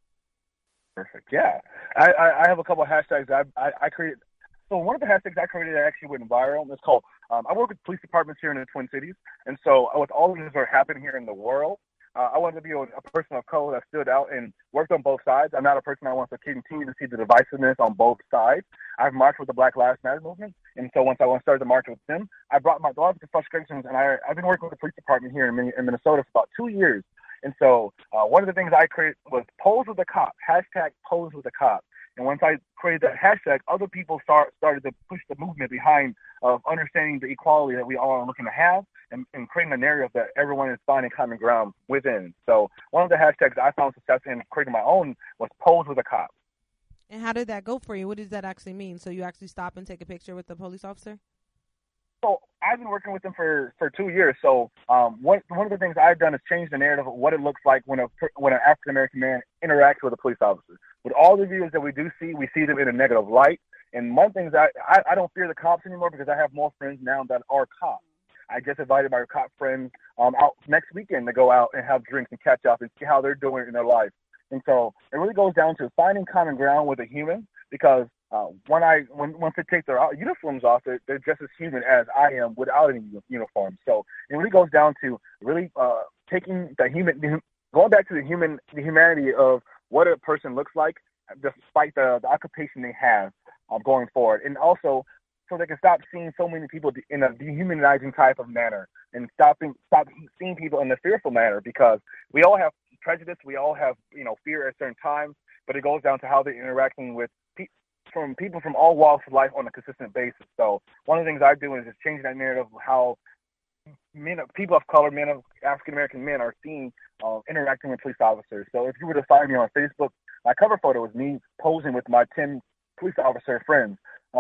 Perfect. Yeah. I have a couple of hashtags I created. So one of the hashtags I created that actually went viral. It's called, I work with police departments here in the Twin Cities. And so with all of this that are happening here in the world, I wanted to be a person of color that stood out and worked on both sides. I'm not a person that wants to continue to see the divisiveness on both sides. I've marched with the Black Lives Matter movement. And so once I started to march with them, I brought my dogs to frustrations. And I've been working with the police department here in Minnesota for about 2 years. And so one of the things I created was Pose with a Cop, hashtag Pose with a Cop. And once I created that hashtag, other people started to push the movement behind of understanding the equality that we all are looking to have, and creating a narrative that everyone is finding common ground within. So one of the hashtags I found success in creating my own was Pose with a Cop. And how did that go for you? What does that actually mean? So you actually stop and take a picture with the police officer? So I've been working with them for 2 years. So one of the things I've done is change the narrative of what it looks like when an African American man interacts with a police officer. With all the videos that we do see, we see them in a negative light. And one thing is I don't fear the cops anymore, because I have more friends now that are cops. I just invited my cop friends out next weekend to go out and have drinks and catch up and see how they're doing in their life. And so it really goes down to finding common ground with a human, because once they take their uniforms off, they're just as human as I am without any uniform. So it really goes down to really taking going back to the humanity of what a person looks like, despite the occupation they have going forward, and also so they can stop seeing so many people in a dehumanizing type of manner, and stop seeing people in a fearful manner, because we all have prejudice, we all have fear at certain times, but it goes down to how they're interacting with from people from all walks of life on a consistent basis. So one of the things I do is just changing that narrative of how people of color, African American men are seen interacting with police officers. So if you were to find me on Facebook, my cover photo is me posing with my 10 police officer friends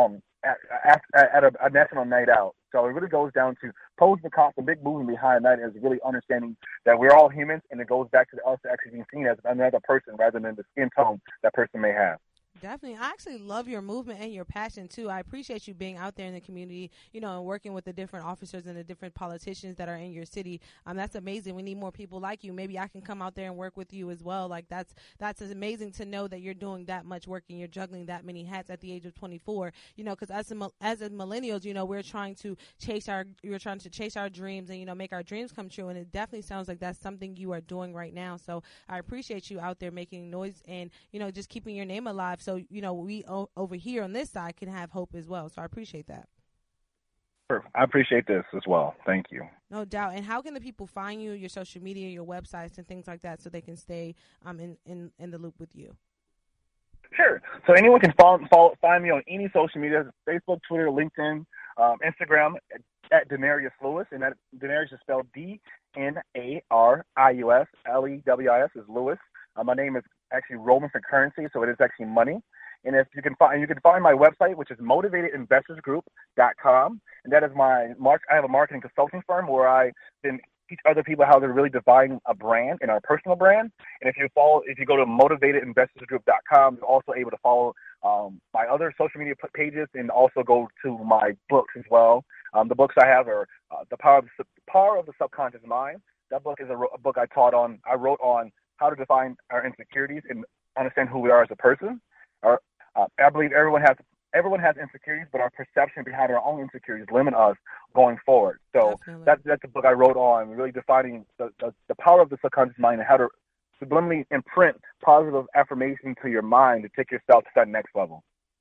at a national night out. So it really goes down to Pose the Cop. The big movement behind that is really understanding that we're all humans, and it goes back to us actually being seen as another person rather than the skin tone that person may have. Definitely. I actually love your movement and your passion, too. I appreciate you being out there in the community, and working with the different officers and the different politicians that are in your city. That's amazing. We need more people like you. Maybe I can come out there and work with you as well. Like, that's amazing to know that you're doing that much work and you're juggling that many hats at the age of 24, because as millennials, we're trying to chase our dreams and, make our dreams come true. And it definitely sounds like that's something you are doing right now. So I appreciate you out there making noise and, just keeping your name alive. So, we over here on this side can have hope as well. So I appreciate that. Sure. I appreciate this as well. Thank you. No doubt. And how can the people find you, your social media, your websites, and things like that, so they can stay in the loop with you? Sure. So anyone can find me on any social media: Facebook, Twitter, LinkedIn, Instagram, at Denarius Lewis, and that Denarius is spelled D-N-A-R-I-U-S, Lewis is Lewis. My name is actually Roman for currency, so it is actually money. And if you can find my website, which is motivatedinvestorsgroup.com, and that is I have a marketing consulting firm where I then teach other people how to really define a brand and our personal brand. And if you go to motivatedinvestorsgroup.com, you're also able to follow my other social media pages and also go to my books as well. The books I have are The Power of the Subconscious Mind. That book is a book I wrote on how to define our insecurities and understand who we are as a person. I believe everyone has insecurities, but our perception behind our own insecurities limit us going forward. So that's the book I wrote on, really defining the power of the subconscious mind and how to subliminally imprint positive affirmation to your mind to take yourself to that next level.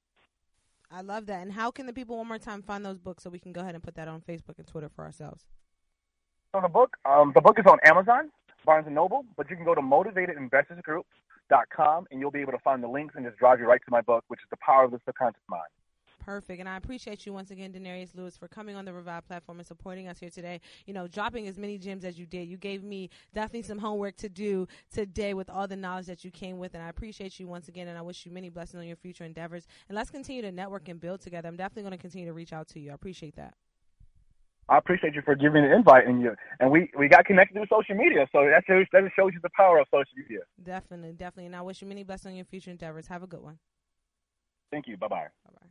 I love that. And how can the people one more time find those books so we can go ahead and put that on Facebook and Twitter for ourselves? So the book is on Amazon, Barnes & Noble, but you can go to motivatedinvestorsgroup.com and you'll be able to find the links and just drive you right to my book, which is The Power of the Subconscious Mind. Perfect. And I appreciate you once again, Denarius Lewis, for coming on the Revive platform and supporting us here today. You know, dropping as many gems as you did. You gave me definitely some homework to do today with all the knowledge that you came with. And I appreciate you once again. And I wish you many blessings on your future endeavors. And let's continue to network and build together. I'm definitely going to continue to reach out to you. I appreciate that. I appreciate you for giving me the invite, and we got connected through social media, so that shows you the power of social media. Definitely. And I wish you many blessings on your future endeavors. Have a good one. Thank you. Bye-bye. Bye-bye.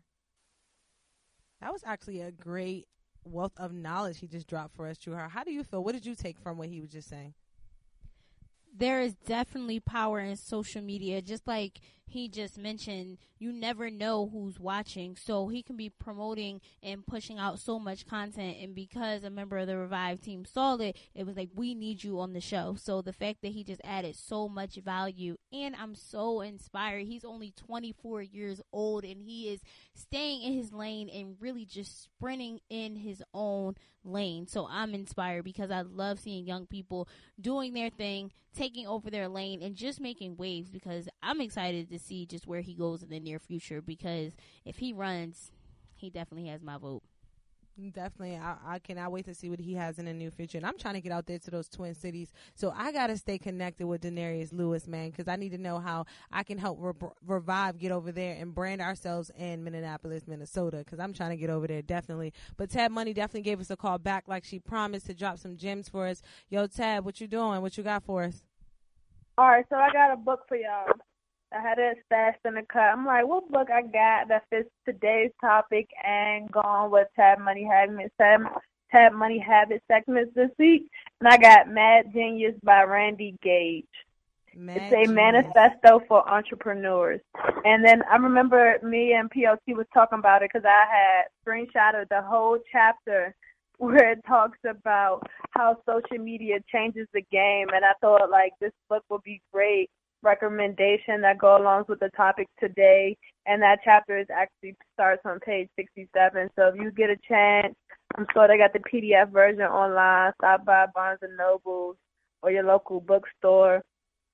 That was actually a great wealth of knowledge he just dropped for us, Trueheart. How do you feel? What did you take from what he was just saying? There is definitely power in social media. Just like he just mentioned, you never know who's watching. So he can be promoting and pushing out so much content. And because a member of the Revive team saw it, it was like, we need you on the show. So the fact that he just added so much value, and I'm so inspired. He's only 24 years old and he is staying in his lane and really just sprinting in his own lane. So I'm inspired because I love seeing young people doing their thing, taking over their lane, and just making waves, because I'm excited to see just where he goes in the near future, because if he runs, he definitely has my vote. Definitely. I cannot wait to see what he has in the near future. And I'm trying to get out there to those Twin Cities. So I got to stay connected with Denarius Lewis, man, because I need to know how I can help Revive get over there and brand ourselves in Minneapolis, Minnesota, because I'm trying to get over there, definitely. But Tab Money definitely gave us a call back like she promised to drop some gems for us. Yo, Tab, what you doing? What you got for us? All right, so I got a book for y'all. I had it stashed in the cut. I'm like, what book I got that fits today's topic and gone with Tab Money Habit segments this week? And I got Mad Genius by Randy Gage. It's a manifesto for entrepreneurs. And then I remember me and PLC was talking about it because I had screenshotted the whole chapter where it talks about how social media changes the game. And I thought, like, this book would be great recommendation that go along with the topic today, and that chapter actually starts on page 67. So if you get a chance, I'm sure they got the PDF version online. Stop by Barnes & Noble or your local bookstore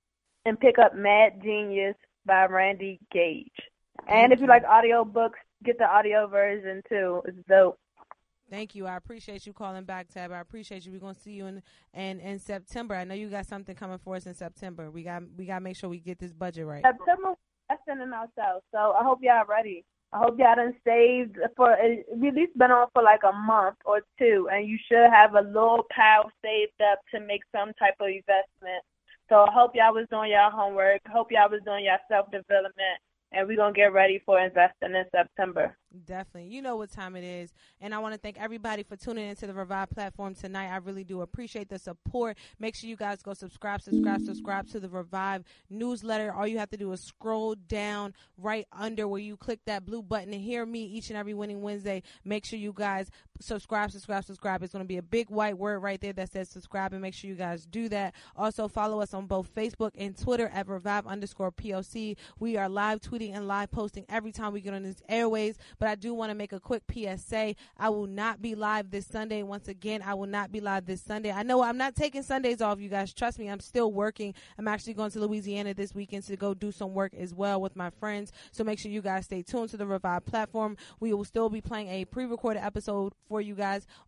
and pick up Mad Genius by Randy Gage. And if you like audio books, get the audio version too. It's dope. Thank you. I appreciate you calling back, Tab. I appreciate you. We're gonna see you in September. I know you got something coming for us in September. We got to make sure we get this budget right. September, that's sending ourselves. So I hope y'all ready. I hope y'all done saved for we at least been on for like a month or two, and you should have a little pile saved up to make some type of investment. So I hope y'all was doing y'all homework. Hope y'all was doing y'all self-development. And we're going to get ready for investing in September. Definitely. You know what time it is. And I want to thank everybody for tuning into the Revive platform tonight. I really do appreciate the support. Make sure you guys go subscribe to the Revive newsletter. All you have to do is scroll down right under where you click that blue button and hear me each and every Winning Wednesday. Make sure you guys subscribe. It's going to be a big white word right there that says subscribe, and make sure you guys do that. Also, follow us on both Facebook and Twitter at Revive_POC. We are live tweeting and live posting every time we get on these airways. But I do want to make a quick PSA. I will not be live this Sunday. Once again, I will not be live this Sunday. I know I'm not taking Sundays off, you guys. Trust me, I'm still working. I'm actually going to Louisiana this weekend to go do some work as well with my friends. So make sure you guys stay tuned to the Revive platform. We will still be playing a pre-recorded episode for you guys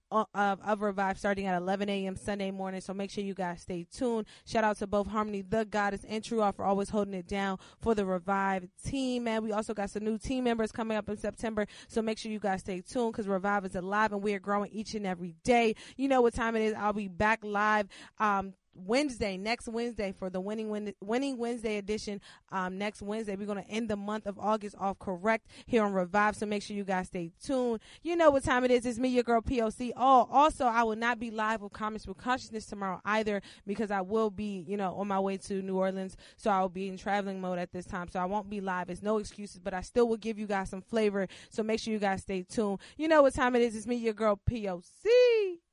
of Revive starting at 11 a.m. Sunday morning. So make sure you guys stay tuned. Shout out to both Harmony the Goddess and True Art for always holding it down for the Revive team, man. We also got some new team members coming up in September. So make sure you guys stay tuned because Revive is alive and we are growing each and every day. You know what time it is. I'll be back live next Wednesday for the Winning Wednesday edition. Next Wednesday, we're going to end the month of August off correct here on Revive, so make sure you guys stay tuned. You know what time it is. It's me, your girl, POC. Also, I will not be live with Comments with Consciousness tomorrow either because I will be, on my way to New Orleans, so I'll be in traveling mode at this time, so I won't be live. It's no excuses, but I still will give you guys some flavor, so make sure you guys stay tuned. You know what time it is. It's me, your girl, POC.